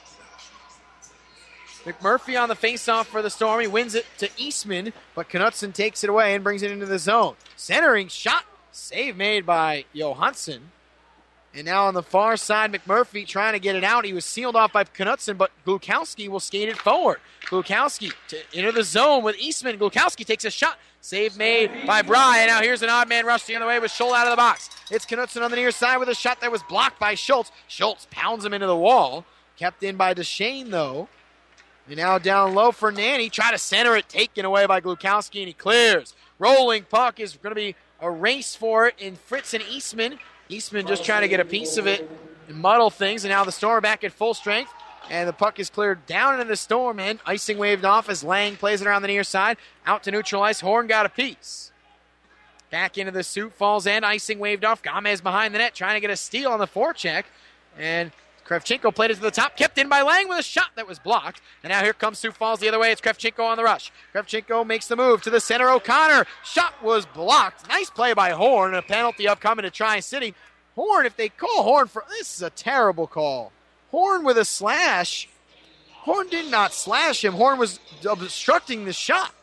McMurphy on the faceoff for the Storm. He wins it to Eastman, but Knutson takes it away and brings it into the zone. Centering shot Save made by Johansson. And now on the far side, McMurphy trying to get it out. He was sealed off by Knutson, but Glukowski will skate it forward. Glukowski to enter the zone with Eastman. Glukowski takes a shot. Save made by Bry. Now here's an odd man rush the other way with Schultz out of the box. It's Knutson on the near side with a shot that was blocked by Schultz. Schultz pounds him into the wall. Kept in by Deshane, though. And now down low for Nanny. Try to center it, taken away by Glukowski, and he clears. Rolling puck is going to be a race for it in Fritz and Eastman. Eastman just trying to get a piece of it and muddle things. And now the Storm are back at full strength. And the puck is cleared down into the Storm end. Icing waved off as Lang plays it around the near side. Out to neutral ice. Horn got a piece. Back into the Sioux Falls end. Icing waved off. Gomez behind the net trying to get a steal on the forecheck. And Kravchenko played it to the top. Kept in by Lang with a shot that was blocked. And now here comes Sioux Falls the other way. It's Kravchenko on the rush. Kravchenko makes the move to the center. O'Connor. Shot was blocked. Nice play by Horn. A penalty upcoming to Tri-City. Horn, if they call Horn for... This is a terrible call. Horn with a slash. Horn did not slash him. Horn was obstructing the shot.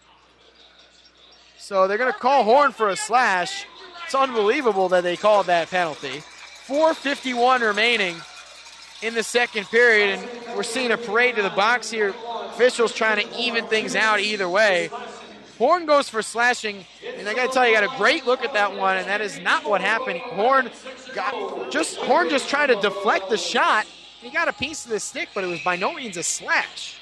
So they're going to call Horn for a slash. It's unbelievable that they called that penalty. 4:51 remaining in the second period, and we're seeing a parade to the box here. Officials trying to even things out either way. Horn goes for slashing, and I got to tell you, got a great look at that one, and that is not what happened. Horn just tried to deflect the shot. He got a piece of the stick, but it was by no means a slash.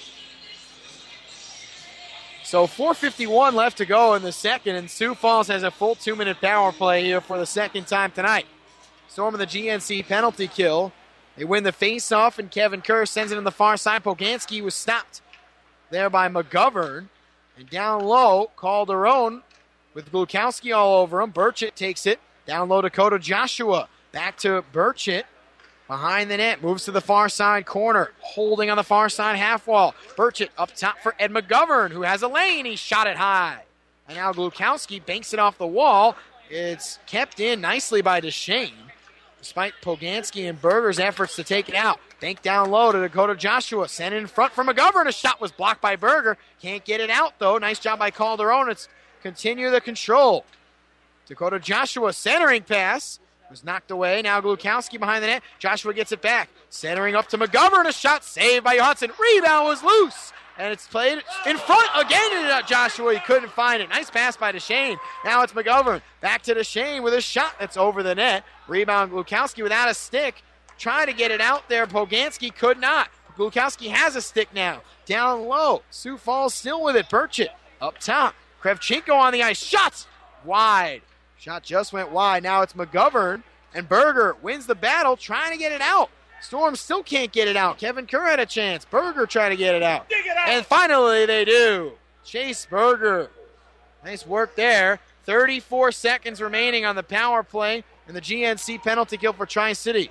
So 4:51 left to go in the second, and Sioux Falls has a full 2-minute power play here for the second time tonight. Storm of the GNC penalty kill. They win the face-off, and Kevin Kerr sends it on the far side. Poganski was stopped there by McGovern. And down low, Calderon with Glukowski all over him. Burchett takes it. Down low, Dakota Joshua. Back to Burchett. Behind the net, moves to the far side corner. Holding on the far side half wall. Burchett up top for Ed McGovern, who has a lane. He shot it high. And now Glukowski banks it off the wall. It's kept in nicely by Deshane, despite Poganski and Berger's efforts to take it out. Bank down low to Dakota Joshua. Sent in front for McGovern. A shot was blocked by Berger. Can't get it out, though. Nice job by Calderon. It's continue the control. Dakota Joshua centering pass. Was knocked away. Now Glukowski behind the net. Joshua gets it back. Centering up to McGovern. A shot saved by Johansson. Rebound was loose. And it's played in front again to Joshua. He couldn't find it. Nice pass by Deshane. Now it's McGovern. Back to Deshane with a shot that's over the net. Rebound Glukowski without a stick. Trying to get it out there. Poganski could not. Glukowski has a stick now. Down low. Sioux Falls still with it. Burchett up top. Kravchenko on the ice. Shots wide. Shot just went wide. Now it's McGovern. And Berger wins the battle trying to get it out. Storm still can't get it out. Kevin Kerr had a chance. Berger trying to get it out. And finally they do. Chase Berger. Nice work there. 34 seconds remaining on the power play. And the GNC penalty kill for Tri-City.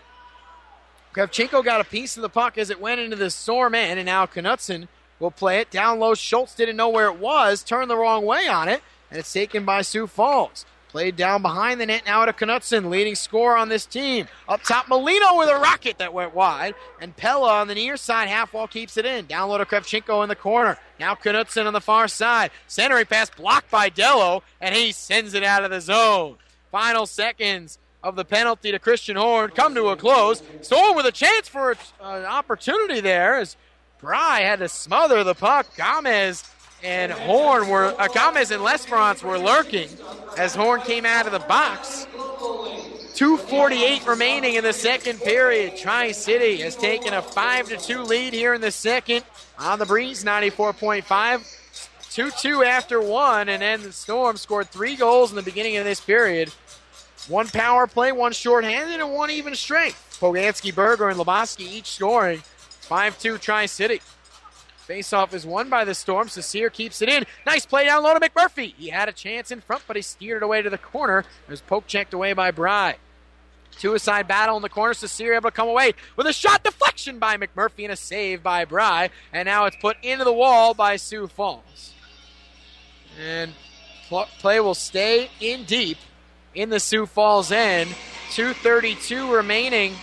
Kravchenko got a piece of the puck as it went into the Storm end. And now Knutson will play it. Down low, Schultz didn't know where it was. Turned the wrong way on it. And it's taken by Sioux Falls. Played down behind the net now to Knutson, leading scorer on this team. Up top, Molino with a rocket that went wide. And Pella on the near side, half wall keeps it in. Down low to Kravchenko in the corner. Now Knutson on the far side. Centering pass blocked by Dello, and he sends it out of the zone. Final seconds of the penalty to Christian Horn come to a close. Storm with a chance for an opportunity there as Bry had to smother the puck. Gomez and Horn were, Gomez and Lesperance were lurking as Horn came out of the box. 2:48 remaining in the second period. Tri-City has taken a 5-2 lead here in the second on the Breeze, 94.5. 2-2 after one, and then the Storm scored 3 goals in the beginning of this period. 1 power play, 1 shorthanded, and 1 even strength. Poganski, Berger, and Lebowski each scoring. 5-2 Tri-City. Faceoff is won by the Storm. Cecile keeps it in. Nice play down low to McMurphy. He had a chance in front, but he steered it away to the corner. It was poke checked away by Bry. Two-a-side battle in the corner. Cecile able to come away with a shot deflection by McMurphy and a save by Bry. And now it's put into the wall by Sioux Falls. And play will stay in deep in the Sioux Falls end. 2:32 remaining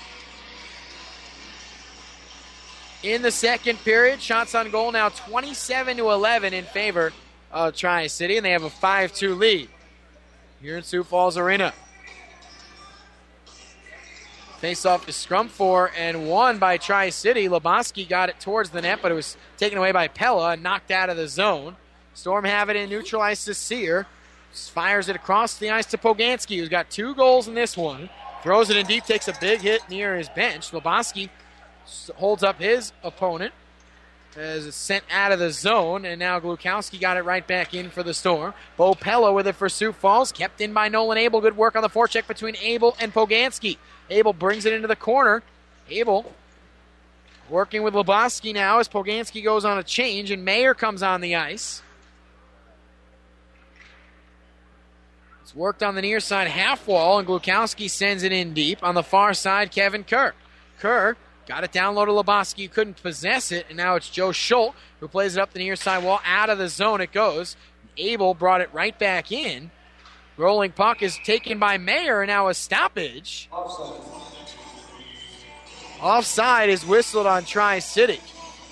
in the second period. Shots on goal now 27-11 in favor of Tri-City, and they have a 5-2 lead. here in Sioux Falls Arena. Face-off is scrum for and won by Tri-City. Lebowski got it towards the net, but it was taken away by Pella and knocked out of the zone. Storm have it in, neutralized to Sear. Fires it across the ice to Poganski, who's got 2 goals in this one. Throws it in deep, takes a big hit near his bench. Lebowski holds up his opponent as it's sent out of the zone, and now Glukowski got it right back in for the Storm. Bo Pella with it for Sioux Falls, kept in by Nolan Abel. Good work on the forecheck between Abel and Poganski. Abel brings it into the corner. Abel working with Lebowski now as Poganski goes on a change, and Mayer comes on the ice. It's worked on the near side half wall, and Glukowski sends it in deep. On the far side, Kevin Kerr. Kerr got it down low to Lebowski, couldn't possess it, and now it's Joe Schultz who plays it up the near side wall. Out of the zone it goes. Abel brought it right back in. Rolling puck is taken by Mayer, and now a stoppage. Offside is whistled on Tri-City.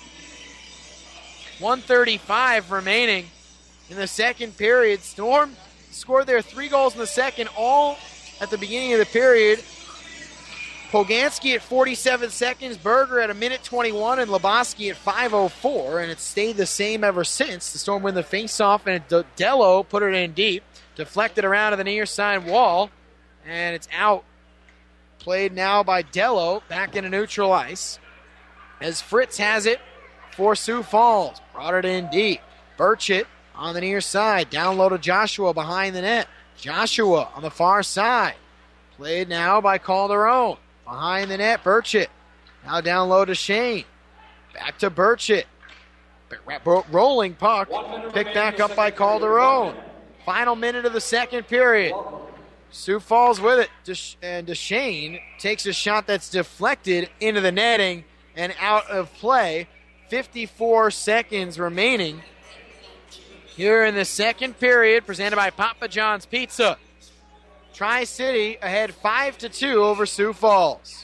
1:35 remaining in the second period. Storm scored their 3 goals in the second, all at the beginning of the period. Poganski at 47 seconds, Berger at 1:21, and Lebowski at 5:04, and it's stayed the same ever since. The Storm win the faceoff, and Dello put it in deep, deflected around to the near side wall, and it's out. Played now by Dello, back into neutral ice, as Fritz has it for Sioux Falls. Brought it in deep. Burchett on the near side, down low to Joshua behind the net. Joshua on the far side. Played now by Calderon. Behind the net, Burchett. Now down low to Shane. Back to Burchett. Rolling puck. Picked back up by Calderon. Final minute of the second period. Sioux Falls with it. And DeShane takes a shot that's deflected into the netting and out of play. 54 seconds remaining here in the second period, presented by Papa John's Pizza. Tri-City ahead 5-2 over Sioux Falls.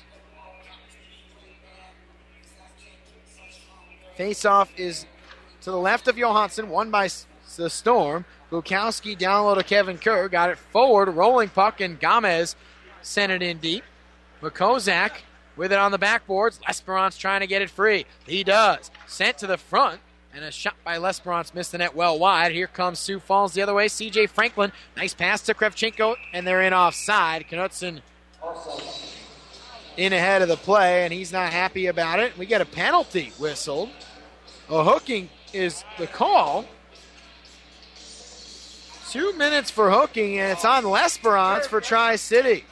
Face-off is to the left of Johansson, won by the Storm. Glukowski down low to Kevin Kerr, got it forward, rolling puck, and Gomez sent it in deep. McCozak with it on the backboards. L'Esperance trying to get it free. He does. Sent to the front. And a shot by L'Esperance missed the net well wide. Here comes Sioux Falls the other way. C.J. Franklin. Nice pass to Kravchenko, and they're in offside. Knutson in ahead of the play, and he's not happy about it. We get a penalty whistled. A hooking is the call. 2 minutes for hooking, and it's on L'Esperance for Tri-City.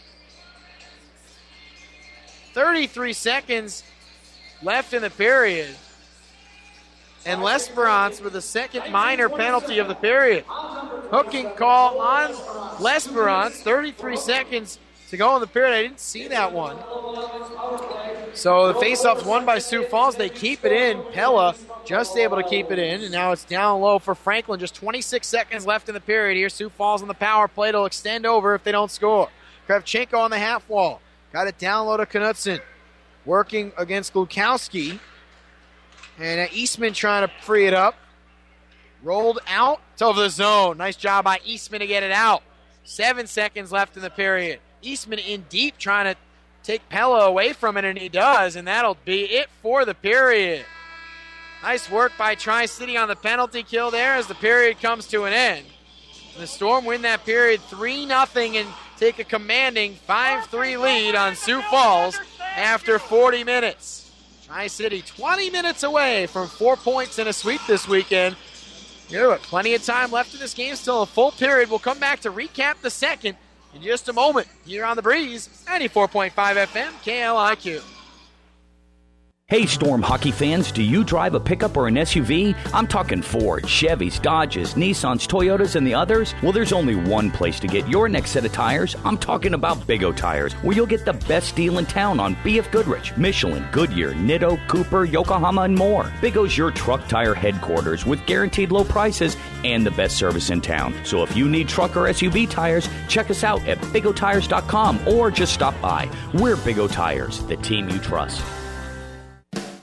33 seconds left in the period. And L'Esperance with the second minor penalty of the period. Hooking call on L'Esperance. 33 seconds to go in the period. I didn't see that one. So the faceoff's won by Sioux Falls. They keep it in. Pella just able to keep it in. And now it's down low for Franklin. Just 26 seconds left in the period here. Sioux Falls on the power play. It'll extend over if they don't score. Kravchenko on the half wall. Got it down low to Knutson. Working against Glukowski. And Eastman trying to free it up. Rolled out to the zone. Nice job by Eastman to get it out. 7 seconds left in the period. Eastman in deep trying to take Pella away from it, and he does, and that'll be it for the period. Nice work by Tri-City on the penalty kill there as the period comes to an end. The Storm win that period 3-0 and take a commanding 5-3 lead on Sioux Falls after 40 minutes. Tri-City 20 minutes away from 4 points and a sweep this weekend. Plenty of time left in this game, still a full period. We'll come back to recap the second in just a moment here on The Breeze, 94.5 FM, KLIQ. Hey, Storm hockey fans, do you drive a pickup or an SUV? I'm talking Ford, Chevys, Dodges, Nissans, Toyotas, and the others. Well, there's only one place to get your next set of tires. I'm talking about Big O Tires, where you'll get the best deal in town on B.F. Goodrich, Michelin, Goodyear, Nitto, Cooper, Yokohama, and more. Big O's your truck tire headquarters with guaranteed low prices and the best service in town. So if you need truck or SUV tires, check us out at BigOTires.com or just stop by. We're Big O Tires, the team you trust.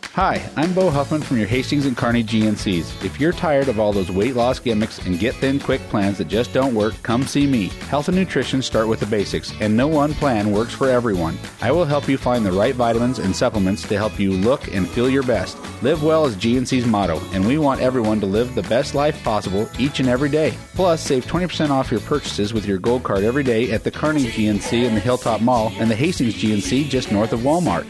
Hi, I'm Bo Huffman from your Hastings and Kearney GNCs. If you're tired of all those weight loss gimmicks and get thin quick plans that just don't work, come see me. Health and nutrition start with the basics, and no one plan works for everyone. I will help you find the right vitamins and supplements to help you look and feel your best. Live well is GNC's motto, and we want everyone to live the best life possible each and every day. Plus, save 20% off your purchases with your Gold Card every day at the Kearney GNC in the Hilltop Mall and the Hastings GNC just north of Walmart.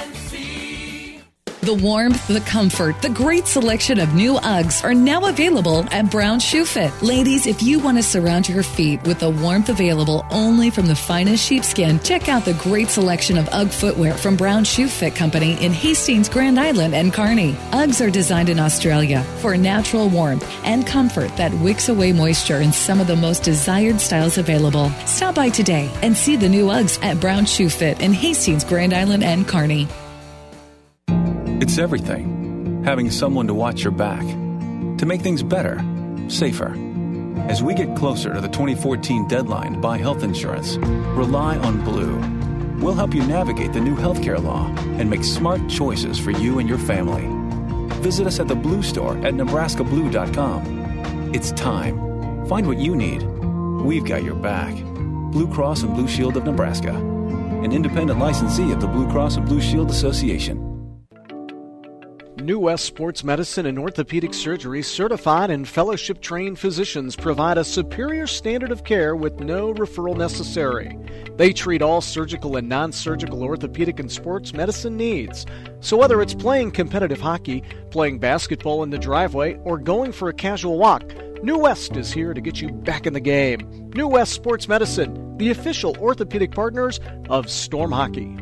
The warmth, the comfort, the great selection of new Uggs are now available at Brown Shoe Fit. Ladies, if you want to surround your feet with the warmth available only from the finest sheepskin, check out the great selection of Ugg footwear from Brown Shoe Fit Company in Hastings, Grand Island, and Kearney. Uggs are designed in Australia for natural warmth and comfort that wicks away moisture in some of the most desired styles available. Stop by today and see the new Uggs at Brown Shoe Fit in Hastings, Grand Island, and Kearney. It's everything. Having someone to watch your back. To make things better, safer. As we get closer to the 2014 deadline to buy health insurance, rely on Blue. We'll help you navigate the new healthcare law and make smart choices for you and your family. Visit us at the Blue Store at nebraskablue.com. It's time. Find what you need. We've got your back. Blue Cross and Blue Shield of Nebraska. An independent licensee of the Blue Cross and Blue Shield Association. New West Sports Medicine and Orthopedic Surgery certified and fellowship-trained physicians provide a superior standard of care with no referral necessary. They treat all surgical and non-surgical orthopedic and sports medicine needs. So whether it's playing competitive hockey, playing basketball in the driveway, or going for a casual walk, New West is here to get you back in the game. New West Sports Medicine, the official orthopedic partners of Storm Hockey.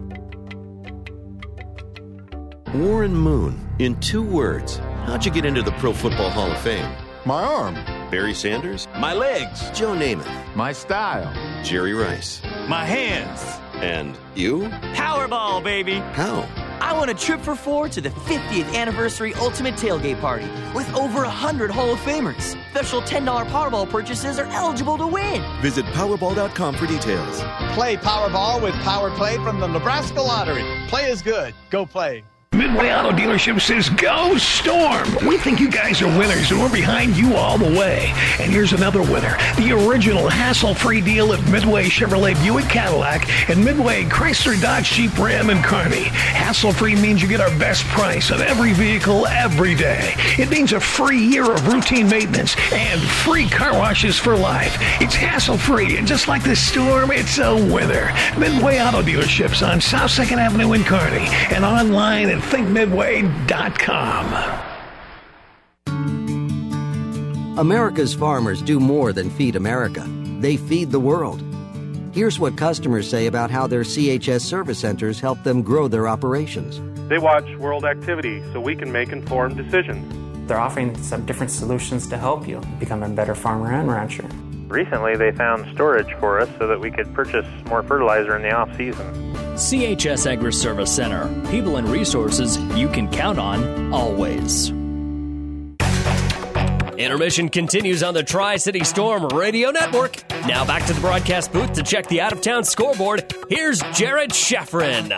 Warren Moon, in 2 words, how'd you get into the Pro Football Hall of Fame? My arm. Barry Sanders? My legs. Joe Namath? My style. Jerry Rice? My hands. And you? Powerball, baby. How? I won a trip for 4 to the 50th anniversary Ultimate Tailgate Party with over 100 Hall of Famers. Special $10 Powerball purchases are eligible to win. Visit Powerball.com for details. Play Powerball with Power Play from the Nebraska Lottery. Play is good. Go play. Midway Auto Dealership says, go Storm! We think you guys are winners, and we're behind you all the way. And here's another winner. The original hassle-free deal at Midway Chevrolet Buick Cadillac and Midway Chrysler Dodge Jeep Ram in Kearney. Hassle-free means you get our best price on every vehicle every day. It means a free year of routine maintenance and free car washes for life. It's hassle-free, and just like the Storm, it's a winner. Midway Auto Dealerships on South 2nd Avenue in Kearney and online at thinkmidway.com. America's farmers do more than feed America. They feed the world. Here's what customers say about how their CHS service centers help them grow their operations. They watch world activity so we can make informed decisions. They're offering some different solutions to help you become a better farmer and rancher. Recently, they found storage for us so that we could purchase more fertilizer in the off-season. CHS Agri-Service Center. People and resources you can count on always. Intermission continues on the Tri-City Storm Radio Network. Now back to the broadcast booth to check the out-of-town scoreboard. Here's Jared Scheffrin.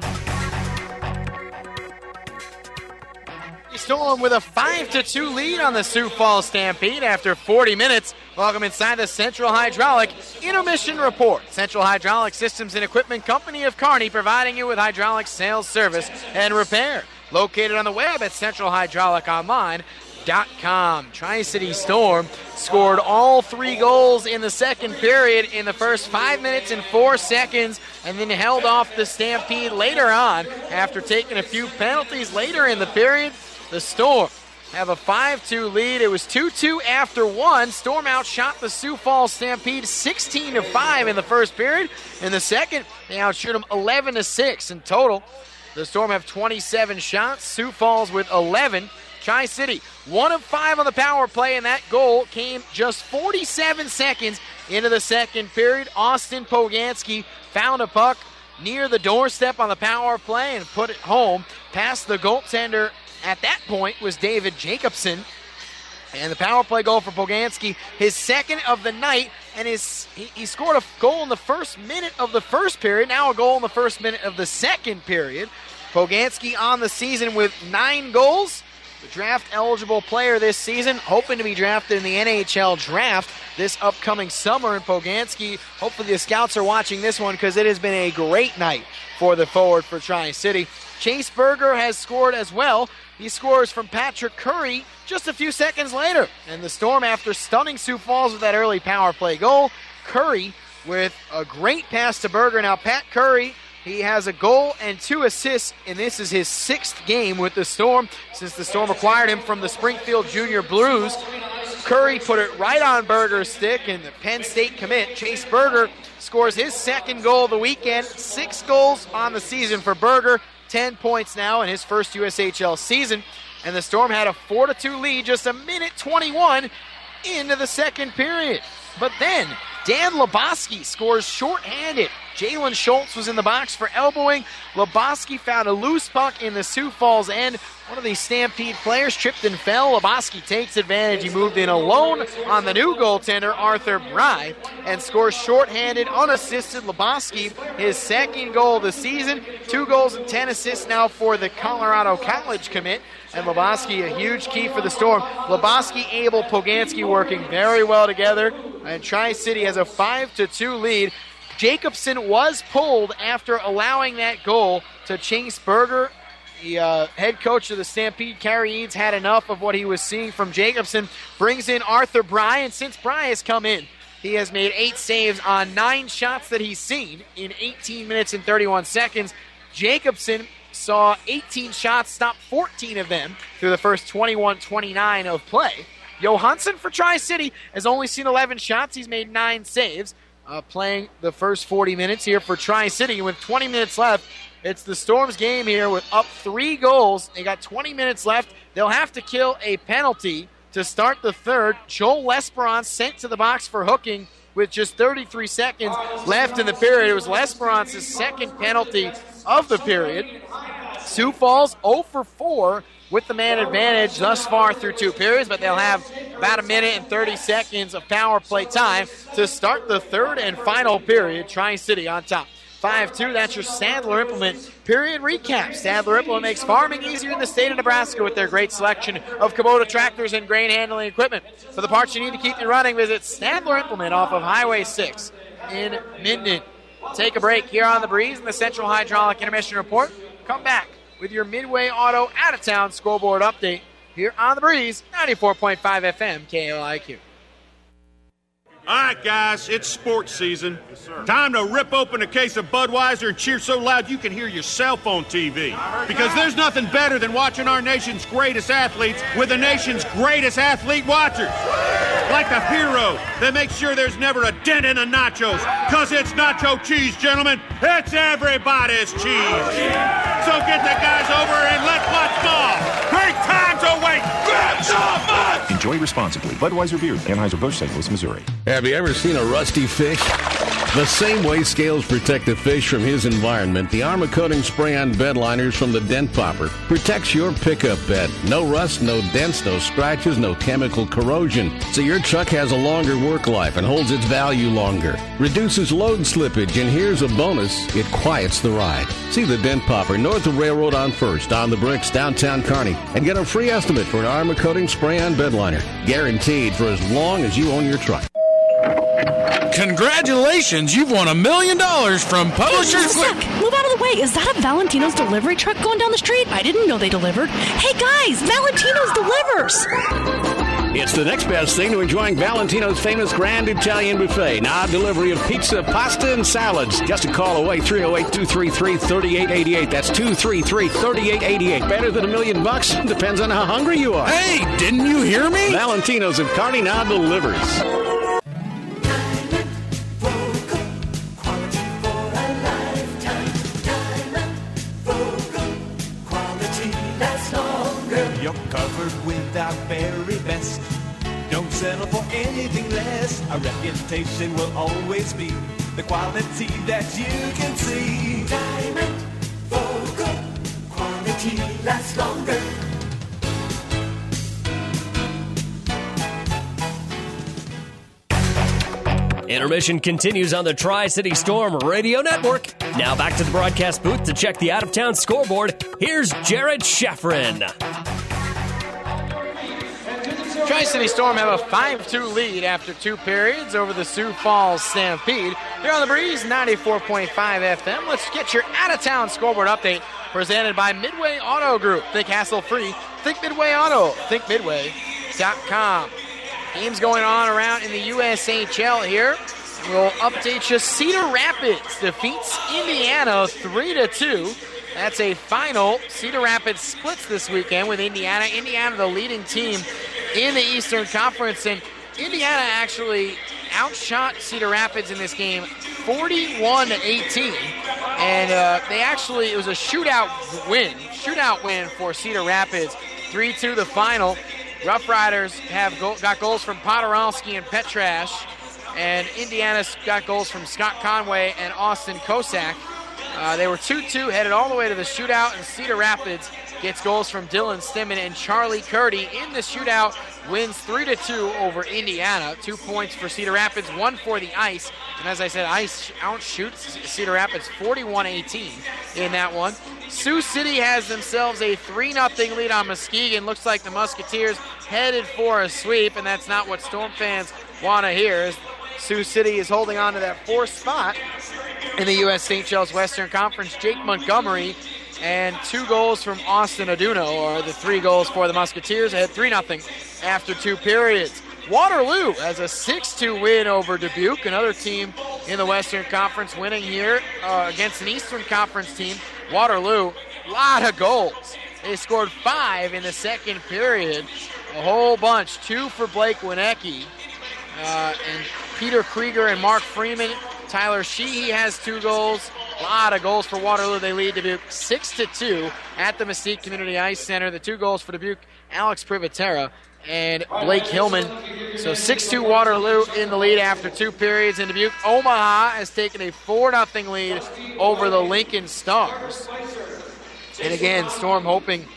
Storm with a 5-2 lead on the Sioux Falls Stampede after 40 minutes. Welcome inside the Central Hydraulic Intermission Report. Central Hydraulic Systems and Equipment Company of Kearney, providing you with hydraulic sales, service, and repair. Located on the web at centralhydrauliconline.com. Tri-City Storm scored all 3 goals in the second period in the first 5 minutes and 4 seconds, and then held off the Stampede later on after taking a few penalties later in the period. The Storm have a 5-2 lead. It was 2-2 after 1. Storm outshot the Sioux Falls Stampede 16-5 in the first period. In the second, they outshoot them 11-6 in total. The Storm have 27 shots. Sioux Falls with 11. Tri-City, 1 of 5 on the power play, and that goal came just 47 seconds into the second period. Austin Poganski found a puck near the doorstep on the power play and put it home past the goaltender. At that point was David Jacobson. And the power play goal for Poganski, his second of the night, and he scored a goal in the first minute of the first period, now a goal in the first minute of the second period. Poganski on the season with 9 goals. The draft-eligible player this season, hoping to be drafted in the NHL draft this upcoming summer. And Poganski, hopefully the scouts are watching this one because it has been a great night for the forward for Tri-City. Chase Berger has scored as well. He scores from Patrick Curry just a few seconds later. And the Storm, after stunning Sioux Falls with that early power play goal, Curry with a great pass to Berger. Now, Pat Curry, he has a goal and 2 assists, and this is his 6th game with the Storm since the Storm acquired him from the Springfield Junior Blues. Curry put it right on Berger's stick, and the Penn State commit, Chase Berger, scores his 2nd goal of the weekend. 6 goals on the season for Berger, 10 points now in his first USHL season. And the Storm had a 4-2 lead just a minute 21 into the second period. But then Dan Lebowski scores shorthanded. Jalen Schultz was in the box for elbowing. Lebowski found a loose puck in the Sioux Falls end. One of these Stampede players tripped and fell. Lebowski takes advantage. He moved in alone on the new goaltender, Arthur Bry, and scores shorthanded, unassisted. Lebowski, his 2nd goal of the season. 2 goals and 10 assists now for the Colorado College commit. And Lebowski, a huge key for the Storm. Lebowski, Abel, Poganski working very well together. And Tri-City has a 5-2 lead. Jacobson was pulled after allowing that goal to Chase Berger. The head coach of the Stampede, Kerry Eads, had enough of what he was seeing from Jacobson. Brings in Arthur Bry, and since Bry has come in, he has made 8 saves on 9 shots that he's seen in 18 minutes and 31 seconds. Jacobson saw 18 shots, stopped 14 of them through the first 21-29 of play. Johansson for Tri-City has only seen 11 shots. He's made 9 saves. Playing the first 40 minutes here for Tri-City. With 20 minutes left, it's the Storm's game here with up 3 goals. They got 20 minutes left. They'll have to kill a penalty to start the third. Joel Lesperance sent to the box for hooking with just 33 seconds left in the period. It was Lesperance's 2nd penalty of the period. Sioux Falls 0 for 4 with the man advantage thus far through 2 periods, but they'll have about a minute and 30 seconds of power play time to start the third and final period. Tri-City on top. 5-2, that's your Sadler Implement period recap. Sadler Implement makes farming easier in the state of Nebraska with their great selection of Kubota tractors and grain handling equipment. For the parts you need to keep you running, visit Sadler Implement off of Highway 6 in Minden. Take a break here on The Breeze in the Central Hydraulic Intermission Report. Come back with your Midway Auto out-of-town scoreboard update here on The Breeze, 94.5 FM, KLIQ. All right, guys, it's sports season. Yes, sir. Time to rip open a case of Budweiser and cheer so loud you can hear your cell phone TV. Because there's nothing better than watching our nation's greatest athletes with the nation's greatest athlete watchers. Like the hero that makes sure there's never a dent in the nachos. Because it's nacho cheese, gentlemen. It's everybody's cheese. So get the guys over and let's watch ball. Great times await. Grab some fun. Enjoy responsibly. Budweiser Beer, Anheuser-Busch, St. Louis, Missouri. Have you ever seen a rusty fish? The same way scales protect the fish from his environment, the Armor Coating Spray-On bed liners from the Dent Popper protects your pickup bed. No rust, no dents, no scratches, no chemical corrosion. So your truck has a longer work life and holds its value longer. Reduces load slippage, and here's a bonus, it quiets the ride. See the Dent Popper north of Railroad on 1st, on the Bricks, downtown Kearney, and get a free estimate for an Armor Coating Spray-On bed liner. Guaranteed for as long as you own your truck. Congratulations, you've won $1 million from Publishers. Hey, move out of the way. Is that a Valentino's delivery truck going down the street? I didn't know they delivered. Hey guys, Valentino's delivers. It's the next best thing to enjoying Valentino's famous Grand Italian Buffet. Now delivery of pizza, pasta, and salads. Just a call away, 308-233-3888. That's 233-3888. Better than $1 million? Depends on how hungry you are. Hey, didn't you hear me? Valentino's of Kearney now delivers. You're covered with our very best. Don't settle for anything less. Our reputation will always be the quality that you can see. Diamond Focal, quality lasts longer. Intermission continues on the Tri-City Storm Radio Network. Now back to the broadcast booth to check the out-of-town scoreboard. Here's Jared Scheffrin. Tri-City Storm have a 5-2 lead after 2 periods over the Sioux Falls Stampede. Here on the Breeze, 94.5 FM. Let's get your out-of-town scoreboard update presented by Midway Auto Group. Think hassle-free. Think Midway Auto. Think Midway.com. Games going on around in the USHL here. We'll update you. Cedar Rapids defeats Indiana 3-2. That's a final. Cedar Rapids splits this weekend with Indiana. Indiana, the leading team in the Eastern Conference, and Indiana actually outshot Cedar Rapids in this game 41-18. And it was a shootout win for Cedar Rapids. 3-2 the final. Rough Riders got goals from Podorowski and Petrash, and Indiana's got goals from Scott Conway and Austin Kosak. They were 2-2, headed all the way to the shootout, and Cedar Rapids gets goals from Dylan Stimmen and Charlie Curdy in the shootout, wins 3-2 over Indiana. 2 points for Cedar Rapids, 1 for the Ice. And as I said, Ice outshoots Cedar Rapids 41-18 in that one. Sioux City has themselves a 3-0 lead on Muskegon. Looks like the Musketeers headed for a sweep, and that's not what Storm fans want to hear. Sioux City is holding on to that 4th spot in the USHL's Western Conference. Jake Montgomery and 2 goals from Austin Aduno are the 3 goals for the Musketeers. Ahead 3-0 after 2 periods. Waterloo has a 6-2 win over Dubuque, another team in the Western Conference winning here against an Eastern Conference team. Waterloo, a lot of goals. They scored 5 in the second period, a whole bunch. 2 for Blake Wienecke, and Peter Krieger and Mark Freeman. Tyler Sheehy has 2 goals. A lot of goals for Waterloo. They lead Dubuque 6-2 at the Mesquite Community Ice Center. The 2 goals for Dubuque, Alex Privatera and Blake Hillman. So 6-2 Waterloo in the lead after 2 periods in Dubuque. Omaha has taken a 4-0 lead over the Lincoln Stars. And again, Storm hoping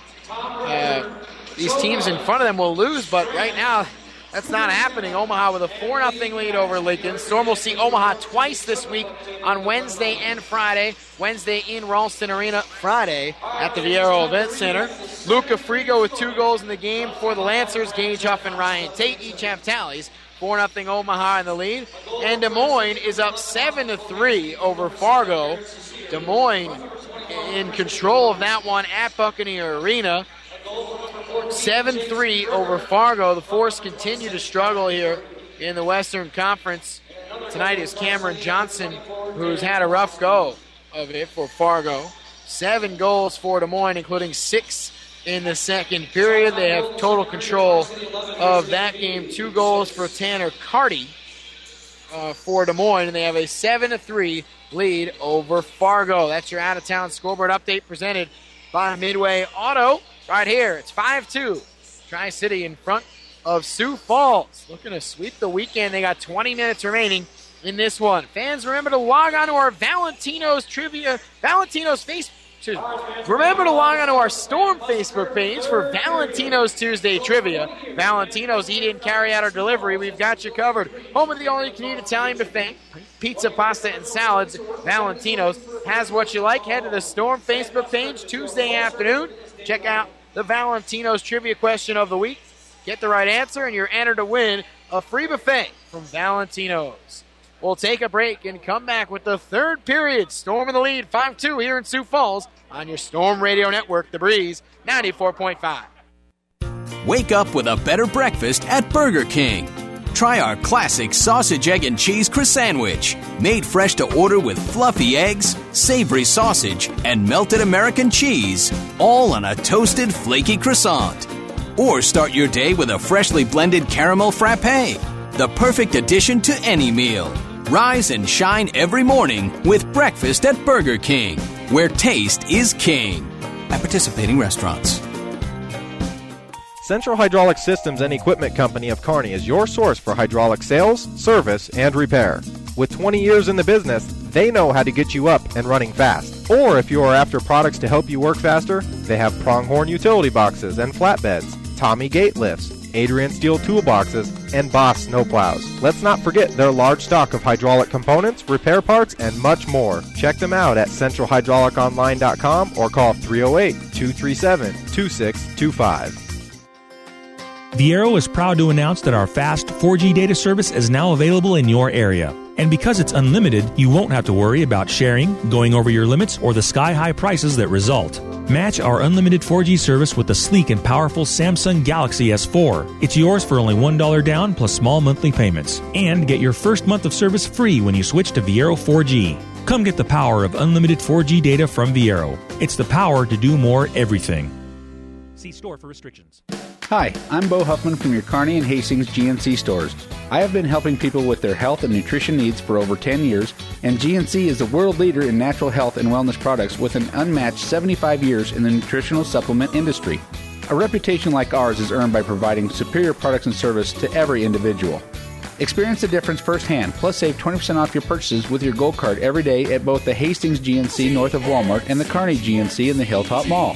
these teams in front of them will lose, but right now that's not happening. Omaha with a 4-0 lead over Lincoln. Storm will see Omaha twice this week on Wednesday and Friday. Wednesday in Ralston Arena, Friday at the Viero Event Center. Luca Frigo with 2 goals in the game for the Lancers. Gage Huff and Ryan Tate each have tallies. 4-0 Omaha in the lead. And Des Moines is up 7-3 over Fargo. Des Moines in control of that one at Buccaneer Arena. 7-3 over Fargo. The Force continue to struggle here in the Western Conference. Tonight is Cameron Johnson, who's had a rough go of it for Fargo. 7 goals for Des Moines, including 6 in the second period. They have total control of that game. 2 goals for Tanner Carty for Des Moines, and they have a 7-3 lead over Fargo. That's your out-of-town scoreboard update presented by Midway Auto. Right here, it's 5-2. Tri-City in front of Sioux Falls. Looking to sweep the weekend. They got 20 minutes remaining in this one. Fans, remember to log on to our Valentino's Trivia, remember to log on to our Storm Facebook page for Valentino's Tuesday Trivia. Valentino's eat-in, carry-out, or delivery. We've got you covered. Home of the all-you-can-eat Italian buffet. Pizza, pasta, and salads. Valentino's has what you like. Head to the Storm Facebook page Tuesday afternoon. Check out the Valentino's Trivia question of the week. Get the right answer, and you're entered to win a free buffet from Valentino's. We'll take a break and come back with the 3rd period. Storm in the lead, 5-2 here in Sioux Falls on your Storm Radio Network, The Breeze, 94.5. Wake up with a better breakfast at Burger King. Try our classic sausage, egg, and cheese croissant, made fresh to order with fluffy eggs, savory sausage, and melted American cheese, all on a toasted, flaky croissant. Or start your day with a freshly blended caramel frappe, the perfect addition to any meal. Rise and shine every morning with breakfast at Burger King, where taste is king. At participating restaurants. Central Hydraulic Systems and Equipment Company of Kearney is your source for hydraulic sales, service, and repair. With 20 years in the business, they know how to get you up and running fast. Or if you are after products to help you work faster, they have Pronghorn utility boxes and flatbeds, Tommy gate lifts, Adrian Steel toolboxes, and Boss snowplows. Let's not forget their large stock of hydraulic components, repair parts, and much more. Check them out at centralhydrauliconline.com or call 308-237-2625. Viero is proud to announce that our fast 4G data service is now available in your area. And because it's unlimited, you won't have to worry about sharing, going over your limits, or the sky-high prices that result. Match our unlimited 4G service with the sleek and powerful Samsung Galaxy S4. It's yours for only $1 down plus small monthly payments. And get your first month of service free when you switch to Viero 4G. Come get the power of unlimited 4G data from Viero. It's the power to do more everything. See store for restrictions. Hi, I'm Bo Huffman from your Kearney and Hastings GNC stores. I have been helping people with their health and nutrition needs for over 10 years, and GNC is the world leader in natural health and wellness products with an unmatched 75 years in the nutritional supplement industry. A reputation like ours is earned by providing superior products and service to every individual. Experience the difference firsthand, plus save 20% off your purchases with your Gold Card every day at both the Hastings GNC north of Walmart and the Kearney GNC in the Hilltop Mall.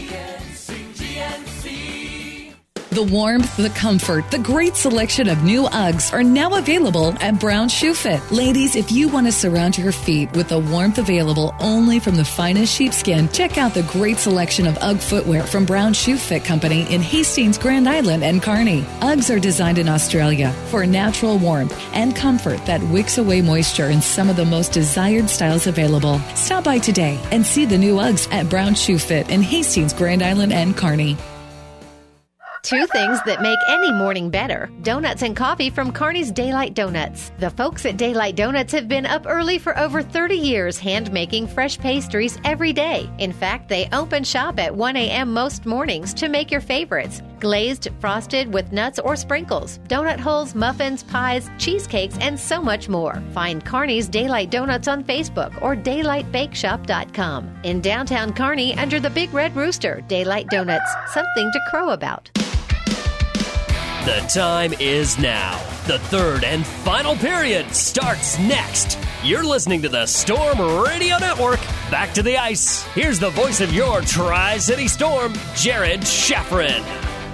The warmth, the comfort, the great selection of new Uggs are now available at Brown Shoe Fit. Ladies, if you want to surround your feet with the warmth available only from the finest sheepskin, check out the great selection of Ugg footwear from Brown Shoe Fit Company in Hastings, Grand Island, and Kearney. Uggs are designed in Australia for natural warmth and comfort that wicks away moisture in some of the most desired styles available. Stop by today and see the new Uggs at Brown Shoe Fit in Hastings, Grand Island, and Kearney. Two things that make any morning better. Donuts and coffee from Kearney's Daylight Donuts. The folks at Daylight Donuts have been up early for over 30 years hand-making fresh pastries every day. In fact, they open shop at 1 a.m. most mornings to make your favorites. Glazed, frosted with nuts or sprinkles, donut holes, muffins, pies, cheesecakes, and so much more. Find Kearney's Daylight Donuts on Facebook or daylightbakeshop.com. In downtown Kearney, under the Big Red Rooster, Daylight Donuts, something to crow about. The time is now. The third and final period starts next. You're listening to the Storm Radio Network. Back to the ice. Here's the voice of your Tri-City Storm, Jared Schafrin.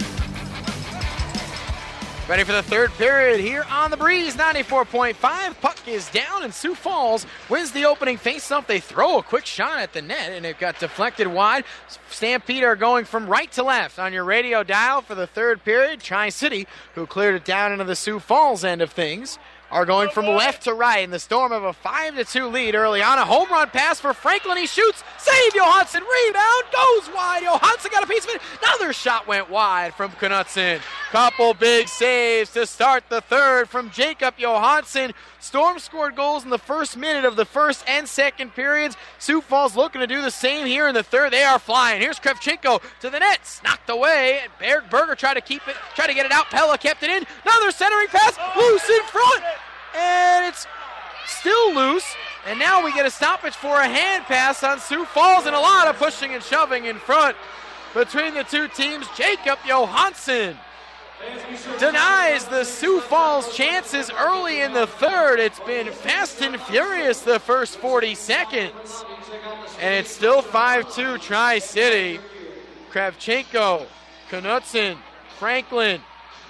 Ready for the third period here on the Breeze, 94.5. Puck is down, and Sioux Falls wins the opening faceoff. They throw a quick shot at the net, and it got deflected wide. Stampede are going from right to left on your radio dial for the third period. Tri-City, who cleared it down into the Sioux Falls end of things, are going from left to right in the Storm of a 5-2 lead early on. A home run pass for Franklin. He shoots. Save Johansson. Rebound. Goes wide. Johansson got a piece of it. Another shot went wide from Knutson. Couple big saves to start the third from Jacob Johansson. Storm scored goals in the first minute of the first and second periods. Sioux Falls looking to do the same here in the third. They are flying. Here's Kravchenko to the net. Knocked away. And Berger tried to get it out. Pella kept it in. Another centering pass. Loose in front. And it's still loose. And now we get a stoppage for a hand pass on Sioux Falls, and a lot of pushing and shoving in front between the two teams. Jacob Johansson denies the Sioux Falls chances early in the third. It's been fast and furious the first 40 seconds. And it's still 5-2 Tri-City. Kravchenko, Knutson, Franklin.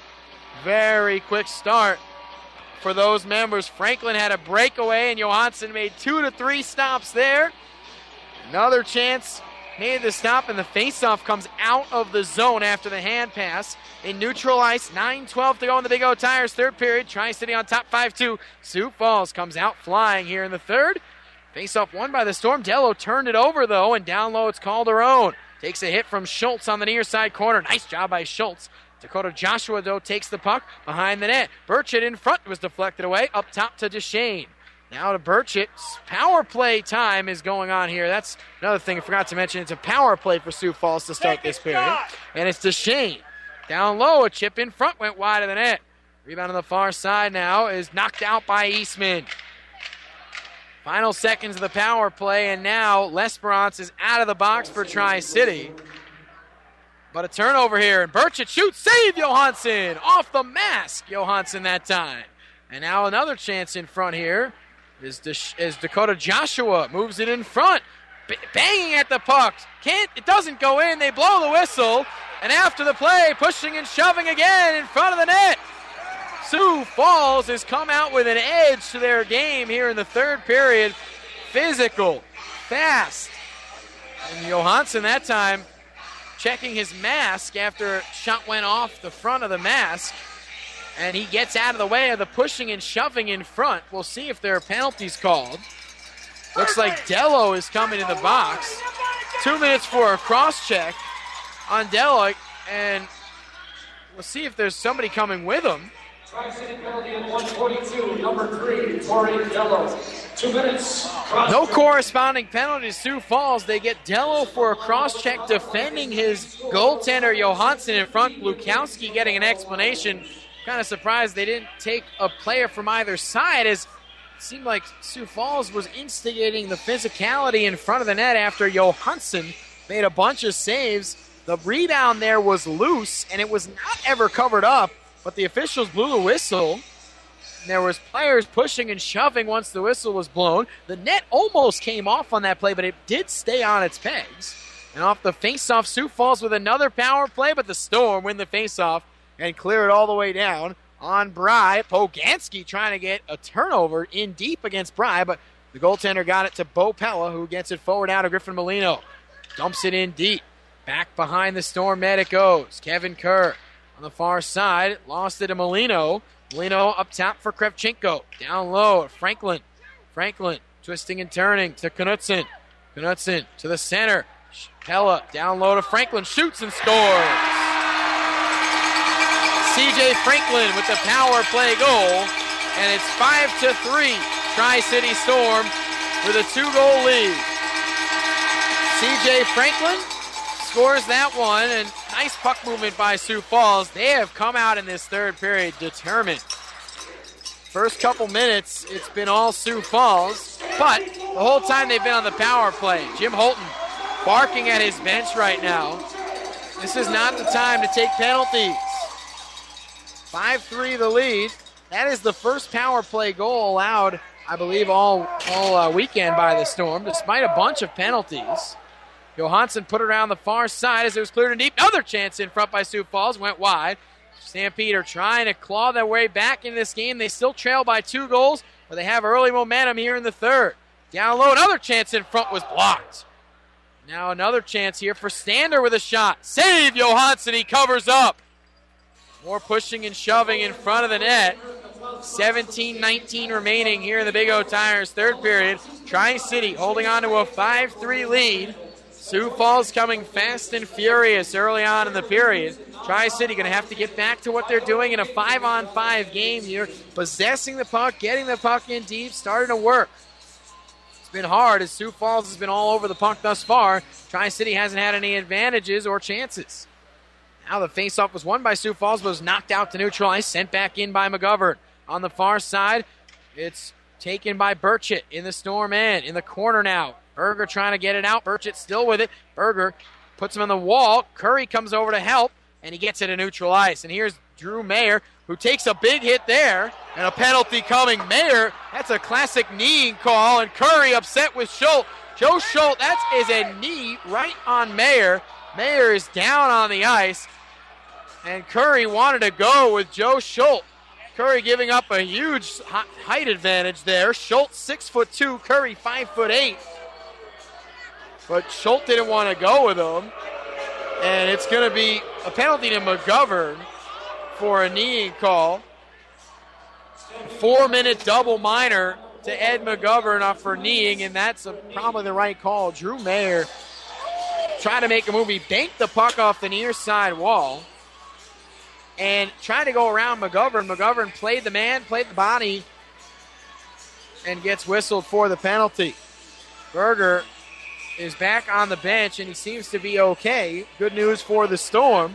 Very quick start for those members. Franklin had a breakaway, and Johansson made 2 to 3 stops there. Another chance, made the stop, and the faceoff comes out of the zone after the hand pass. In neutral ice, 9:12 to go in the Big O Tires third period. Tri-City on top 5-2. Sioux Falls comes out flying here in the third. Faceoff won by the Storm. Dello turned it over, though, and down low it's Calderon. Takes a hit from Schultz on the near side corner. Nice job by Schultz. Dakota Joshua, though, takes the puck behind the net. Burchett in front was deflected away. Up top to Duchesne. Now to Burchett. Power play time is going on here. That's another thing I forgot to mention. It's a power play for Sioux Falls to start this period. And it's Duchesne. Down low, a chip in front went wide of the net. Rebound on the far side now is knocked out by Eastman. Final seconds of the power play, and now L'Esperance is out of the box for Tri-City. But a turnover here, and Burchett shoots. Save Johansson. Off the mask, Johansson that time. And now another chance in front here is Dakota Joshua. Moves it in front. Banging at the puck. It doesn't go in. They blow the whistle. And after the play, pushing and shoving again in front of the net. Sioux Falls has come out with an edge to their game here in the third period. Physical, fast. And Johansson that time checking his mask after a shot went off the front of the mask. And he gets out of the way of the pushing and shoving in front. We'll see if there are penalties called. Looks like Dello is coming in the box. 2 minutes for a cross-check on Dello. And we'll see if there's somebody coming with him. Tri-City penalty at 142, number 3, Torrey Dello. 2 minutes. No corresponding penalty to Sioux Falls. They get Dello for a cross-check defending his goaltender Johansson in front. Lukowski getting an explanation. Kind of surprised they didn't take a player from either side, as it seemed like Sioux Falls was instigating the physicality in front of the net after Johansson made a bunch of saves. The rebound there was loose, and it was not ever covered up, but the officials blew the whistle. And there was players pushing and shoving once the whistle was blown. The net almost came off on that play, but it did stay on its pegs. And off the faceoff, Sioux Falls with another power play, but the Storm win the faceoff and clear it all the way down on Bry. Poganski trying to get a turnover in deep against Bry, but the goaltender got it to Bo Pella, who gets it forward out to Griffin Molino. Dumps it in deep. Back behind the Storm net it goes. Kevin Kerr on the far side. Lost it to Molino. Molino up top for Krevchenko. Down low, Franklin. Franklin twisting and turning to Knutson. Knutson to the center. Pella down low to Franklin. Shoots and scores. C.J. Franklin with the power play goal, and it's 5-3. Tri-City Storm with a 2-goal lead. C.J. Franklin scores that one, and nice puck movement by Sioux Falls. They have come out in this third period determined. First couple minutes, it's been all Sioux Falls, but the whole time they've been on the power play. Jim Holton barking at his bench right now. This is not the time to take penalties. 5-3 the lead. That is the first power play goal allowed, I believe, all weekend by the Storm, despite a bunch of penalties. Johansson put it around the far side as it was cleared in deep. Another chance in front by Sioux Falls. Went wide. Stampede are trying to claw their way back in this game. They still trail by 2 goals, but they have early momentum here in the third. Down low, another chance in front was blocked. Now another chance here for Stander with a shot. Save Johansson, he covers up. More pushing and shoving in front of the net. 17-19 remaining here in the Big O Tires third period. Tri-City holding on to a 5-3 lead. Sioux Falls coming fast and furious early on in the period. Tri-City going to have to get back to what they're doing in a 5-on-5 game here. Possessing the puck, getting the puck in deep, starting to work. It's been hard as Sioux Falls has been all over the puck thus far. Tri-City hasn't had any advantages or chances. Now the faceoff was won by Sioux Falls, but was knocked out to neutral ice, sent back in by McGovern. On the far side, it's taken by Burchett in the Storm end. In the corner now, Berger trying to get it out. Burchett still with it. Berger puts him on the wall. Curry comes over to help, and he gets it to neutral ice. And here's Drew Mayer, who takes a big hit there, and a penalty coming. Mayer, that's a classic kneeing call, and Curry upset with Schultz. Joe Schultz, that is a knee right on Mayer. Mayer is down on the ice. And Curry wanted to go with Joe Schultz. Curry giving up a huge height advantage there. Schultz 6'2", Curry 5'8". But Schultz didn't want to go with him. And it's going to be a penalty to McGovern for a kneeing call. 4-minute double minor to Ed McGovern for kneeing, and that's probably the right call. Drew Mayer tried to make a move. He banked the puck off the near side wall and trying to go around McGovern. McGovern played the man, played the body, and gets whistled for the penalty. Berger is back on the bench, and he seems to be okay. Good news for the Storm.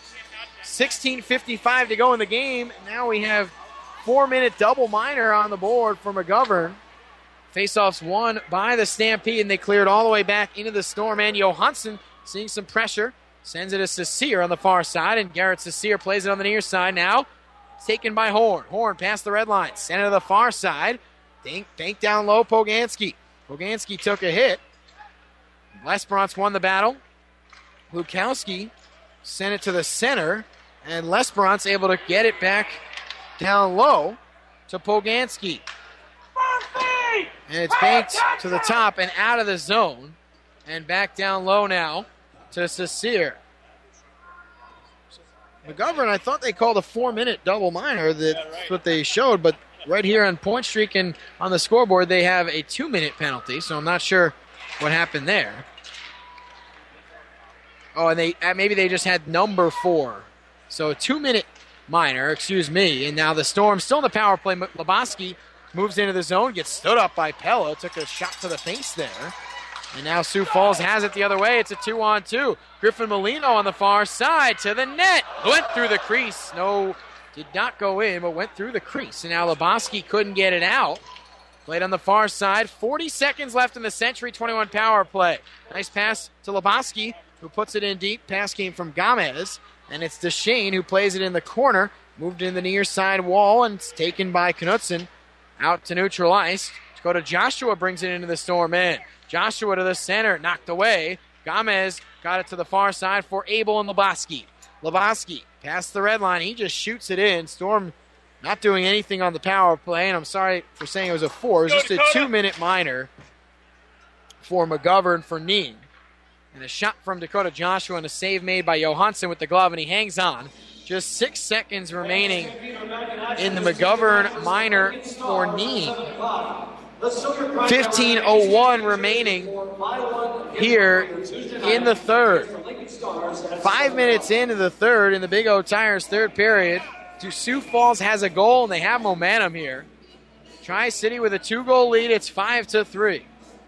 16:55 to go in the game. Now we have 4-minute double minor on the board for McGovern. Faceoffs won by the Stampede, and they cleared all the way back into the Storm. And Johansson seeing some pressure. Sends it to Cecere on the far side, and Garrett Cecere plays it on the near side now. Taken by Horn. Horn past the red line. Sent it to the far side. Bank down low, Poganski. Poganski took a hit. Lesperance won the battle. Lukowski send it to the center, and Lesperance able to get it back down low to Poganski. And it's banked to the top and out of the zone, and back down low now to Saucier. McGovern, I thought they called a 4-minute double minor. That's what they showed, but right here on Point Streak and on the scoreboard, they have a 2-minute penalty, so I'm not sure what happened there. Oh, and maybe they just had number 4. So a 2-minute minor, and now the Storm still in the power play. Lebowski moves into the zone, gets stood up by Pella, took a shot to the face there. And now Sioux Falls has it the other way. It's a 2-on-2. Griffin Molino on the far side to the net. Went through the crease. No, did not go in, but went through the crease. And now Lebowski couldn't get it out. Played on the far side. 40 seconds left in the Century 21 power play. Nice pass to Lebowski, who puts it in deep. Pass came from Gomez. And it's DeShane who plays it in the corner. Moved in the near side wall, and it's taken by Knutson. Out to neutral ice. Dakota Joshua brings it into the Storm end. Joshua to the center, knocked away. Gomez got it to the far side for Abel and Lebowski. Lebowski past the red line. He just shoots it in. Storm not doing anything on the power play, and I'm sorry for saying it was a 4. It was just a 2-minute minor for McGovern for Neem. And a shot from Dakota Joshua and a save made by Johansson with the glove, and he hangs on. Just 6 seconds remaining in the McGovern minor for Neem. 15:01 remaining here in the third. 5 minutes into the third in the Big O Tires third period. Sioux Falls has a goal, and they have momentum here. Tri-City with a 2-goal lead. It's 5-3.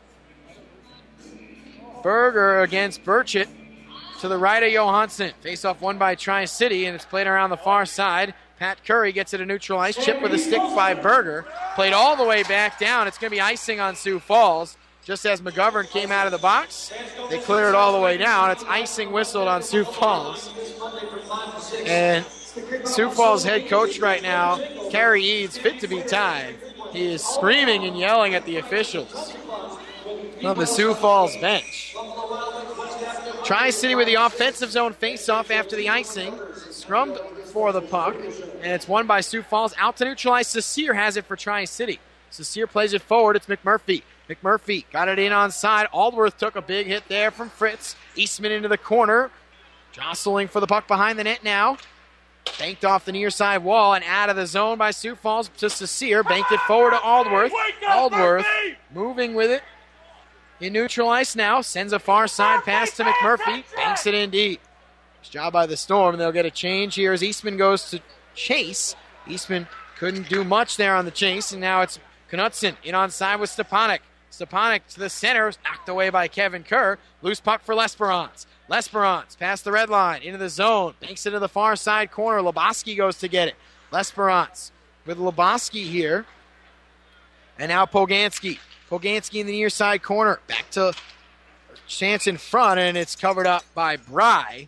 Berger against Burchett to the right of Johansson. Face-off won by Tri-City, and it's played around the far side. Pat Curry gets it a neutral ice. Chip with a stick by Berger. Played all the way back down. It's going to be icing on Sioux Falls. Just as McGovern came out of the box, they clear it all the way down. It's icing whistled on Sioux Falls. And Sioux Falls head coach right now, Kerry Eads, fit to be tied. He is screaming and yelling at the officials on the Sioux Falls bench. Tri-City with the offensive zone face-off after the icing. Scrummed for the puck, and it's won by Sioux Falls. Out to neutralize. Saucier has it for Tri-City. Saucier plays it forward. It's McMurphy. McMurphy got it in onside. Aldworth took a big hit there from Fritz. Eastman into the corner. Jostling for the puck behind the net now. Banked off the near side wall and out of the zone by Sioux Falls to Saucier. Banked it forward to Aldworth. Aldworth moving with it in neutral ice now. Sends a far side pass to McMurphy. Banks it in deep. Nice job by the Storm, and they'll get a change here as Eastman goes to chase. Eastman couldn't do much there on the chase, and now it's Knutson in onside with Stepanek. Stepanek to the center, knocked away by Kevin Kerr. Loose puck for Lesperance. Lesperance past the red line, into the zone. Banks it to the far side corner. Lebowski goes to get it. Lesperance with Lebowski here. And now Poganski. Poganski in the near side corner. Back to chance in front, and it's covered up by Bry.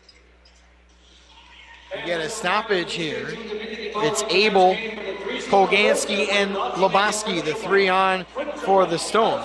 We get a stoppage here. It's Abel, Poganski, and Lebowski, the 3 on for the Storm.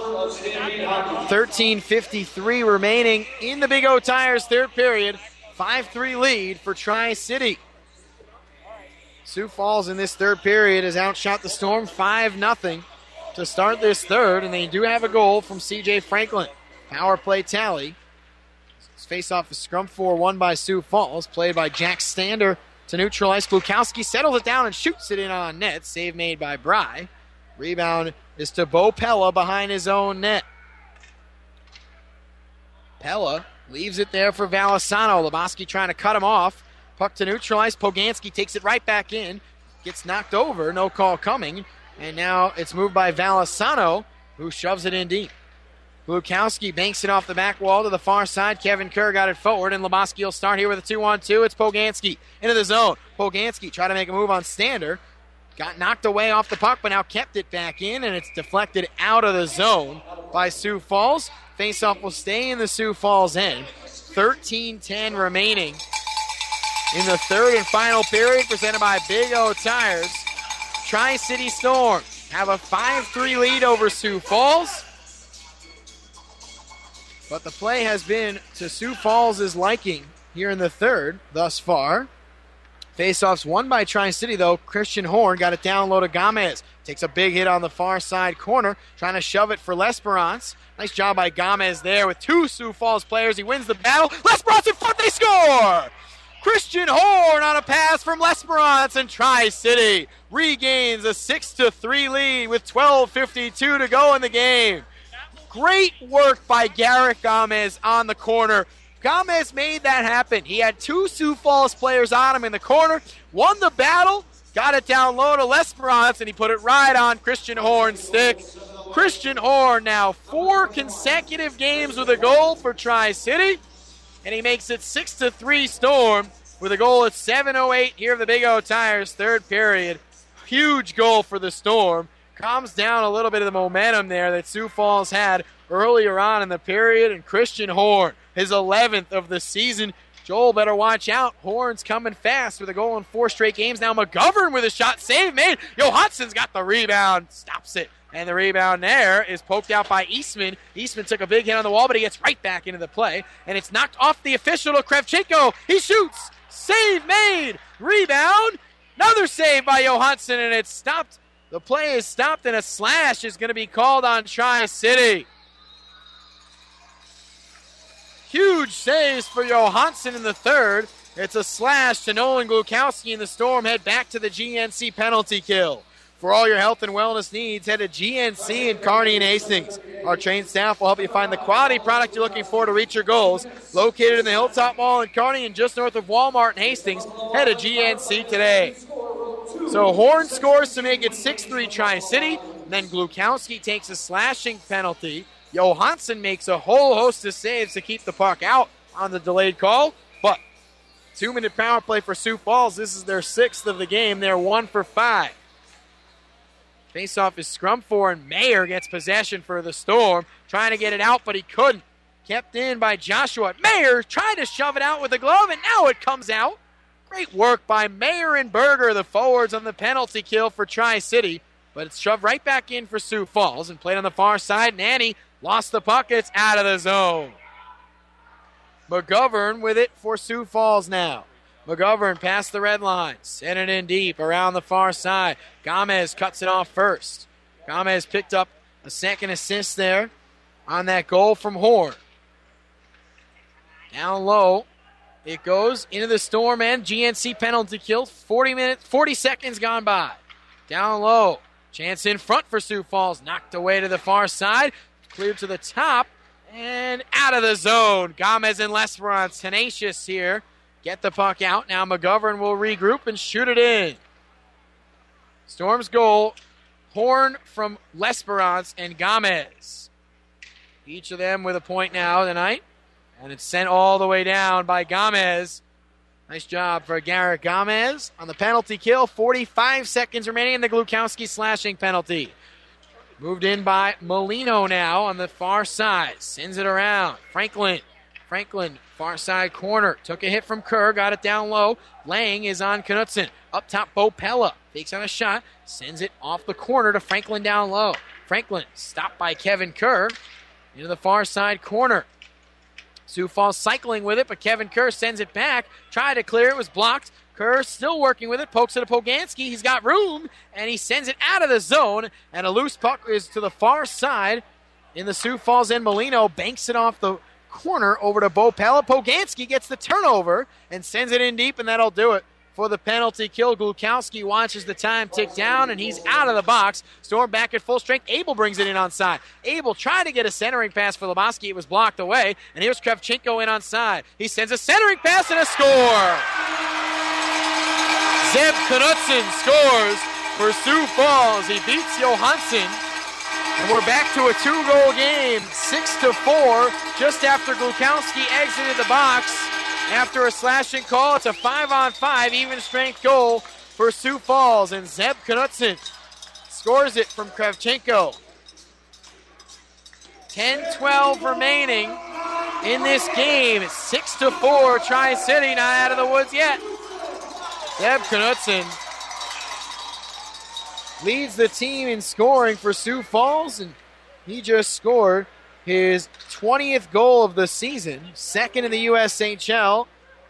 13:53 remaining in the Big O Tires third period. 5-3 lead for Tri-City. Sioux Falls in this third period has outshot the Storm 5-0 to start this third, and they do have a goal from C.J. Franklin. Power play tally. Face-off is scrum 4-1 by Sioux Falls, played by Jack Stander to neutral ice. Glukowski settles it down and shoots it in on net. Save made by Bry. Rebound is to Bo Pella behind his own net. Pella leaves it there for Valisano. Lebowski trying to cut him off. Puck to neutral ice. Poganski takes it right back in. Gets knocked over. No call coming. And now it's moved by Valisano, who shoves it in deep. Glukowski banks it off the back wall to the far side. Kevin Kerr got it forward, and Lebowski will start here with a 2-on-2. It's Poganski into the zone. Poganski tried to make a move on Stander. Got knocked away off the puck, but now kept it back in, and it's deflected out of the zone by Sioux Falls. Faceoff will stay in the Sioux Falls end. 13:10 remaining in the third and final period, presented by Big O Tires. Tri-City Storm have a 5-3 lead over Sioux Falls. But the play has been to Sioux Falls' liking here in the third thus far. Faceoffs won by Tri-City, though. Christian Horn got it down low to Gomez. Takes a big hit on the far side corner, trying to shove it for L'Esperance. Nice job by Gomez there with two Sioux Falls players. He wins the battle. L'Esperance in front, they score! Christian Horn on a pass from L'Esperance, and Tri-City regains a 6-3 lead with 12:52 to go in the game. Great work by Garrett Gomez on the corner. Gomez made that happen. He had two Sioux Falls players on him in the corner, won the battle, got it down low to L'Esperance, and he put it right on Christian Horn's stick. Christian Horn now 4 consecutive games with a goal for Tri-City, and he makes it 6-3 Storm with a goal at 7:08 here of the Big O Tires third period. Huge goal for the Storm. Calms down a little bit of the momentum there that Sioux Falls had earlier on in the period, and Christian Horn, his 11th of the season. Joel better watch out. Horn's coming fast with a goal in 4 straight games. Now McGovern with a shot, save made. Johansson's got the rebound, stops it. And the rebound there is poked out by Eastman. Eastman took a big hit on the wall, but he gets right back into the play. And it's knocked off the official to Kravchenko. He shoots. Save made. Rebound. Another save by Johansson, and it's stopped. The play is stopped, and a slash is going to be called on Tri-City. Huge saves for Johansson in the third. It's a slash to Nolan Glukowski, and the Storm head back to the GNC penalty kill. For all your health and wellness needs, head to GNC in Kearney and Hastings. Our trained staff will help you find the quality product you're looking for to reach your goals. Located in the Hilltop Mall in Kearney and just north of Walmart in Hastings, head to GNC today. So Horn scores to make it 6-3 Tri-City. Then Glukowski takes a slashing penalty. Johansson makes a whole host of saves to keep the puck out on the delayed call. But 2-minute power play for Sioux Falls. This is their 6th of the game. They're 1 for 5. Face-off is scrum for, and Mayer gets possession for the Storm. Trying to get it out, but he couldn't. Kept in by Joshua. Mayer tried to shove it out with a glove, and now it comes out. Great work by Mayer and Berger, the forwards, on the penalty kill for Tri-City. But it's shoved right back in for Sioux Falls and played on the far side. Nanny lost the puck. It's out of the zone. McGovern with it for Sioux Falls now. McGovern past the red line. Sent it in deep around the far side. Gomez cuts it off first. Gomez picked up a second assist there on that goal from Horn. Down low. It goes into the Storm and GNC penalty kill. 40 seconds gone by. Down low. Chance in front for Sioux Falls. Knocked away to the far side. Cleared to the top. And out of the zone. Gomez and L'Esperance tenacious here. Get the puck out. Now McGovern will regroup and shoot it in. Storm's goal. Horn from L'Esperance and Gomez. Each of them with a point now tonight. And it's sent all the way down by Gomez. Nice job for Garrett Gomez on the penalty kill. 45 seconds remaining in the Glukowski slashing penalty. Moved in by Molino now on the far side. Sends it around. Franklin, far side corner. Took a hit from Kerr. Got it down low. Lang is on Knutson. Up top, Bo Pella. Takes on a shot. Sends it off the corner to Franklin down low. Franklin stopped by Kevin Kerr. Into the far side corner. Sioux Falls cycling with it, but Kevin Kerr sends it back. Tried to clear it, was blocked. Kerr still working with it, pokes it to Poganski. He's got room, and he sends it out of the zone. And a loose puck is to the far side in the Sioux Falls end. Molino banks it off the corner over to Bo Pella. Poganski gets the turnover and sends it in deep, and that'll do it for the penalty kill. Glukowski watches the time tick down, and he's out of the box. Storm back at full strength. Abel brings it in onside. Abel tried to get a centering pass for Lebowski. It was blocked away, and here's Kravchenko in onside. He sends a centering pass and a score. Zeb Knutson scores for Sioux Falls. He beats Johansson, and we're back to a 2-goal game, 6-4, just after Glukowski exited the box. After a slashing call, it's a 5-on-5 even strength goal for Sioux Falls, and Zeb Knutson scores it from Kravchenko. 10-12 remaining in this game. It's 6-4, Tri-City not out of the woods yet. Zeb Knutson leads the team in scoring for Sioux Falls, and he just scored his 20th goal of the season, second in the USHL,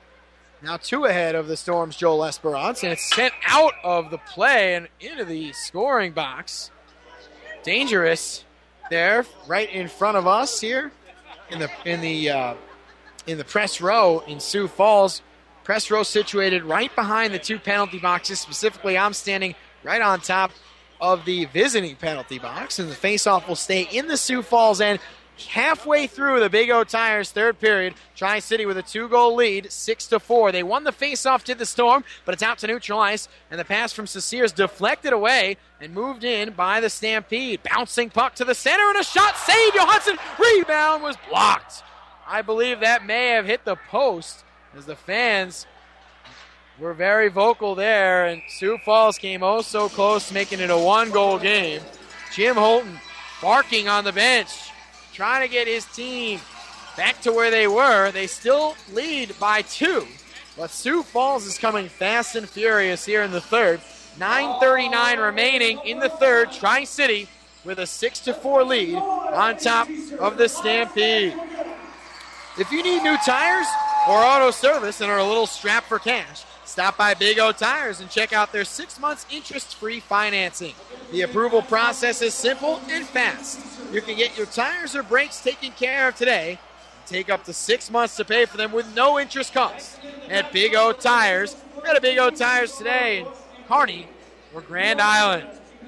Now 2 ahead of the Storm's Joel Esperance, and it's sent out of the play and into the scoring box. Dangerous there, right in front of us here in the press row in Sioux Falls. Press row situated right behind the 2 penalty boxes. Specifically, I'm standing right on top of the visiting penalty box, and the faceoff will stay in the Sioux Falls end. Halfway through the Big O Tires third period, Tri-City with a 2-goal lead, 6-4. They won the faceoff to the Storm, but it's out to neutral ice, and the pass from Saucier is deflected away and moved in by the Stampede. Bouncing puck to the center, and a shot saved. Johansson, rebound was blocked. I believe that may have hit the post as the fans were very vocal there, and Sioux Falls came oh so close, making it a 1-goal game. Jim Holton barking on the bench, trying to get his team back to where they were. They still lead by 2, but Sioux Falls is coming fast and furious here in the third. 9:39 remaining in the third. Tri-City with a 6-4 lead on top of the Stampede. If you need new tires or auto service and are a little strapped for cash, stop by Big O Tires and check out their 6 months interest-free financing. The approval process is simple and fast. You can get your tires or brakes taken care of today and take up to 6 months to pay for them with no interest costs at Big O Tires. We're at a Big O Tires today in Kearney or Grand Island.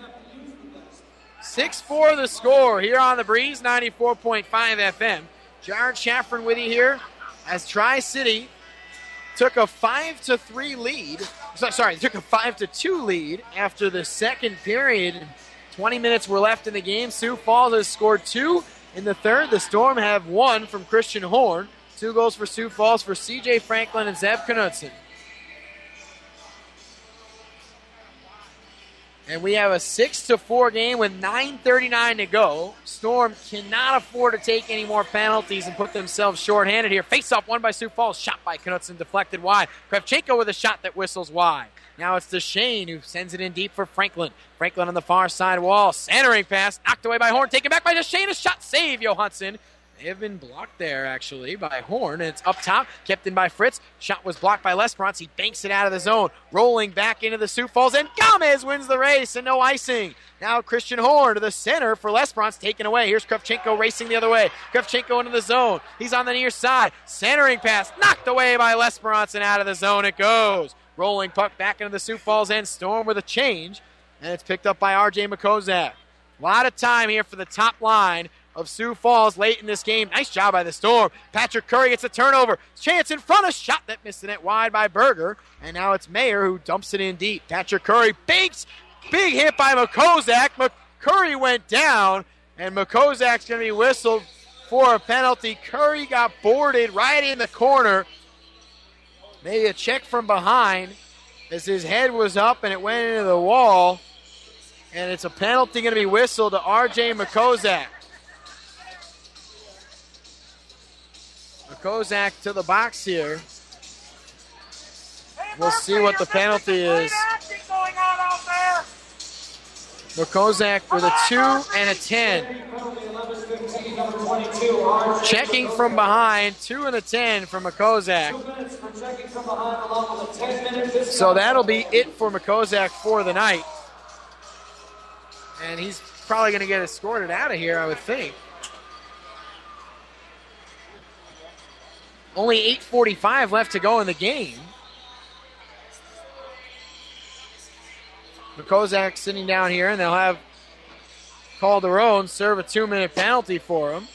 6-4 the score here on the Breeze, 94.5 FM. Jared Shaffron with you here as Tri-City took a 5-3 lead. Took a 5-2 lead after the second period. 20 minutes were left in the game. Sioux Falls has scored 2 in the third. The Storm have 1 from Christian Horn. 2 goals for Sioux Falls for C.J. Franklin and Zeb Knudsen. And we have a 6-4 game with 9:39 to go. Storm cannot afford to take any more penalties and put themselves shorthanded here. Face-off won by Sioux Falls. Shot by Knudsen, deflected wide. Kravchenko with a shot that whistles wide. Now it's DeShane who sends it in deep for Franklin. Franklin on the far side wall. Centering pass, knocked away by Horn. Taken back by DeShane. A shot save, Johansson. They have been blocked there, actually, by Horn. And it's up top, kept in by Fritz. Shot was blocked by Lesperance. He banks it out of the zone. Rolling back into the Sioux Falls. And Gomez wins the race and no icing. Now Christian Horn to the center for Lesperance, taken away. Here's Kravchenko racing the other way. Kravchenko into the zone. He's on the near side. Centering pass, knocked away by Lesperance, and out of the zone it goes. Rolling puck back into the Sioux Falls end. Storm with a change. And it's picked up by R.J. Makozak. A lot of time here for the top line of Sioux Falls late in this game. Nice job by the Storm. Patrick Curry gets a turnover. Chance in front, a shot that missed the net wide by Berger. And now it's Mayer who dumps it in deep. Patrick Curry banks. Big hit by Makozak. Curry went down, and Makozak's going to be whistled for a penalty. Curry got boarded right in the corner. Maybe a check from behind as his head was up and it went into the wall. And it's a penalty going to be whistled to R.J. Makozak. Makozak to the box here. We'll see what the penalty is. Makozak with a 2 and a 10. Checking from behind, 2 and a 10 from Makozak. So that'll be it for Makozak for the night. And he's probably going to get escorted out of here, I would think. Only 8:45 left to go in the game. Makozak sitting down here, and they'll have Calderon serve a 2-minute penalty for him.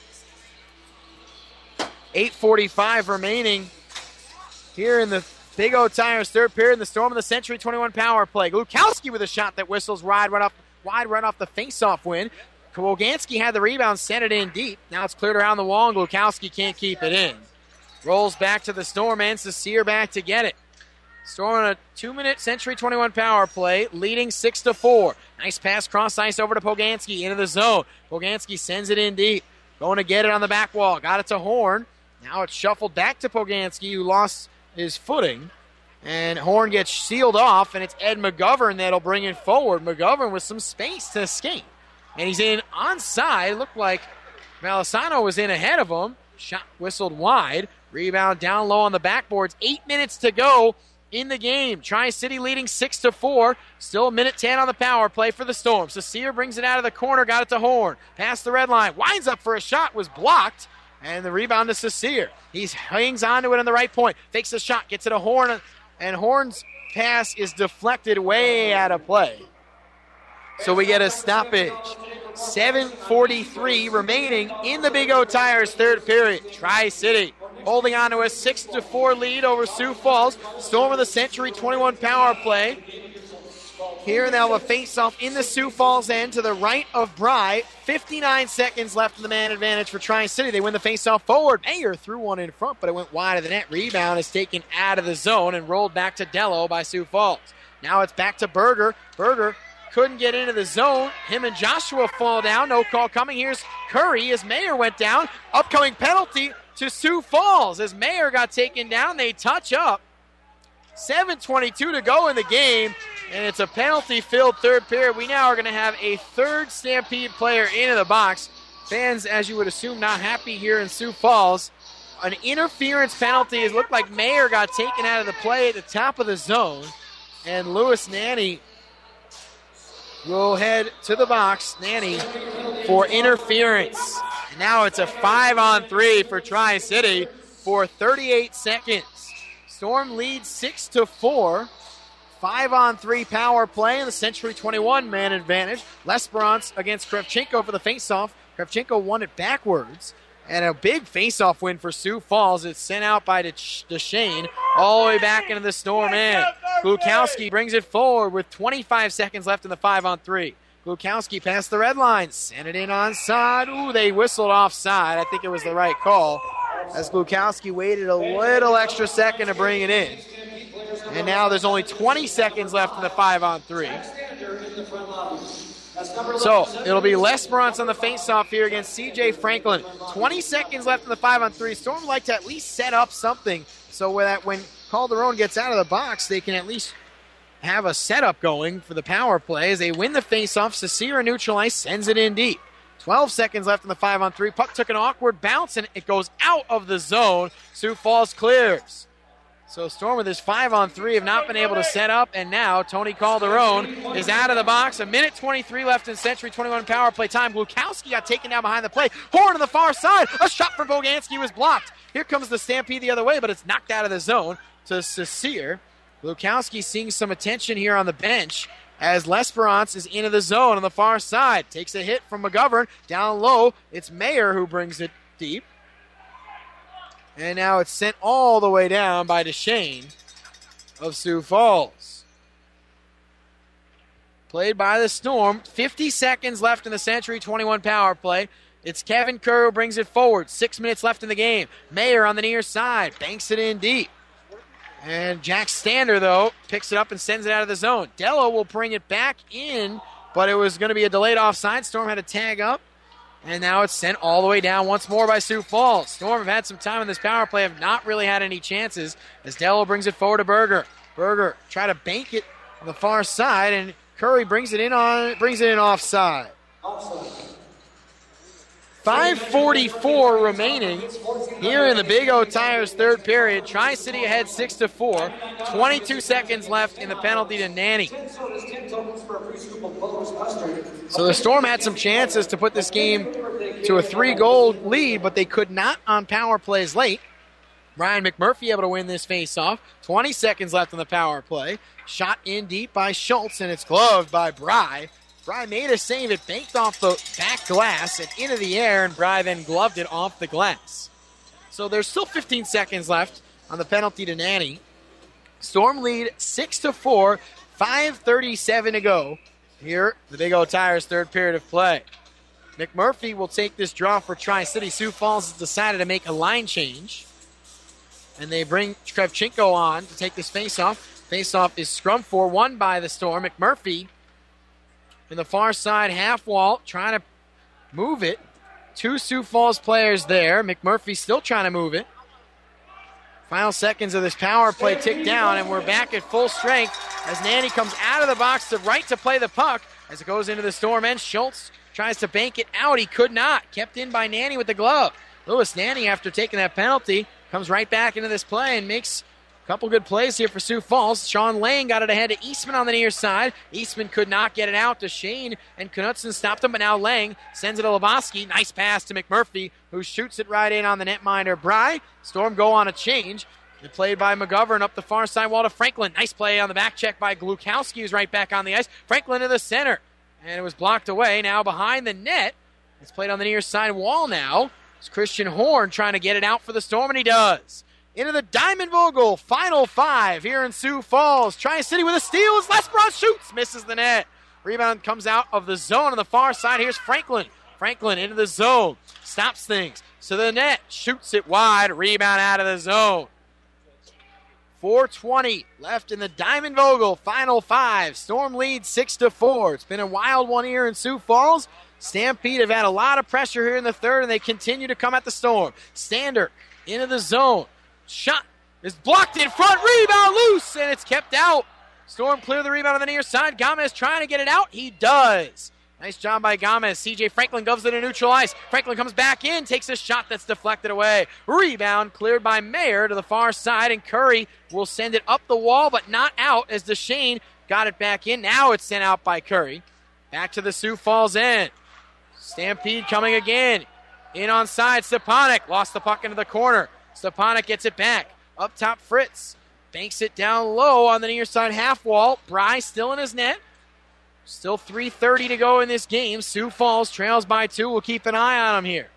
8:45 remaining here in the Big O Tires third period in the Storm of the Century 21 power play. Glukowski with a shot that whistles wide run off the face-off win. Woganski had the rebound, sent it in deep. Now it's cleared around the wall, and Glukowski can't keep it in. Rolls back to the Storm, and Saucier back to get it. Storm on a 2-minute Century 21 power play, leading 6-4. Nice pass cross ice over to Poganski into the zone. Poganski sends it in deep. Going to get it on the back wall. Got it to Horn. Now it's shuffled back to Poganski, who lost his footing. And Horn gets sealed off, and it's Ed McGovern that'll bring it forward. McGovern with some space to escape. And he's in onside. Looked like Malisano was in ahead of him. Shot whistled wide. Rebound down low on the backboards. 8 minutes to go in the game. Tri-City leading 6-4. Still a minute 10 on the power play for the Storm. Sasir brings it out of the corner, got it to Horn. Past the red line, winds up for a shot, was blocked. And the rebound to Sasir. He hangs onto it on the right point. Fakes the shot, gets it to Horn. And Horn's pass is deflected way out of play. So we get a stoppage. 7:43 remaining in the Big O Tires third period. Tri-City holding on to a 6-4 lead over Sioux Falls. Storm of the Century 21 power play. Here they'll have a face-off in the Sioux Falls end to the right of Bry. 59 seconds left in the man advantage for Tri-City. They win the face-off forward. Mayer threw one in front, but it went wide of the net. Rebound is taken out of the zone and rolled back to Dello by Sioux Falls. Now it's back to Berger. Berger couldn't get into the zone. Him and Joshua fall down. No call coming. Here's Curry as Mayer went down. Upcoming penalty to Sioux Falls as Mayer got taken down. They touch up. 7:22 to go in the game, and it's a penalty-filled third period. We now are going to have a third Stampede player into the box. Fans, as you would assume, not happy here in Sioux Falls. An interference penalty. It looked like Mayer got taken out of the play at the top of the zone, and Lewis Nanny will head to the box. Nanny for interference. And now it's a 5-on-3 for Tri-City for 38 seconds. Storm leads 6-4. 5-on-3 power play in the Century 21 man advantage. Lesperance against Kravchenko for the faceoff. Kravchenko won it backwards. And a big faceoff win for Sioux Falls. It's sent out by Deshane all the way back into the Storm end. Glukowski brings it forward with 25 seconds left in the 5-on-3. Glukowski past the red line. Sent it in onside. Ooh, they whistled offside. I think it was the right call, as Glukowski waited a little extra second to bring it in. And now there's only 20 seconds left in the 5-on-3. So it'll be Lesperance on the faceoff here against C.J. Franklin. 20 seconds left in the 5-on-3. Storm would like to at least set up something so that when Calderon gets out of the box, they can at least have a setup going for the power play. As they win the faceoff, Sasira neutralized, sends it in deep. 12 seconds left in the 5-on-3. Puck took an awkward bounce, and it goes out of the zone. Sioux Falls clears. So Storm with his 5-on-3 have not been able to set up, and now Tony Calderon is out of the box. 1:23 left in Century 21 power play time. Glukowski got taken down behind the play. Horn on the far side. A shot from Boganski was blocked. Here comes the Stampede the other way, but it's knocked out of the zone to Sasir. Glukowski seeing some attention here on the bench as Lesperance is into the zone on the far side. Takes a hit from McGovern. Down low, it's Mayer who brings it deep. And now it's sent all the way down by Deshane of Sioux Falls. Played by the Storm. 50 seconds left in the Century 21 power play. It's Kevin Kerr who brings it forward. 6 minutes left in the game. Mayer on the near side. Banks it in deep. And Jack Stander, though, picks it up and sends it out of the zone. Dello will bring it back in, but it was going to be a delayed offside. Storm had to tag up. And now it's sent all the way down once more by Sioux Falls. Storm have had some time in this power play, have not really had any chances as Dello brings it forward to Berger. Berger try to bank it on the far side, and Curry brings it in offside. 5:44 remaining here in the Big O Tires third period. Tri-City ahead 6-4. 22 seconds left in the penalty to Nanny. So the Storm had some chances to put this game to a 3-goal lead, but they could not on power plays late. Ryan McMurphy able to win this faceoff. 20 seconds left in the power play. Shot in deep by Schultz, and it's gloved by Bry. Bry made a save. It banked off the back glass and into the air, and Bry then gloved it off the glass. So there's still 15 seconds left on the penalty to Nanny. Storm lead 6-4, 5:37 to go. Here, the Big O Tires third period of play. McMurphy will take this draw for Tri-City. Sioux Falls has decided to make a line change. And they bring Kravchenko on to take this faceoff. Faceoff is scrum for, won by the Storm. McMurphy in the far side half wall, trying to move it. Two Sioux Falls players there. McMurphy still trying to move it. Final seconds of this power play tick down, and we're back at full strength as Nanny comes out of the box to right to play the puck as it goes into the Storm end. Schultz tries to bank it out. He could not. Kept in by Nanny with the glove. Lewis Nanny, after taking that penalty, comes right back into this play and makes a couple good plays here for Sioux Falls. Sean Lang got it ahead to Eastman on the near side. Eastman could not get it out to Shane, and Knutson stopped him, but now Lang sends it to Lebowski. Nice pass to McMurphy, who shoots it right in on the netminder, Bry. Storm go on a change. It played by McGovern up the far side wall to Franklin. Nice play on the back check by Glukowski, who's right back on the ice. Franklin to the center, and it was blocked away. Now behind the net. It's played on the near side wall now. It's Christian Horn trying to get it out for the Storm, and he does. Into the Diamond Vogel, final 5 here in Sioux Falls. Tri-City with a steal as Lesbron shoots, misses the net. Rebound comes out of the zone on the far side. Here's Franklin. Franklin into the zone, stops things. So the net shoots it wide, rebound out of the zone. 4:20 left in the Diamond Vogel, final 5. Storm leads 6-4. It's been a wild one here in Sioux Falls. Stampede have had a lot of pressure here in the third, and they continue to come at the Storm. Stander into the zone. Shot is blocked in front. Rebound loose, and it's kept out. Storm clear the rebound on the near side. Gomez trying to get it out. He does. Nice job by Gomez. C.J. Franklin goes to neutral ice. Franklin comes back in, takes a shot that's deflected away. Rebound cleared by Mayer to the far side, and Curry will send it up the wall, but not out as DeShane got it back in. Now it's sent out by Curry. Back to the Sioux Falls end. Stampede coming again. In on side, Stepanek lost the puck into the corner. Stepanek gets it back. Up top, Fritz banks it down low on the near side half wall. Bry still in his net. Still 3:30 to go in this game. Sioux Falls trails by 2. We'll keep an eye on them here.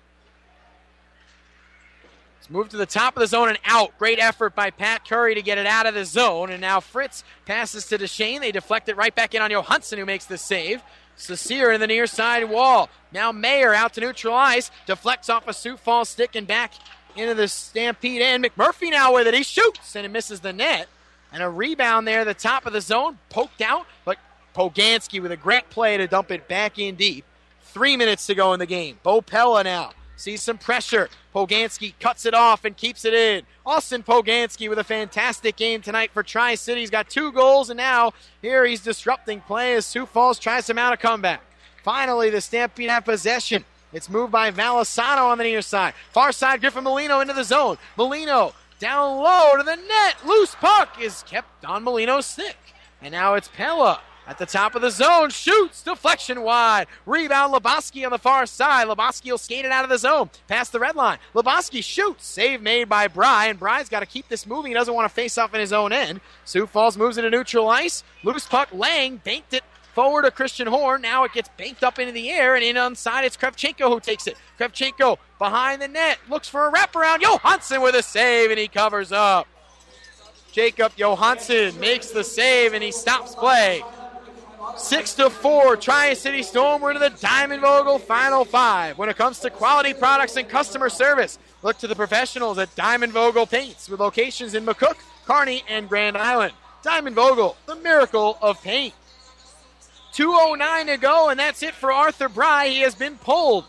Let's move to the top of the zone and out. Great effort by Pat Curry to get it out of the zone. And now Fritz passes to DeShane. They deflect it right back in on Johansson, who makes the save. Saucier in the near side wall. Now Mayer out to neutral ice. Deflects off a Sioux Falls stick and back into the Stampede end. McMurphy now with it. He shoots and it misses the net. And a rebound there at the top of the zone. Poked out, but Poganski with a great play to dump it back in deep. 3 minutes to go in the game. Bo Pella now sees some pressure. Poganski cuts it off and keeps it in. Austin Poganski with a fantastic game tonight for Tri-City. He's got 2 goals, and now here he's disrupting play as Sioux Falls tries to mount a comeback. Finally, the Stampede have possession. It's moved by Valisano on the near side. Far side, Griffin Molino into the zone. Molino down low to the net. Loose puck is kept on Molino's stick. And now it's Pella at the top of the zone. Shoots. Deflection wide. Rebound Lebowski on the far side. Lebowski will skate it out of the zone. Past the red line. Lebowski shoots. Save made by Bry. And Bry's got to keep this moving. He doesn't want to face off in his own end. Sioux Falls moves into neutral ice. Loose puck. Lang banked it forward to Christian Horn. Now it gets banked up into the air. And in on side, it's Kravchenko who takes it. Kravchenko behind the net. Looks for a wraparound. Johansson with a save. And he covers up. Jacob Johansson makes the save. And he stops play. 6-4, Tri-City Storm. We're into the Diamond Vogel final 5. When it comes to quality products and customer service, look to the professionals at Diamond Vogel Paints with locations in McCook, Kearney, and Grand Island. Diamond Vogel, the miracle of paint. 2:09 to go, and that's it for Arthur Bry. He has been pulled.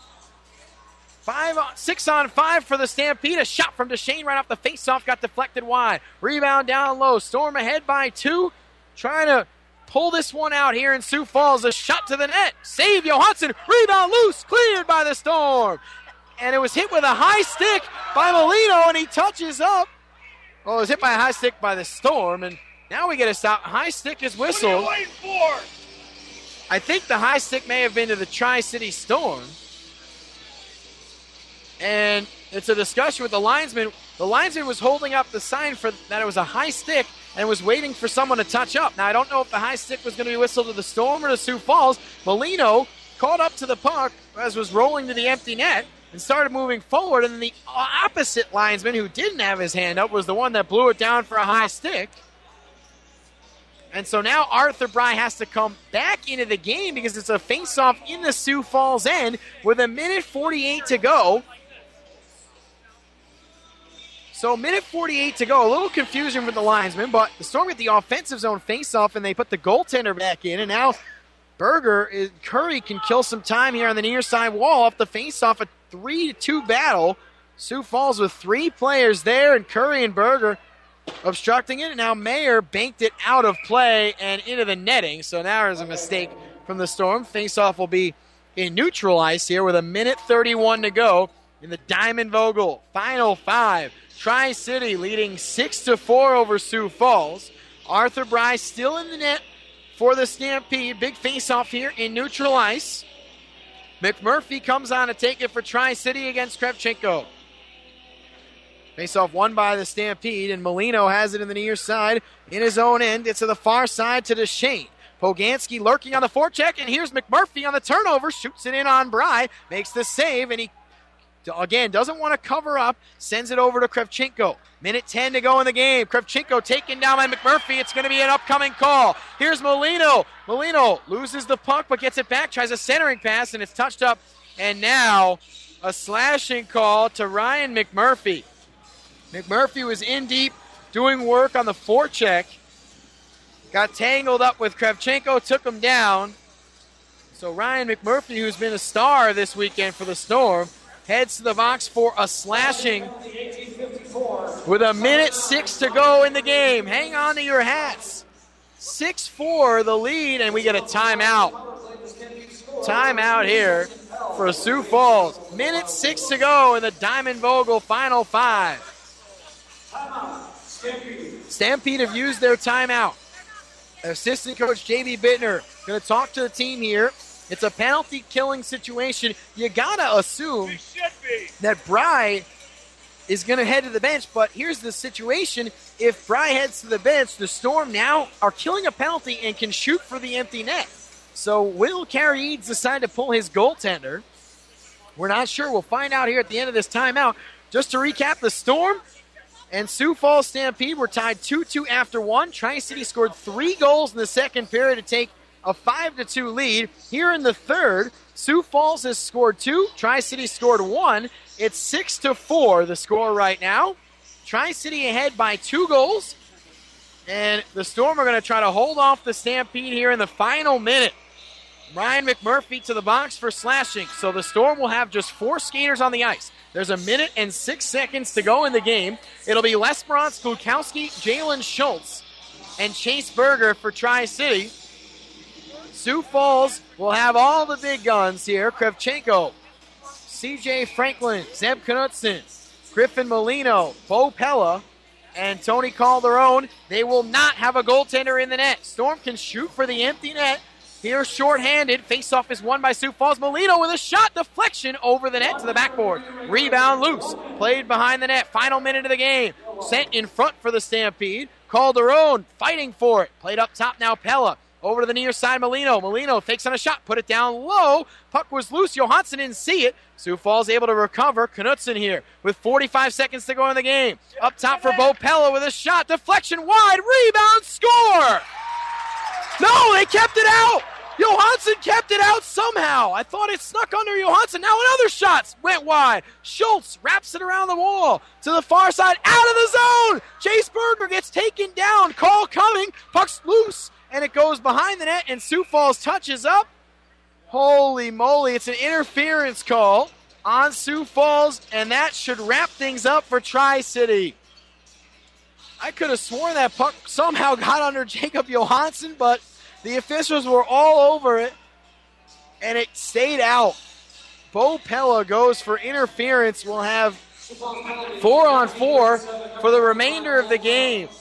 6-on-5 for the Stampede. A shot from DeShane right off the faceoff got deflected wide. Rebound down low. Storm ahead by 2. Trying to pull this one out here in Sioux Falls. A shot to the net. Save Johansson. Rebound loose. Cleared by the Storm. And it was hit with a high stick by Molino, and he touches up. Well, it was hit by a high stick by the Storm, and now we get a stop. High stick is whistled. What are you waiting for? I think the high stick may have been to the Tri-City Storm. And it's a discussion with the linesman. The linesman was holding up the sign for that it was a high stick and was waiting for someone to touch up. Now, I don't know if the high stick was going to be whistled to the Storm or to Sioux Falls. Molino caught up to the puck as was rolling to the empty net and started moving forward. And then the opposite linesman, who didn't have his hand up, was the one that blew it down for a high stick. And so now Arthur Bry has to come back into the game because it's a face-off in the Sioux Falls end with 1:48 to go. So 1:48 to go. A little confusion with the linesman, but the Storm get the offensive zone face-off, and they put the goaltender back in. And now Curry can kill some time here on the near side wall off the face-off. A 3-2 battle. Sioux Falls with 3 players there, and Curry and Berger obstructing it. And now Mayer banked it out of play and into the netting. So now there's a mistake from the Storm. Face-off will be in neutral ice here with 1:31 to go in the Diamond Vogel final 5. Tri-City leading 6-4 over Sioux Falls. Arthur Bry still in the net for the Stampede. Big face-off here in neutral ice. McMurphy comes on to take it for Tri-City against Kravchenko. Face-off won by the Stampede, and Molino has it in the near side in his own end. It's to the far side to Deschênes. Poganski lurking on the forecheck, and here's McMurphy on the turnover. Shoots it in on Bry, makes the save, and he again doesn't want to cover up, sends it over to Kravchenko. Minute 10 to go in the game. Kravchenko taken down by McMurphy. It's going to be an upcoming call. Here's Molino. Molino loses the puck but gets it back, tries a centering pass, and it's touched up. And now a slashing call to Ryan McMurphy. McMurphy was in deep doing work on the forecheck. Got tangled up with Kravchenko, took him down. So Ryan McMurphy, who's been a star this weekend for the Storm, heads to the box for a slashing with a minute 6 to go in the game. Hang on to your hats. 6-4 the lead, and we get a timeout. Timeout here for Sioux Falls. Minute 6 to go in the Diamond Vogel Final 5. Stampede have used their timeout. Assistant coach J.B. Bittner going to talk to the team here. It's a penalty-killing situation. You got to assume that Bry is going to head to the bench, but here's the situation. If Bry heads to the bench, the Storm now are killing a penalty and can shoot for the empty net. So will Carey Eads decide to pull his goaltender? We're not sure. We'll find out here at the end of this timeout. Just to recap, the Storm and Sioux Falls Stampede were tied 2-2 after one. Tri-City scored 3 goals in the second period to take a 5-2 lead. Here in the third, Sioux Falls has scored 2. Tri-City scored 1. It's 6-4 the score right now. Tri-City ahead by 2 goals. And the Storm are going to try to hold off the Stampede here in the final minute. Ryan McMurphy to the box for slashing. So the Storm will have just 4 skaters on the ice. There's a minute and 6 seconds to go in the game. It'll be Lesperance, Glukowski, Jalen Schultz, and Chase Berger for Tri-City. Sioux Falls will have all the big guns here. Kravchenko, C.J. Franklin, Zeb Knutson, Griffin Molino, Bo Pella, and Tony Calderon. They will not have a goaltender in the net. Storm can shoot for the empty net. Here shorthanded. Faceoff is won by Sioux Falls. Molino with a shot deflection over the net to the backboard. Rebound loose. Played behind the net. Final minute of the game. Sent in front for the Stampede. Calderon fighting for it. Played up top now Pella. Over to the near side, Molino. Molino fakes on a shot, put it down low. Puck was loose. Johansson didn't see it. Sioux Falls able to recover. Knutson here with 45 seconds to go in the game. Up top for Bo Pella with a shot. Deflection wide. Rebound, score! No, they kept it out. Johansson kept it out somehow. I thought it snuck under Johansson. Now another shot went wide. Schultz wraps it around the wall to the far side. Out of the zone. Chase Berger gets taken down. Call coming. Puck's loose. And it goes behind the net, and Sioux Falls touches up. Holy moly, it's an interference call on Sioux Falls, and that should wrap things up for Tri-City. I could have sworn that puck somehow got under Jacob Johansson, but the officials were all over it, and it stayed out. Bo Pella goes for interference. We'll have 4-on-4 for the remainder of the game.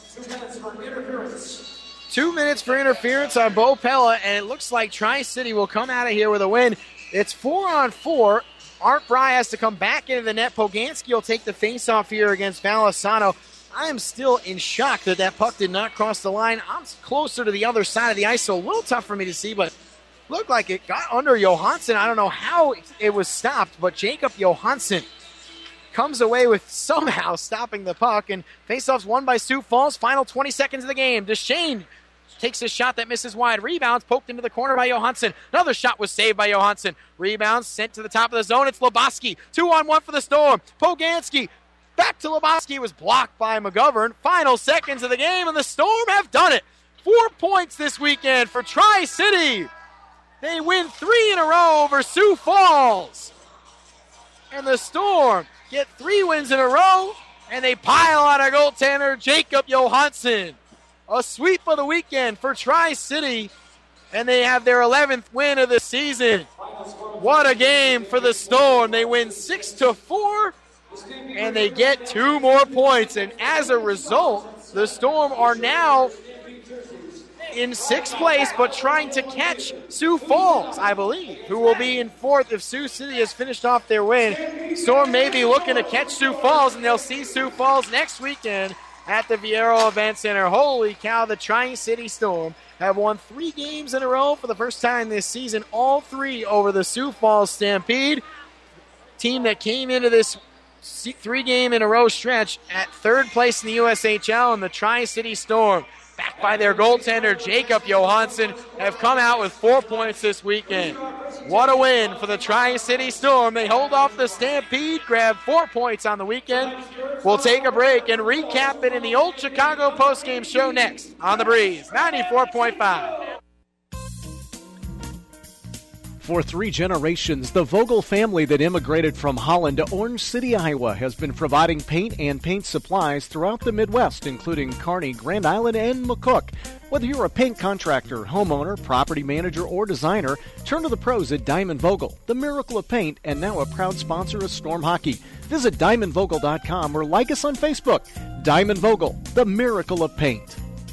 2 minutes for interference on Bo Pella, and it looks like Tri-City will come out of here with a win. It's 4-on-4. Art Bry has to come back into the net. Poganski will take the face-off here against Valisano. I am still in shock that that puck did not cross the line. I'm closer to the other side of the ice, so a little tough for me to see, but looked like it got under Johansson. I don't know how it was stopped, but Jacob Johansson comes away with somehow stopping the puck, and face-offs won by Sioux Falls. Final 20 seconds of the game. Deschênes takes a shot that misses wide. Rebounds poked into the corner by Johansson. Another shot was saved by Johansson. Rebounds sent to the top of the zone. It's Lebowski. 2-on-1 for the Storm. Poganski back to Lebowski. It was blocked by McGovern. Final seconds of the game, and the Storm have done it. 4 points this weekend for Tri-City. They win 3 in a row over Sioux Falls. And the Storm get 3 wins in a row, and they pile on a goaltender, Jacob Johansson. A sweep of the weekend for Tri-City, and they have their 11th win of the season. What a game for the Storm. They win 6-4 and they get 2 more points. And as a result, the Storm are now in 6th place, but trying to catch Sioux Falls, I believe, who will be in 4th if Sioux City has finished off their win. Storm may be looking to catch Sioux Falls, and they'll see Sioux Falls next weekend at the Viero Event Center. Holy cow, the Tri-City Storm have won 3 games in a row for the first time this season, all 3 over the Sioux Falls Stampede. Team that came into this 3-game-in-a-row stretch at 3rd place in the USHL, and the Tri-City Storm, backed by their goaltender Jacob Johansson, have come out with 4 points this weekend. What a win for the Tri-City Storm. They hold off the Stampede, grab 4 points on the weekend. We'll take a break and recap it in the Old Chicago postgame show next on The Breeze, 94.5. For 3 generations, the Vogel family that immigrated from Holland to Orange City, Iowa, has been providing paint and paint supplies throughout the Midwest, including Kearney, Grand Island, and McCook. Whether you're a paint contractor, homeowner, property manager, or designer, turn to the pros at Diamond Vogel, the miracle of paint, and now a proud sponsor of Storm Hockey. Visit DiamondVogel.com or like us on Facebook. Diamond Vogel, the miracle of paint.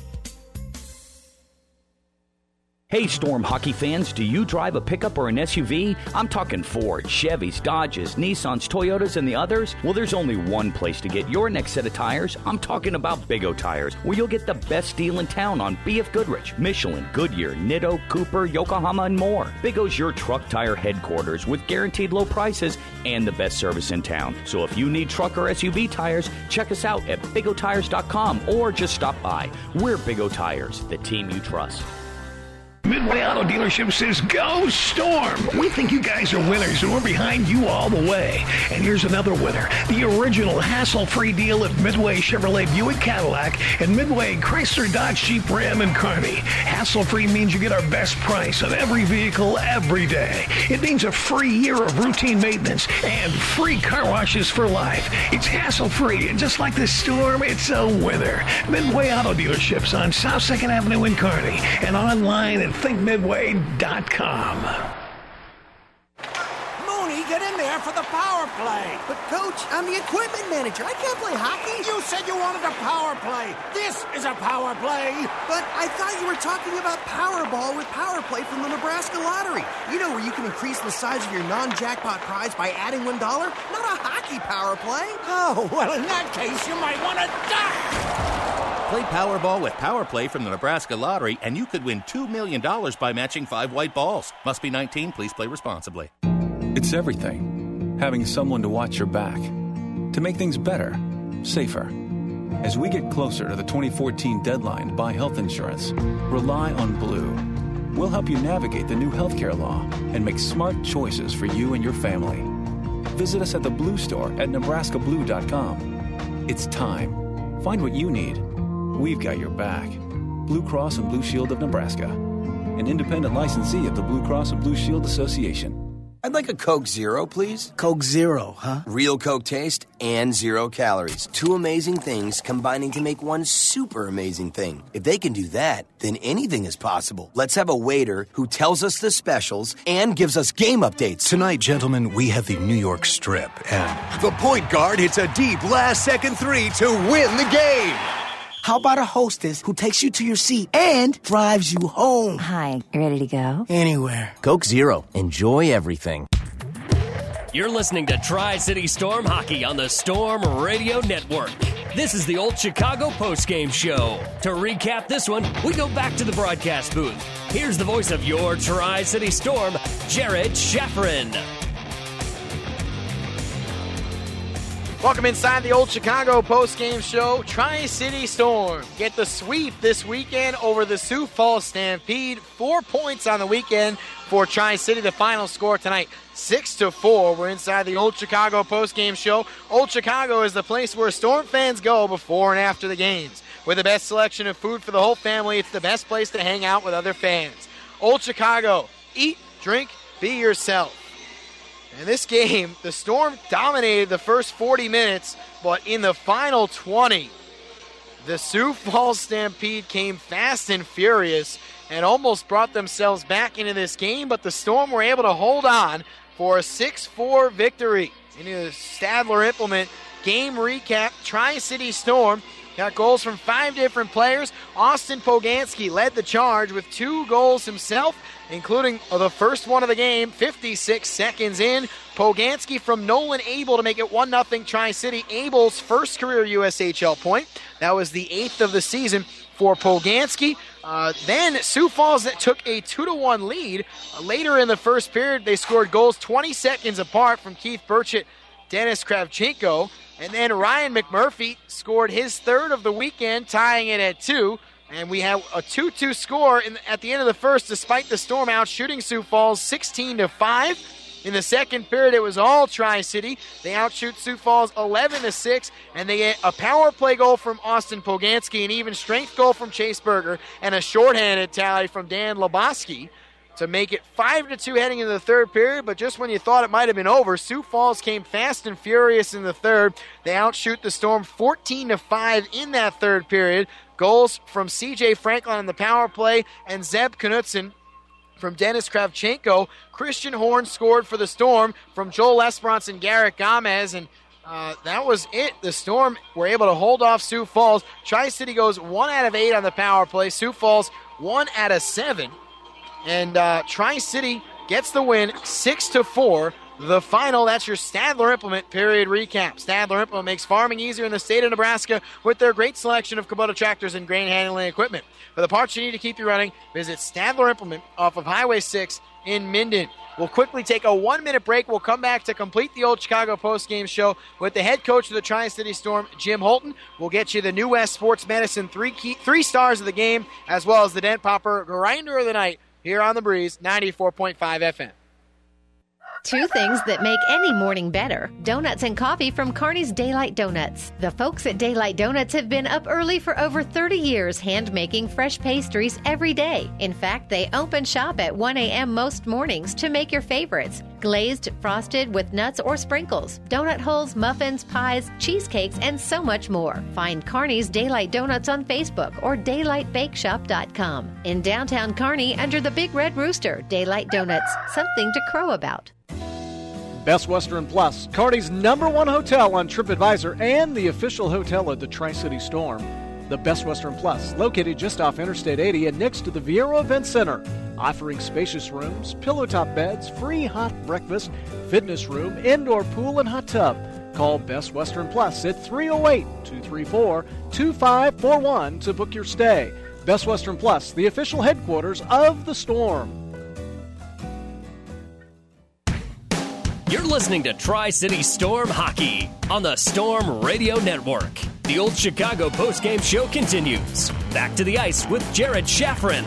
Hey, Storm hockey fans, do you drive a pickup or an SUV? I'm talking Ford, Chevys, Dodges, Nissans, Toyotas, and the others. Well, there's only one place to get your next set of tires. I'm talking about Big O Tires, where you'll get the best deal in town on B.F. Goodrich, Michelin, Goodyear, Nitto, Cooper, Yokohama, and more. Big O's your truck tire headquarters with guaranteed low prices and the best service in town. So if you need truck or SUV tires, check us out at BigOTires.com or just stop by. We're Big O Tires, the team you trust. Midway Auto Dealership says, go Storm! We think you guys are winners, and we're behind you all the way. And here's another winner. The original hassle-free deal at Midway Chevrolet Buick Cadillac and Midway Chrysler Dodge Jeep Ram and Kearney. Hassle-free means you get our best price on every vehicle every day. It means a free year of routine maintenance and free car washes for life. It's hassle-free, and just like the Storm, it's a winner. Midway Auto Dealerships on South 2nd Avenue in Kearney and online at thinkmidway.com. Mooney, get in there for the power play. But, Coach, I'm the equipment manager. I can't play hockey. You said you wanted a power play. This is a power play. But I thought you were talking about Powerball with Power Play from the Nebraska Lottery. You know, where you can increase the size of your non-jackpot prize by adding $1? Not a hockey power play. Oh, well, in that case, you might want to die. Play Powerball with Power Play from the Nebraska Lottery, and you could win $2 million by matching 5 white balls. Must be 19. Please play responsibly. It's everything. Having someone to watch your back. To make things better, safer. As we get closer to the 2014 deadline to buy health insurance, rely on Blue. We'll help you navigate the new healthcare law and make smart choices for you and your family. Visit us at the Blue Store at nebraskablue.com. It's time. Find what you need. We've got your back. Blue Cross and Blue Shield of Nebraska, an independent licensee of the Blue Cross and Blue Shield Association. I'd like a Coke Zero, please. Coke Zero, huh? Real Coke taste and 0 calories. 2 amazing things combining to make one super amazing thing. If they can do that, then anything is possible. Let's have a waiter who tells us the specials and gives us game updates. Tonight, gentlemen, we have the New York Strip, and the point guard hits a deep last-second 3 to win the game. How about a hostess who takes you to your seat and drives you home? Hi, you ready to go? Anywhere. Coke Zero. Enjoy everything. You're listening to Tri-City Storm Hockey on the Storm Radio Network. This is the Old Chicago postgame show. To recap this one, we go back to the broadcast booth. Here's the voice of your Tri-City Storm, Jared Schafrin. Welcome inside the Old Chicago postgame show. Tri-City Storm get the sweep this weekend over the Sioux Falls Stampede. 4 points on the weekend for Tri-City. The final score tonight, 6-4. We're inside the Old Chicago postgame show. Old Chicago is the place where Storm fans go before and after the games. With the best selection of food for the whole family, it's the best place to hang out with other fans. Old Chicago, eat, drink, be yourself. In this game, the Storm dominated the first 40 minutes, but in the final 20, the Sioux Falls Stampede came fast and furious and almost brought themselves back into this game, but the Storm were able to hold on for a 6-4 victory. into the Stadler Implement game recap. Tri-City Storm got goals from 5 different players. Austin Poganski led the charge with 2 goals himself, including the first one of the game, 56 seconds in. Poganski from Nolan Abel to make it 1-0 Tri-City. Abel's first career USHL point. That was the 8th of the season for Poganski. Then Sioux Falls took a 2-1 lead. Later in the first period, they scored goals 20 seconds apart from Keith Burchett, Dennis Kravchenko. And then Ryan McMurphy scored his 3rd of the weekend, tying it at 2. And we have a 2-2 score at the end of the first, despite the Storm out shooting Sioux Falls 16-5. In the second period, it was all Tri-City. They outshoot Sioux Falls 11-6, and they get a power play goal from Austin Poganski, an even strength goal from Chase Berger, and a shorthanded tally from Dan Lebowski to make it 5-2 heading into the third period. But just when you thought it might have been over, Sioux Falls came fast and furious in the third. They outshoot the Storm 14-5 in that third period. Goals from C.J. Franklin on the power play and Zeb Knutson from Dennis Kravchenko. Christian Horn scored for the Storm from Joel Esperance and Garrett Gomez, and that was it. The Storm were able to hold off Sioux Falls. Tri-City goes 1 out of 8 on the power play. Sioux Falls 1 out of 7. And Tri-City gets the win 6-4. The final, that's your Stadler Implement period recap. Stadler Implement makes farming easier in the state of Nebraska with their great selection of Kubota tractors and grain handling equipment. For the parts you need to keep you running, visit Stadler Implement off of Highway 6 in Minden. We'll quickly take a 1-minute break. We'll come back to complete the Old Chicago postgame show with the head coach of the Tri-City Storm, Jim Holton. We'll get you the New West Sports Medicine 3 stars of the game, as well as the Dent Popper Grinder of the Night here on The Breeze, 94.5 FM. 2 things that make any morning better. Donuts and coffee from Kearney's Daylight Donuts. The folks at Daylight Donuts have been up early for over 30 years, hand-making fresh pastries every day. In fact, they open shop at 1 a.m. most mornings to make your favorites. Glazed, frosted with nuts or sprinkles, donut holes, muffins, pies, cheesecakes, and so much more. Find Kearney's Daylight Donuts on Facebook or daylightbakeshop.com. In downtown Kearney, under the Big Red Rooster, Daylight Donuts, something to crow about. Best Western Plus, Kearney's #1 hotel on TripAdvisor and the official hotel of the Tri-City Storm. The Best Western Plus, located just off Interstate 80 and next to the Viero Event Center, offering spacious rooms, pillow-top beds, free hot breakfast, fitness room, indoor pool, and hot tub. Call Best Western Plus at 308-234-2541 to book your stay. Best Western Plus, the official headquarters of the Storm. You're listening to Tri-City Storm Hockey on the Storm Radio Network. The Old Chicago postgame show continues. Back to the ice with Jared Shaffrin.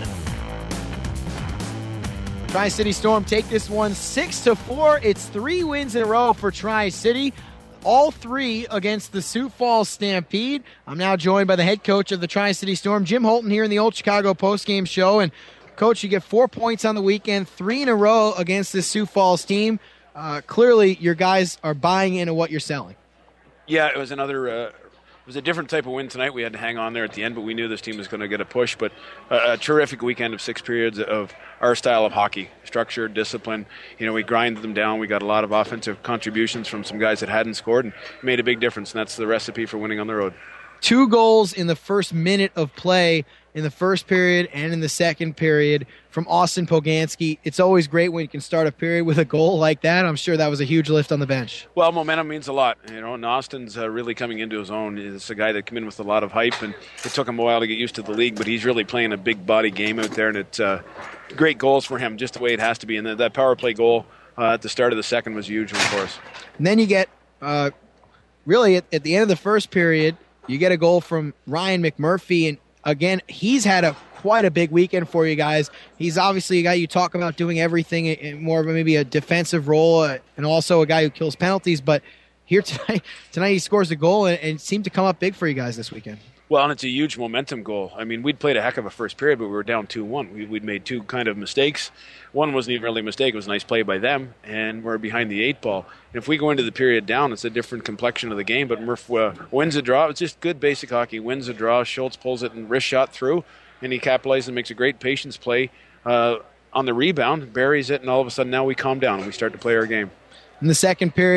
Tri-City Storm take this one 6-4. It's 3 wins in a row for Tri-City. All 3 against the Sioux Falls Stampede. I'm now joined by the head coach of the Tri-City Storm, Jim Holton, here in the Old Chicago postgame show. And, Coach, you get 4 points on the weekend, 3 in a row against the Sioux Falls team. Clearly, your guys are buying into what you're selling. Yeah, it was a different type of win tonight. We had to hang on there at the end, but we knew this team was going to get a push. But a terrific weekend of 6 periods of our style of hockey, structure, discipline. You know, we grinded them down. We got a lot of offensive contributions from some guys that hadn't scored and made a big difference, and that's the recipe for winning on the road. 2 goals in the first minute of play in the first period and in the second period from Austin Poganski. It's always great when you can start a period with a goal like that. I'm sure that was a huge lift on the bench. Well, momentum means a lot, you know, and Austin's really coming into his own. He's a guy that came in with a lot of hype, and it took him a while to get used to the league, but he's really playing a big body game out there, and it's great goals for him, just the way it has to be. And that power play goal at the start of the second was huge one for us. And then you get, really, at the end of the first period, you get a goal from Ryan McMurphy, and again, he's had quite a big weekend for you guys. He's obviously a guy you talk about doing everything in more of maybe a defensive role, and also a guy who kills penalties. But here tonight he scores a goal and seemed to come up big for you guys this weekend. Well, and it's a huge momentum goal. I mean, we'd played a heck of a first period, but we were down 2-1. We'd made 2 kind of mistakes. One wasn't even really a mistake. It was a nice play by them, and we're behind the 8 ball. And if we go into the period down, it's a different complexion of the game. But Murph wins a draw. It's just good basic hockey. Wins a draw. Schultz pulls it and wrist shot through, and he capitalizes and makes a great patience play on the rebound, buries it, and all of a sudden now we calm down and we start to play our game. In the second period,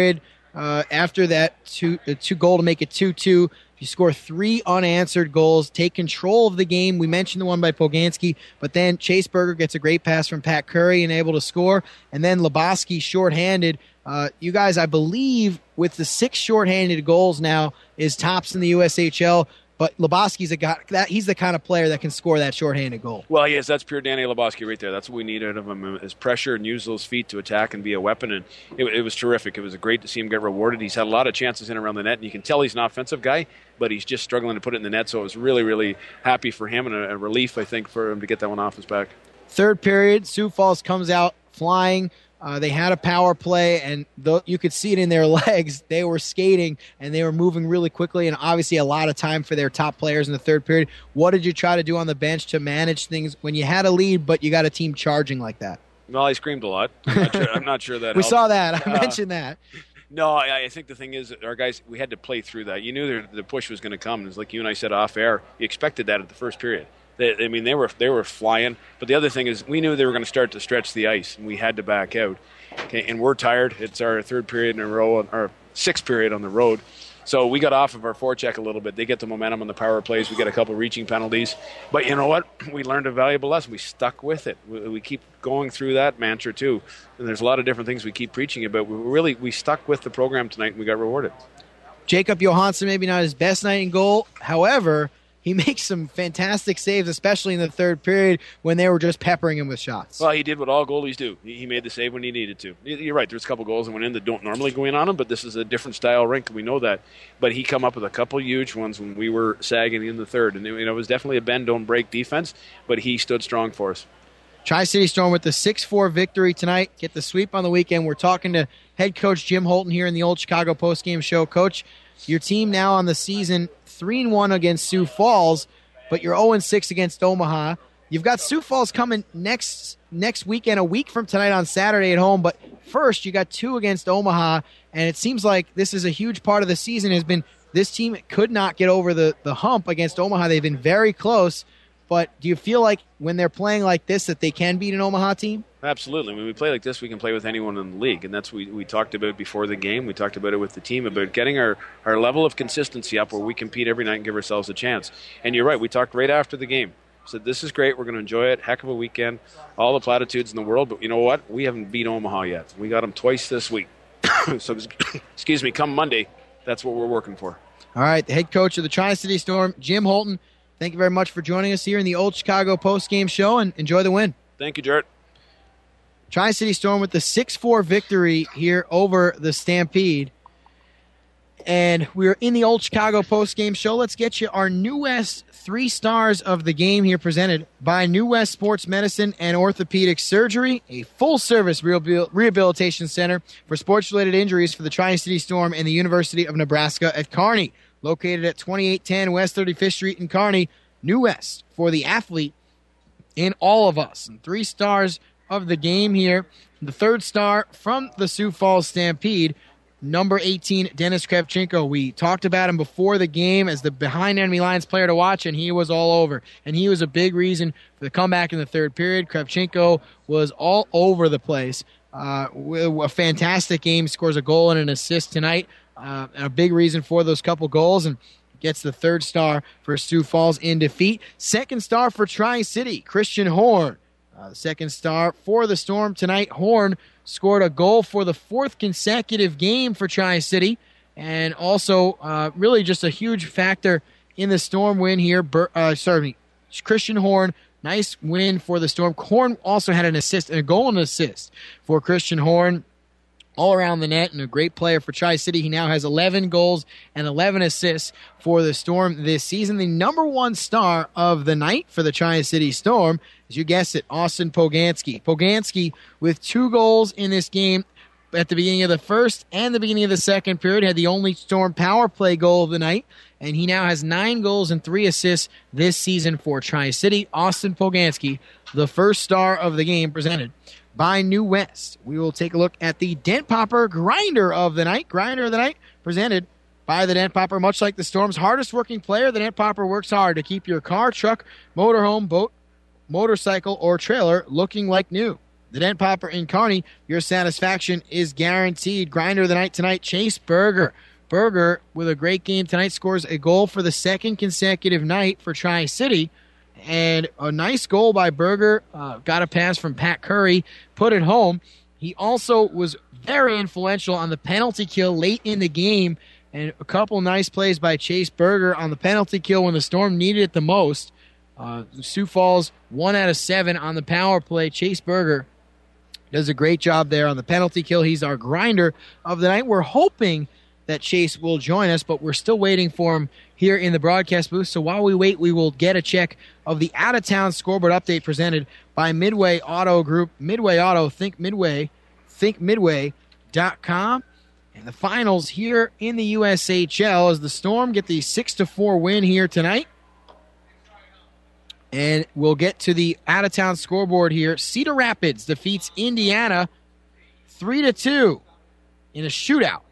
after that two goal to make it 2-2. You score 3 unanswered goals, take control of the game. We mentioned the one by Poganski, but then Chase Berger gets a great pass from Pat Curry and able to score. And then Lebowski shorthanded. You guys, I believe, with the 6 shorthanded goals now, is tops in the USHL. But Lebowski's he's the kind of player that can score that shorthanded goal. Well, yes, that's pure Danny Lebowski right there. That's what we need out of him, is pressure and use those feet to attack and be a weapon. And it was terrific. It was great to see him get rewarded. He's had a lot of chances in around the net, and you can tell he's an offensive guy, but he's just struggling to put it in the net. So I was really, really happy for him and a relief, I think, for him to get that one off his back. Third period, Sioux Falls comes out flying. They had a power play, and you could see it in their legs. They were skating, and they were moving really quickly, and obviously a lot of time for their top players in the third period. What did you try to do on the bench to manage things when you had a lead, but you got a team charging like that? Well, I screamed a lot. I'm not sure that We helped. saw that. I mentioned that. No, I think the thing is, our guys, we had to play through that. You knew the push was going to come. It's like you and I said off air. You expected that at the first period. They were flying. But the other thing is, we knew they were going to start to stretch the ice, and we had to back out. Okay, and we're tired. It's our third period in a row, our 6th period on the road. So we got off of our forecheck a little bit. They get the momentum on the power plays. We get a couple reaching penalties. But you know what? We learned a valuable lesson. We stuck with it. We keep going through that mantra too. And there's a lot of different things we keep preaching about. We stuck with the program tonight, and we got rewarded. Jacob Johansson, maybe not his best night in goal. However, he makes some fantastic saves, especially in the third period when they were just peppering him with shots. Well, he did what all goalies do. He made the save when he needed to. You're right. There's a couple goals that went in that don't normally go in on him, but this is a different style rink. We know that. But he come up with a couple huge ones when we were sagging in the third. And it was definitely a bend, don't break defense, but he stood strong for us. Tri-City Storm with the 6-4 victory tonight. Get the sweep on the weekend. We're talking to head coach Jim Holton here in the Old Chicago postgame show. Coach, your team now on the season 3-1 against Sioux Falls, but you're 0-6 against Omaha. You've got Sioux Falls coming next weekend, a week from tonight on Saturday at home, but first you got 2 against Omaha, and it seems like this is a huge part of the season has been this team could not get over the hump against Omaha. They've been very close, but do you feel like when they're playing like this that they can beat an Omaha team? Absolutely. When we play like this, we can play with anyone in the league, and that's what we talked about before the game. We talked about it with the team, about getting our level of consistency up where we compete every night and give ourselves a chance. And you're right. We talked right after the game. Said, this is great. We're going to enjoy it. Heck of a weekend. All the platitudes in the world, but you know what? We haven't beat Omaha yet. We got them twice this week. So, excuse me, come Monday, that's what we're working for. All right, the head coach of the Tri-City Storm, Jim Holton, thank you very much for joining us here in the Old Chicago postgame show, and enjoy the win. Thank you, Jarrett. Tri-City Storm with the 6-4 victory here over the Stampede. And we're in the Old Chicago postgame show. Let's get you our New West 3 stars of the game here, presented by New West Sports Medicine and Orthopedic Surgery, a full-service rehabilitation center for sports-related injuries for the Tri-City Storm and the University of Nebraska at Kearney. Located at 2810 West 35th Street in Kearney. New West for the athlete in all of us. And 3 stars of the game here. The 3rd star from the Sioux Falls Stampede, number 18, Dennis Kravchenko. We talked about him before the game as the behind enemy lines player to watch, and he was all over. And he was a big reason for the comeback in the 3rd period. Kravchenko was all over the place. A fantastic game. Scores a goal and an assist tonight. And a big reason for those couple goals, and gets the 3rd star for Sioux Falls in defeat. 2nd star for Tri-City, Christian Horn. The 2nd star for the Storm tonight. Horn scored a goal for the 4th consecutive game for Tri-City, and also really just a huge factor in the Storm win here. Christian Horn, nice win for the Storm. Horn also had an assist, a goal and an assist for Christian Horn, all around the net, and a great player for Tri-City. He now has 11 goals and 11 assists for the Storm this season. The number 1 star of the night for the Tri-City Storm, as you guessed it, Austin Poganski. Poganski with 2 goals in this game at the beginning of the 1st and the beginning of the 2nd period, had the only Storm power play goal of the night, and he now has 9 goals and 3 assists this season for Tri-City. Austin Poganski, the 1st star of the game, presented by New West. We will take a look at the Dent Popper Grinder of the night. Grinder of the night presented by the Dent Popper. Much like the Storm's hardest working player, the Dent Popper works hard to keep your car, truck, motorhome, boat, motorcycle, or trailer looking like new. the Dent Popper in Kearney, your satisfaction is guaranteed. Grinder of the night tonight, Chase Berger. Berger, with a great game tonight, scores a goal for the second consecutive night for Tri-City. And a nice goal by Berger. Got a pass from Pat Curry, put it home. He also was very influential on the penalty kill late in the game. And a couple nice plays by Chase Berger on the penalty kill when the Storm needed it the most. Sioux Falls 1 out of 7 on the power play. Chase Berger does a great job there on the penalty kill. He's our grinder of the night. We're hoping that Chase will join us, but we're still waiting for him here in the broadcast booth. So while we wait, we will get a check of the out-of-town scoreboard update presented by Midway Auto Group. Midway Auto, think Midway, thinkmidway.com. And the finals here in the USHL as the Storm get the 6-4 win here tonight. And we'll get to the out-of-town scoreboard here. Cedar Rapids defeats Indiana 3-2 in a shootout.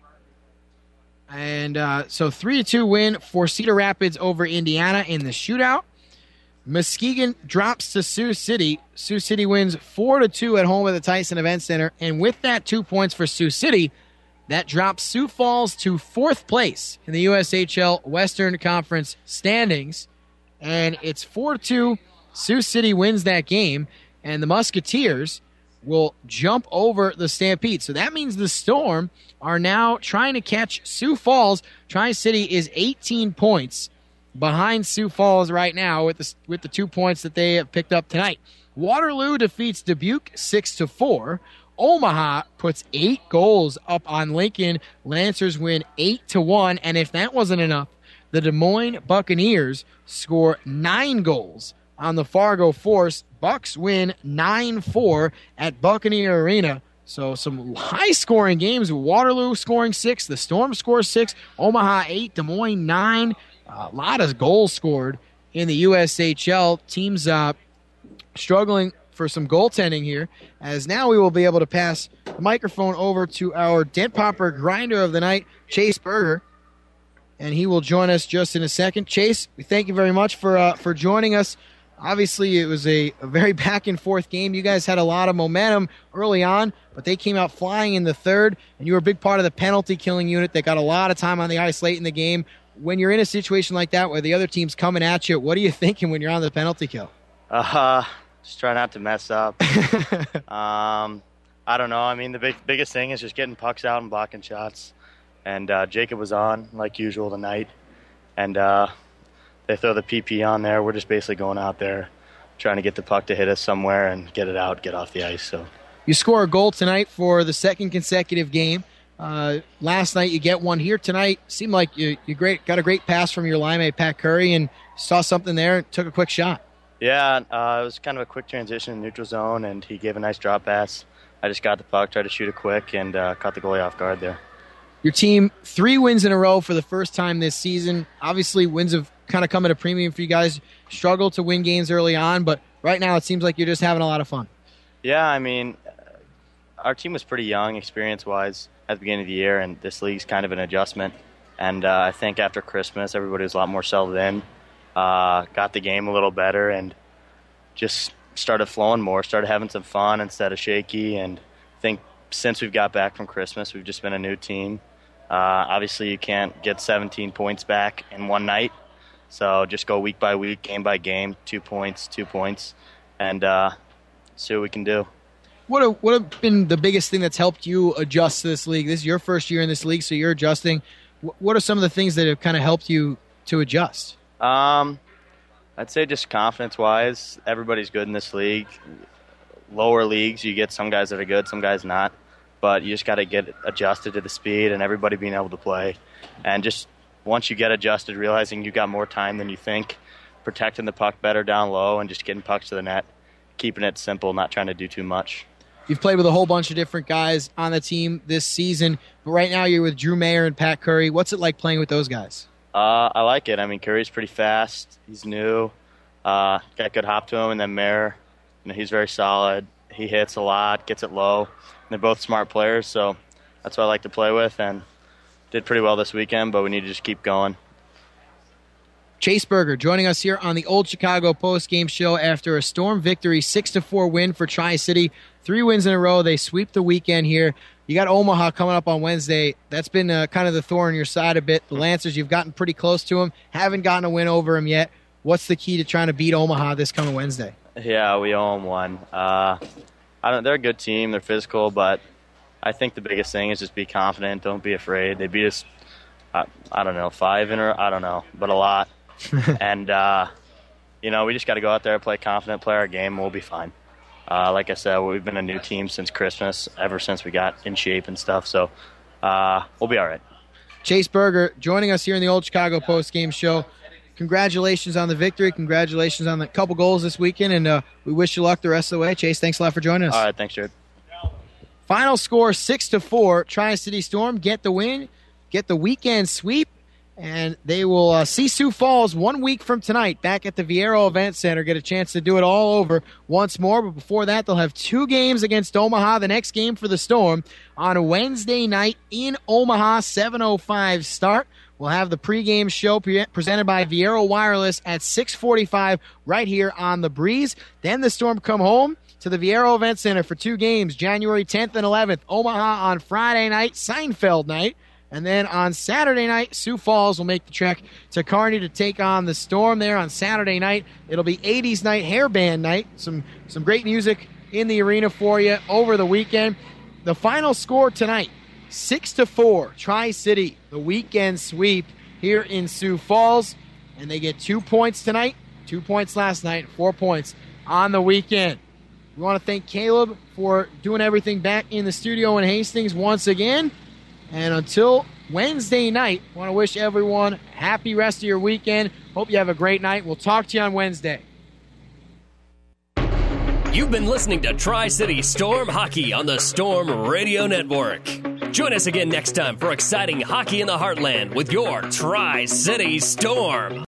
And so 3-2 win for Cedar Rapids over Indiana in the shootout. Muskegon drops to Sioux City. Sioux City wins 4-2 at home at the Tyson Event Center. And with that 2 points for Sioux City, that drops Sioux Falls to 4th place in the USHL Western Conference standings. And it's 4-2. Sioux City wins that game. And the Musketeers will jump over the Stampede. So that means the Storm are now trying to catch Sioux Falls. Tri-City is 18 points behind Sioux Falls right now with the 2 points that they have picked up tonight. Waterloo defeats Dubuque 6-4. Omaha puts 8 goals up on Lincoln. Lancers win 8-1. And if that wasn't enough, the Des Moines Buccaneers score 9 goals on the Fargo Force. Bucks win 9-4 at Buccaneer Arena. So some high-scoring games. Waterloo scoring 6. The Storm scores 6. Omaha 8. Des Moines 9. A lot of goals scored in the USHL. Teams struggling for some goaltending here, as now we will be able to pass the microphone over to our Dent Popper grinder of the night, Chase Berger, and he will join us just in a second. Chase, we thank you very much for joining us. Obviously, it was a very back-and-forth game. You guys had a lot of momentum early on, but they came out flying in the third, and you were a big part of the penalty-killing unit that got a lot of time on the ice late in the game. When you're in a situation like that where the other team's coming at you, what are you thinking when you're on the penalty kill? Just try not to mess up. I don't know. I mean, the biggest thing is just getting pucks out and blocking shots. And Jacob was on, like usual, tonight. And they throw the PP on there. We're just basically going out there trying to get the puck to hit us somewhere and get it out, get off the ice. So you score a goal tonight for the second consecutive game. Last night you get one here tonight. Seemed like you got a great pass from your linemate, Pat Curry, and saw something there and took a quick shot. Yeah, it was kind of a quick transition in neutral zone, and he gave a nice drop pass. I just got the puck, tried to shoot it quick, and caught the goalie off guard there. Your team, 3 wins in a row for the first time this season. Obviously, wins have kind of come at a premium for you guys. Struggled to win games early on, but right now it seems like you're just having a lot of fun. Yeah, I mean, our team was pretty young experience-wise at the beginning of the year, and this league's kind of an adjustment. And I think after Christmas, everybody was a lot more settled in. Got the game a little better and just started flowing more, started having some fun instead of shaky. And I think since we've got back from Christmas, we've just been a new team. Obviously, you can't get 17 points back in one night. So just go week by week, game by game, 2 points, and see what we can do. What have been the biggest thing that's helped you adjust to this league? This is your first year in this league, so you're adjusting. What are some of the things that have kind of helped you to adjust? I'd say just confidence-wise, everybody's good in this league. Lower leagues, you get some guys that are good, some guys not. But you just got to get adjusted to the speed and everybody being able to play. And just once you get adjusted, realizing you got more time than you think, protecting the puck better down low and just getting pucks to the net, keeping it simple, not trying to do too much. You've played with a whole bunch of different guys on the team this season, but right now you're with Drew Mayer and Pat Curry. What's it like playing with those guys? I like it. I mean, Curry's pretty fast. He's new. Got good hop to him, and then Mayer, he's very solid. He hits a lot, gets it low. And they're both smart players, so that's what I like to play with, and did pretty well this weekend, but we need to just keep going. Chase Berger joining us here on the Old Chicago Post-Game Show after a Storm victory, 6-4 win for Tri-City. 3 wins in a row. They sweep the weekend here. You got Omaha coming up on Wednesday. That's been kind of the thorn in your side a bit. The Lancers, you've gotten pretty close to them. Haven't gotten a win over them yet. What's the key to trying to beat Omaha this coming Wednesday? Yeah, we owe them one. They're a good team. They're physical, but I think the biggest thing is just be confident. Don't be afraid. They beat us, 5 in a row. I don't know, but a lot. And, we just got to go out there, play confident, play our game, and we'll be fine. Like I said, we've been a new team since Christmas, ever since we got in shape and stuff, so we'll be all right. Chase Berger joining us here in the Old Chicago Post-Game Show. Congratulations on the victory. Congratulations on the couple goals this weekend, and we wish you luck the rest of the way. Chase, thanks a lot for joining us. All right, thanks, Jared. Final score, 6-4. Tri-City Storm get the win, get the weekend sweep, and they will see Sioux Falls 1 week from tonight back at the Viero Event Center, get a chance to do it all over once more. But before that, they'll have 2 games against Omaha. The next game for the Storm on a Wednesday night in Omaha, 7:05 start. We'll have the pregame show presented by Viero Wireless at 6:45 right here on the Breeze. Then the Storm come home to the Viero Event Center for 2 games, January 10th and 11th. Omaha on Friday night, Seinfeld night. And then on Saturday night, Sioux Falls will make the trek to Kearney to take on the Storm there on Saturday night. It'll be 80s night, hair band night. Some great music in the arena for you over the weekend. The final score tonight, 6-4, Tri-City, the weekend sweep here in Sioux Falls. And they get 2 points tonight, 2 points last night, 4 points on the weekend. We want to thank Caleb for doing everything back in the studio in Hastings once again. And until Wednesday night, I want to wish everyone a happy rest of your weekend. Hope you have a great night. We'll talk to you on Wednesday. You've been listening to Tri-City Storm Hockey on the Storm Radio Network. Join us again next time for exciting hockey in the heartland with your Tri-City Storm.